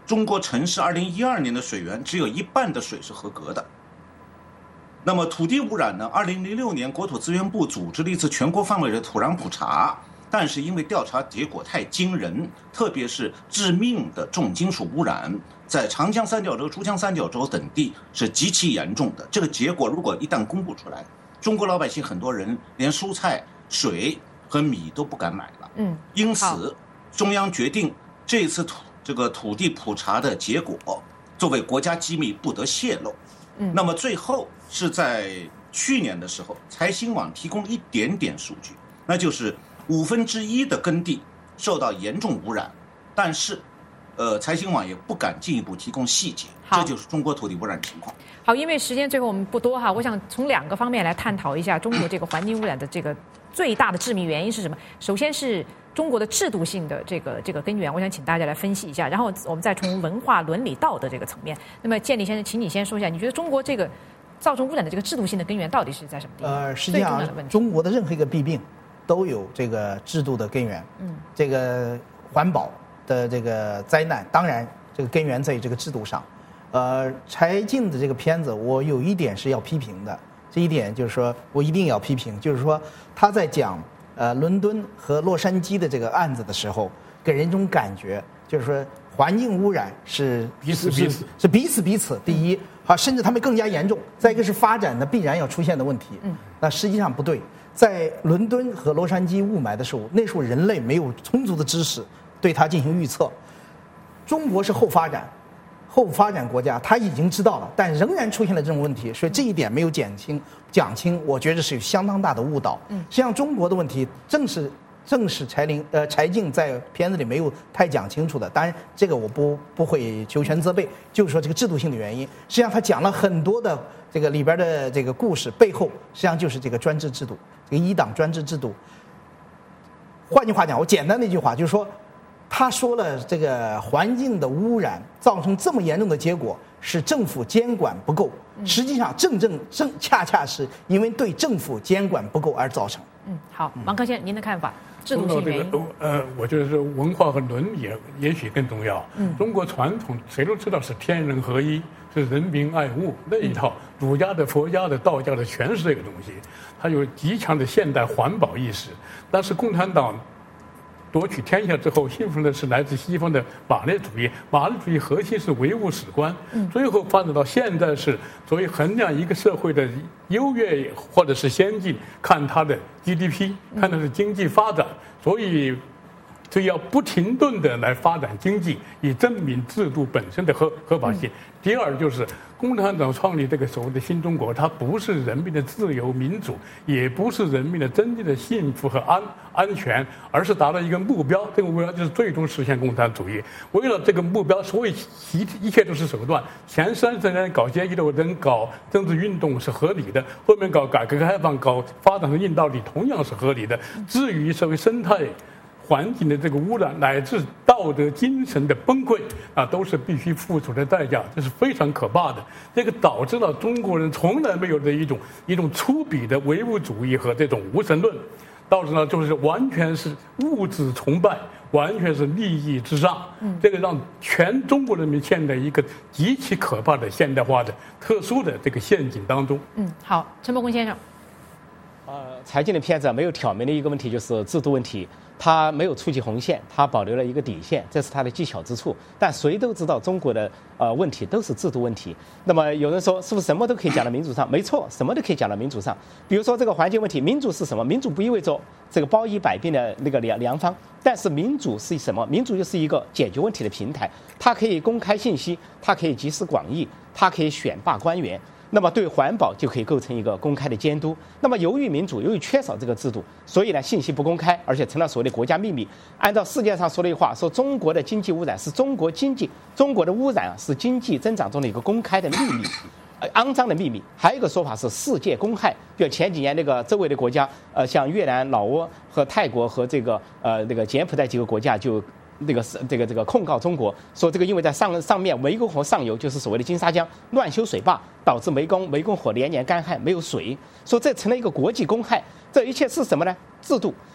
中国城市二零一二年的水源只有一半的水是合格的。那么土地污染呢？二零零六年国土资源部组织了一次全国范围的土壤普查，但是因为调查结果太惊人，特别是致命的重金属污染，在长江三角洲、珠江三角洲等地是极其严重的。这个结果如果一旦公布出来，中国老百姓很多人连蔬菜、水和米都不敢买了。 嗯， 因此中央决定这次土这个土地普查的结果作为国家机密不得泄露。 嗯， 那么最后是在去年的时候，财新网提供一点点数据，那就是五分之一的耕地受到严重污染，但是，呃，财新网也不敢进一步提供细节，这就是中国土地污染情况。 好，因为时间最后我们不多哈，我想从两个方面来探讨一下中国这个环境污染的这个最大的致命原因是什么。首先是中国的制度性的这个这个根源，我想请大家来分析一下，然后我们再从文化、伦理、道德这个层面。那么建立先生，请你先说一下，你觉得中国这个造成污染的这个制度性的根源到底是在什么地方？ 呃，实际上中国的任何一个弊病都有这个制度的根源。 嗯， 这个环保的这个灾难，当然这个根源在于这个制度上。呃，柴静的这个片子，我有一点是要批评的，这一点就是说我一定要批评，就是说他在讲呃伦敦和洛杉矶的这个案子的时候，给人一种感觉，就是说环境污染是彼此彼此是彼此彼此。第一，啊，甚至他们更加严重。再一个是发展的必然要出现的问题。 嗯， 那实际上不对。在伦敦和洛杉矶雾霾的时候，那时候人类没有充足的知识对它进行预测。中国是后发展。后发展国家他已经知道了，但仍然出现了这种问题，所以这一点没有减轻讲清，我觉得是有相当大的误导。 嗯， 实际上中国的问题正是正是柴玲呃柴静在片子里没有太讲清楚的。当然这个我不不会求全责备，就是说这个制度性的原因。实际上他讲了很多的这个里边的这个故事，背后实际上就是这个专制制度，这个一党专制制度。换句话讲，我简单的一句话就是说。他说了，这个环境的污染造成这么严重的结果，是政府监管不够。实际上，正正正恰恰是因为对政府监管不够而造成。 嗯，好，王科先生，您的看法？制度性原因？ 呃，我觉得是文化和伦理也许更重要。 嗯， 中国传统谁都知道是天人合一，是人民爱物那一套，儒家的、佛家的、道家的全是这个东西。它有极强的现代环保意识，但是共产党。夺取天下之后，信奉的是来自西方的马列主义。马列主义核心是唯物史观，最后发展到现在是作为衡量一个社会的优越或者是先进，看它的 G D P， 看它的经济发展，所以所以要不停顿的来发展经济，以证明制度本身的合合法性。第二就是共产党创立这个所谓的新中国，它不是人民的自由民主，也不是人民的真正的幸福和安安全，而是达到一个目标，这个目标就是最终实现共产主义。为了这个目标，所以一一切都是手段。前三十年搞阶级斗争、搞政治运动是合理的，后面搞改革开放、搞发展的硬道理同样是合理的。至于所谓生态环境的这个污染，乃至道德精神的崩溃啊，都是必须付出的代价，这是非常可怕的。这个导致了中国人从来没有的一种一种粗鄙的唯物主义和这种无神论，导致呢就是完全是物质崇拜，完全是利益至上。嗯，这个让全中国人民陷在一个极其可怕的现代化的特殊的这个陷阱当中。 嗯，好，陈伯公先生。 呃，柴静的片子没有挑明的一个问题就是制度问题。他没有触及红线，他保留了一个底线，这是他的技巧之处。但谁都知道中国的呃问题都是制度问题。那么有人说是不是什么都可以讲到民主上？没错，什么都可以讲到民主上。比如说这个环境问题，民主是什么？民主不意味着这个包医百病的那个良良方，但是民主是什么？民主就是一个解决问题的平台，它可以公开信息，它可以集思广益，它可以选拔官员。那么对环保就可以构成一个公开的监督。那么由于民主，由于缺少这个制度，所以呢信息不公开，而且成了所谓的国家秘密。按照世界上说的一句话，说中国的经济污染是中国经济，中国的污染是经济增长中的一个公开的秘密，呃，肮脏的秘密。还有一个说法是世界公害，比如前几年那个周围的国家，呃，像越南、老挝和泰国和这个呃那个柬埔寨几个国家就。那个是这个这个控告中国，说这个因为在上上面湄公河上游就是所谓的金沙江乱修水坝，导致湄公湄公河连年干旱没有水，说这成了一个国际公害。这一切是什么呢？制度。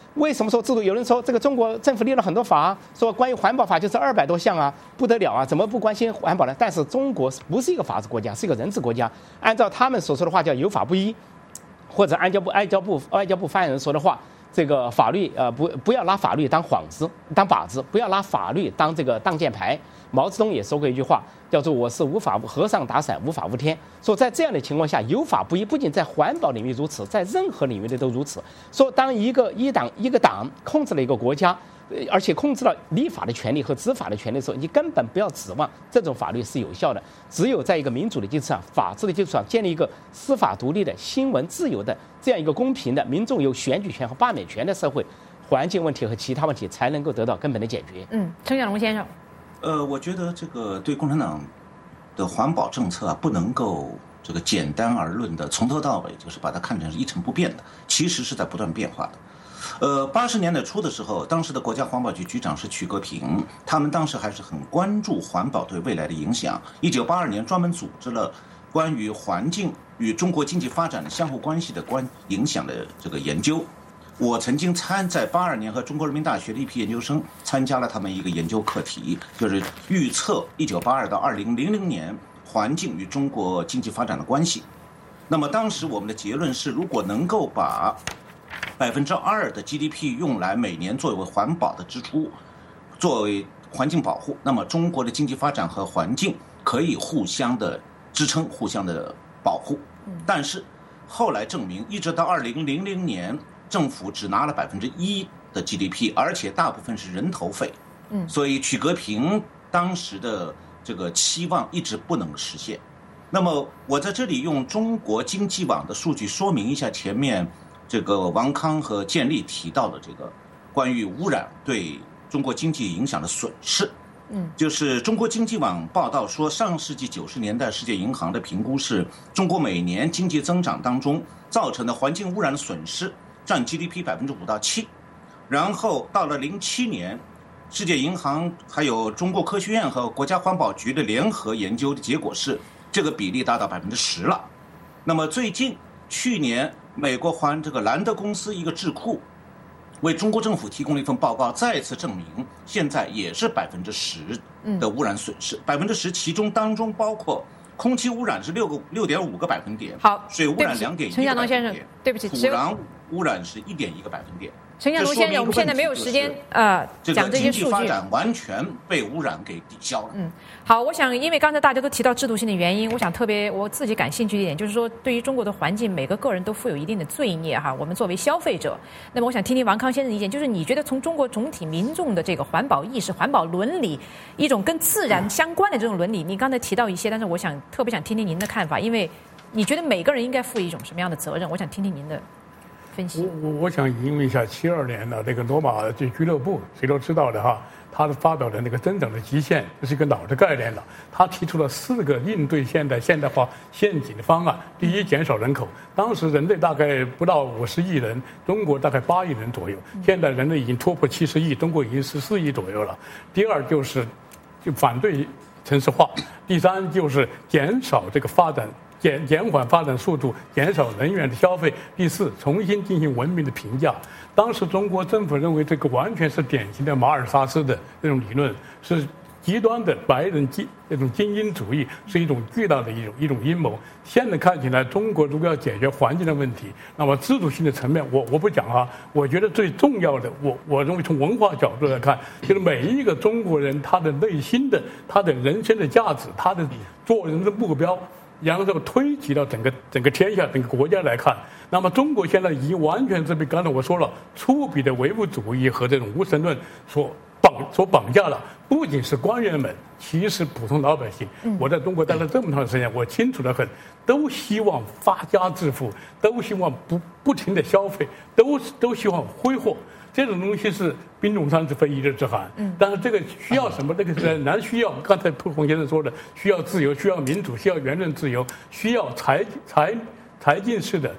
为什么说制度？有人说这个中国政府立了很多法，说关于环保法就是二百多项啊，不得了啊，怎么不关心环保呢？但是中国不是一个法治国家，是一个人治国家。按照他们所说的话叫有法不依，或者外交部外交部外交部发言人说的话，这个法律呃不不要拿法律当幌子当靶子，不要拿法律当这个挡箭牌。毛泽东也说过一句话，叫做我是无法和尚打伞，无法无天。说在这样的情况下，有法不依，不仅在环保领域如此，在任何领域里都如此。说当一个一党一个党控制了一个国家，而且控制了立法的权利和执法的权利的时候，你根本不要指望这种法律是有效的。只有在一个民主的基础上、法治的基础上，建立一个司法独立的、新闻自由的这样一个公平的、民众有选举权和罢免权的社会，环境问题和其他问题才能够得到根本的解决。 嗯，陈小龙先生。 呃，我觉得这个对共产党的环保政策啊，不能够这个简单而论的从头到尾就是把它看成是一成不变的，其实是在不断变化的。呃，八十年代初的时候，当时的国家环保局局长是曲革平，他们当时还是很关注环保对未来的影响。一九八二年专门组织了关于环境与中国经济发展的相互关系的关影响的这个研究。我曾经参在八二年和中国人民大学的一批研究生参加了他们一个研究课题，就是预测一九八二到二零零零年环境与中国经济发展的关系。那么当时我们的结论是，如果能够把百分之二的 G D P 用来每年作为环保的支出，作为环境保护，那么中国的经济发展和环境可以互相的支撑，互相的保护。但是后来证明，一直到二零零零年。政府只拿了百分之一的 G D P， 而且大部分是人头费，嗯，所以曲革平当时的这个期望一直不能实现。那么我在这里用中国经济网的数据说明一下前面这个王康和建立提到的这个关于污染对中国经济影响的损失。嗯，就是中国经济网报道说，上世纪九十年代世界银行的评估是，中国每年经济增长当中造成的环境污染的损失占 G D P 百分之五到七，然后到了零七年，世界银行还有中国科学院和国家环保局的联合研究的结果是，这个比例达到百分之十了。那么最近去年，美国环这个兰德公司一个智库为中国政府提供了一份报告，再次证明现在也是百分之十的污染损失，百分之十其中当中包括。空气污染是六个六点五个百分点， 好， 水污染两点一个百分点， 对不起， 土壤污染是一点一个百分点。 陈向龙先生，我们现在没有时间呃讲这些数据。 这个经济发展完全被污染给抵消了。 嗯，好，我想因为刚才大家都提到制度性的原因，我想特别我自己感兴趣一点，就是说对于中国的环境，每个个人都负有一定的罪孽哈。我们作为消费者，那么我想听听王康先生的意见，就是你觉得从中国总体民众的这个环保意识、环保伦理，一种跟自然相关的这种伦理，你刚才提到一些，但是我想特别想听听您的看法，因为你觉得每个人应该负一种什么样的责任？我想听听您的。 我我我想引用一下七二年的那个罗马这俱乐部，谁都知道的哈，他发表的那个增长的极限，这是一个老的概念了。他提出了四个应对现代现代化陷阱的方案。第一，减少人口，当时人类大概不到五十亿人，中国大概八亿人左右，现在人类已经突破七十亿，中国已经十四亿左右了。第二就是就反对城市化，第三就是减少这个发展。减减缓发展速度，减少能源的消费。第四，重新进行文明的评价。当时中国政府认为这个完全是典型的马尔萨斯的这种理论，是极端的白人精这种精英主义，是一种巨大的一种一种阴谋。现在看起来，中国如果要解决环境的问题，那么制度性的层面，我我不讲啊。我觉得最重要的，我我认为从文化角度来看，就是每一个中国人他的内心的、他的人生的价值、他的做人的目标。然后推及到整个整个天下、整个国家来看，那么中国现在已经完全是被刚才我说了粗鄙的唯物主义和这种无神论所绑所绑架了。不仅是官员们，其实普通老百姓。我在中国待了这么长时间，我清楚得很，都希望发家致富，都希望不不停的消费，都都希望挥霍。这种东西是冰冻三尺非一日之寒，嗯，但是这个需要什么？这个仍然需要刚才蒲洪先生说的，需要自由，需要民主，需要言论自由，需要财财财经式的大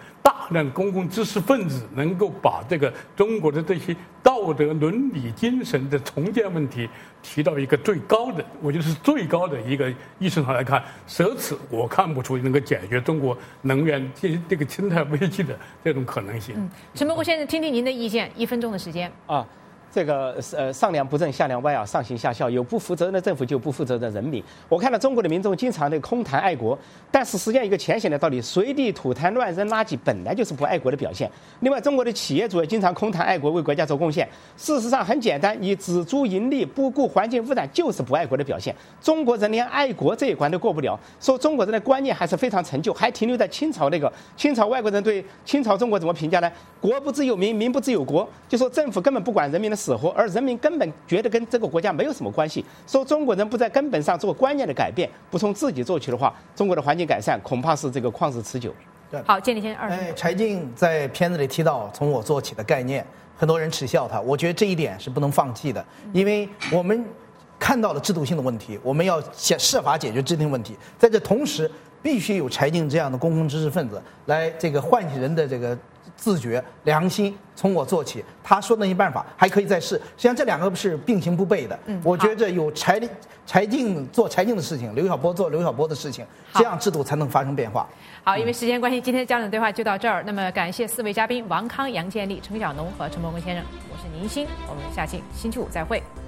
大量的公共知识分子能够把这个中国的这些道德伦理精神的重建问题提到一个最高的，我觉得是最高的一个意识上来看，舍此我看不出能够解决中国能源这这个生态危机的这种可能性。 嗯，陈伯国先生，听听您的意见，一分钟的时间啊。这个呃上梁不正下梁歪啊，上行下效，有不负责任的政府就有不负责任的人民。我看到中国的民众经常的空谈爱国，但是实际上一个浅显的道理，随地吐痰乱扔垃圾本来就是不爱国的表现。另外，中国的企业主也经常空谈爱国，为国家做贡献。事实上很简单，以只注盈利不顾环境污染就是不爱国的表现。中国人连爱国这一关都过不了，说中国人的观念还是非常陈旧，还停留在清朝那个清朝外国人对清朝中国怎么评价呢？国不知有民，民不知有国，就说政府根本不管人民的死活，而人民根本觉得跟这个国家没有什么关系。说中国人不在根本上做观念的改变，不从自己做起的话，中国的环境改善恐怕是这个旷日持久。 好，建立先生二。 哎，柴静在片子里提到从我做起的概念，很多人耻笑他，我觉得这一点是不能放弃的，因为我们看到了制度性的问题，我们要想设法解决制度性问题，在这同时必须有柴静这样的公共知识分子来这个唤起人的这个自觉良心，从我做起。他说的那些办法还可以再试，实际上这两个是并行不悖的。嗯，我觉得有柴柴静做柴静的事情，刘晓波做刘晓波的事情，这样制度才能发生变化。 好，因为时间关系，今天的焦点对话就到这儿。那么感谢四位嘉宾王康、杨建立、陈小农和陈伯公先生，我是宁鑫，我们下期星期五再会。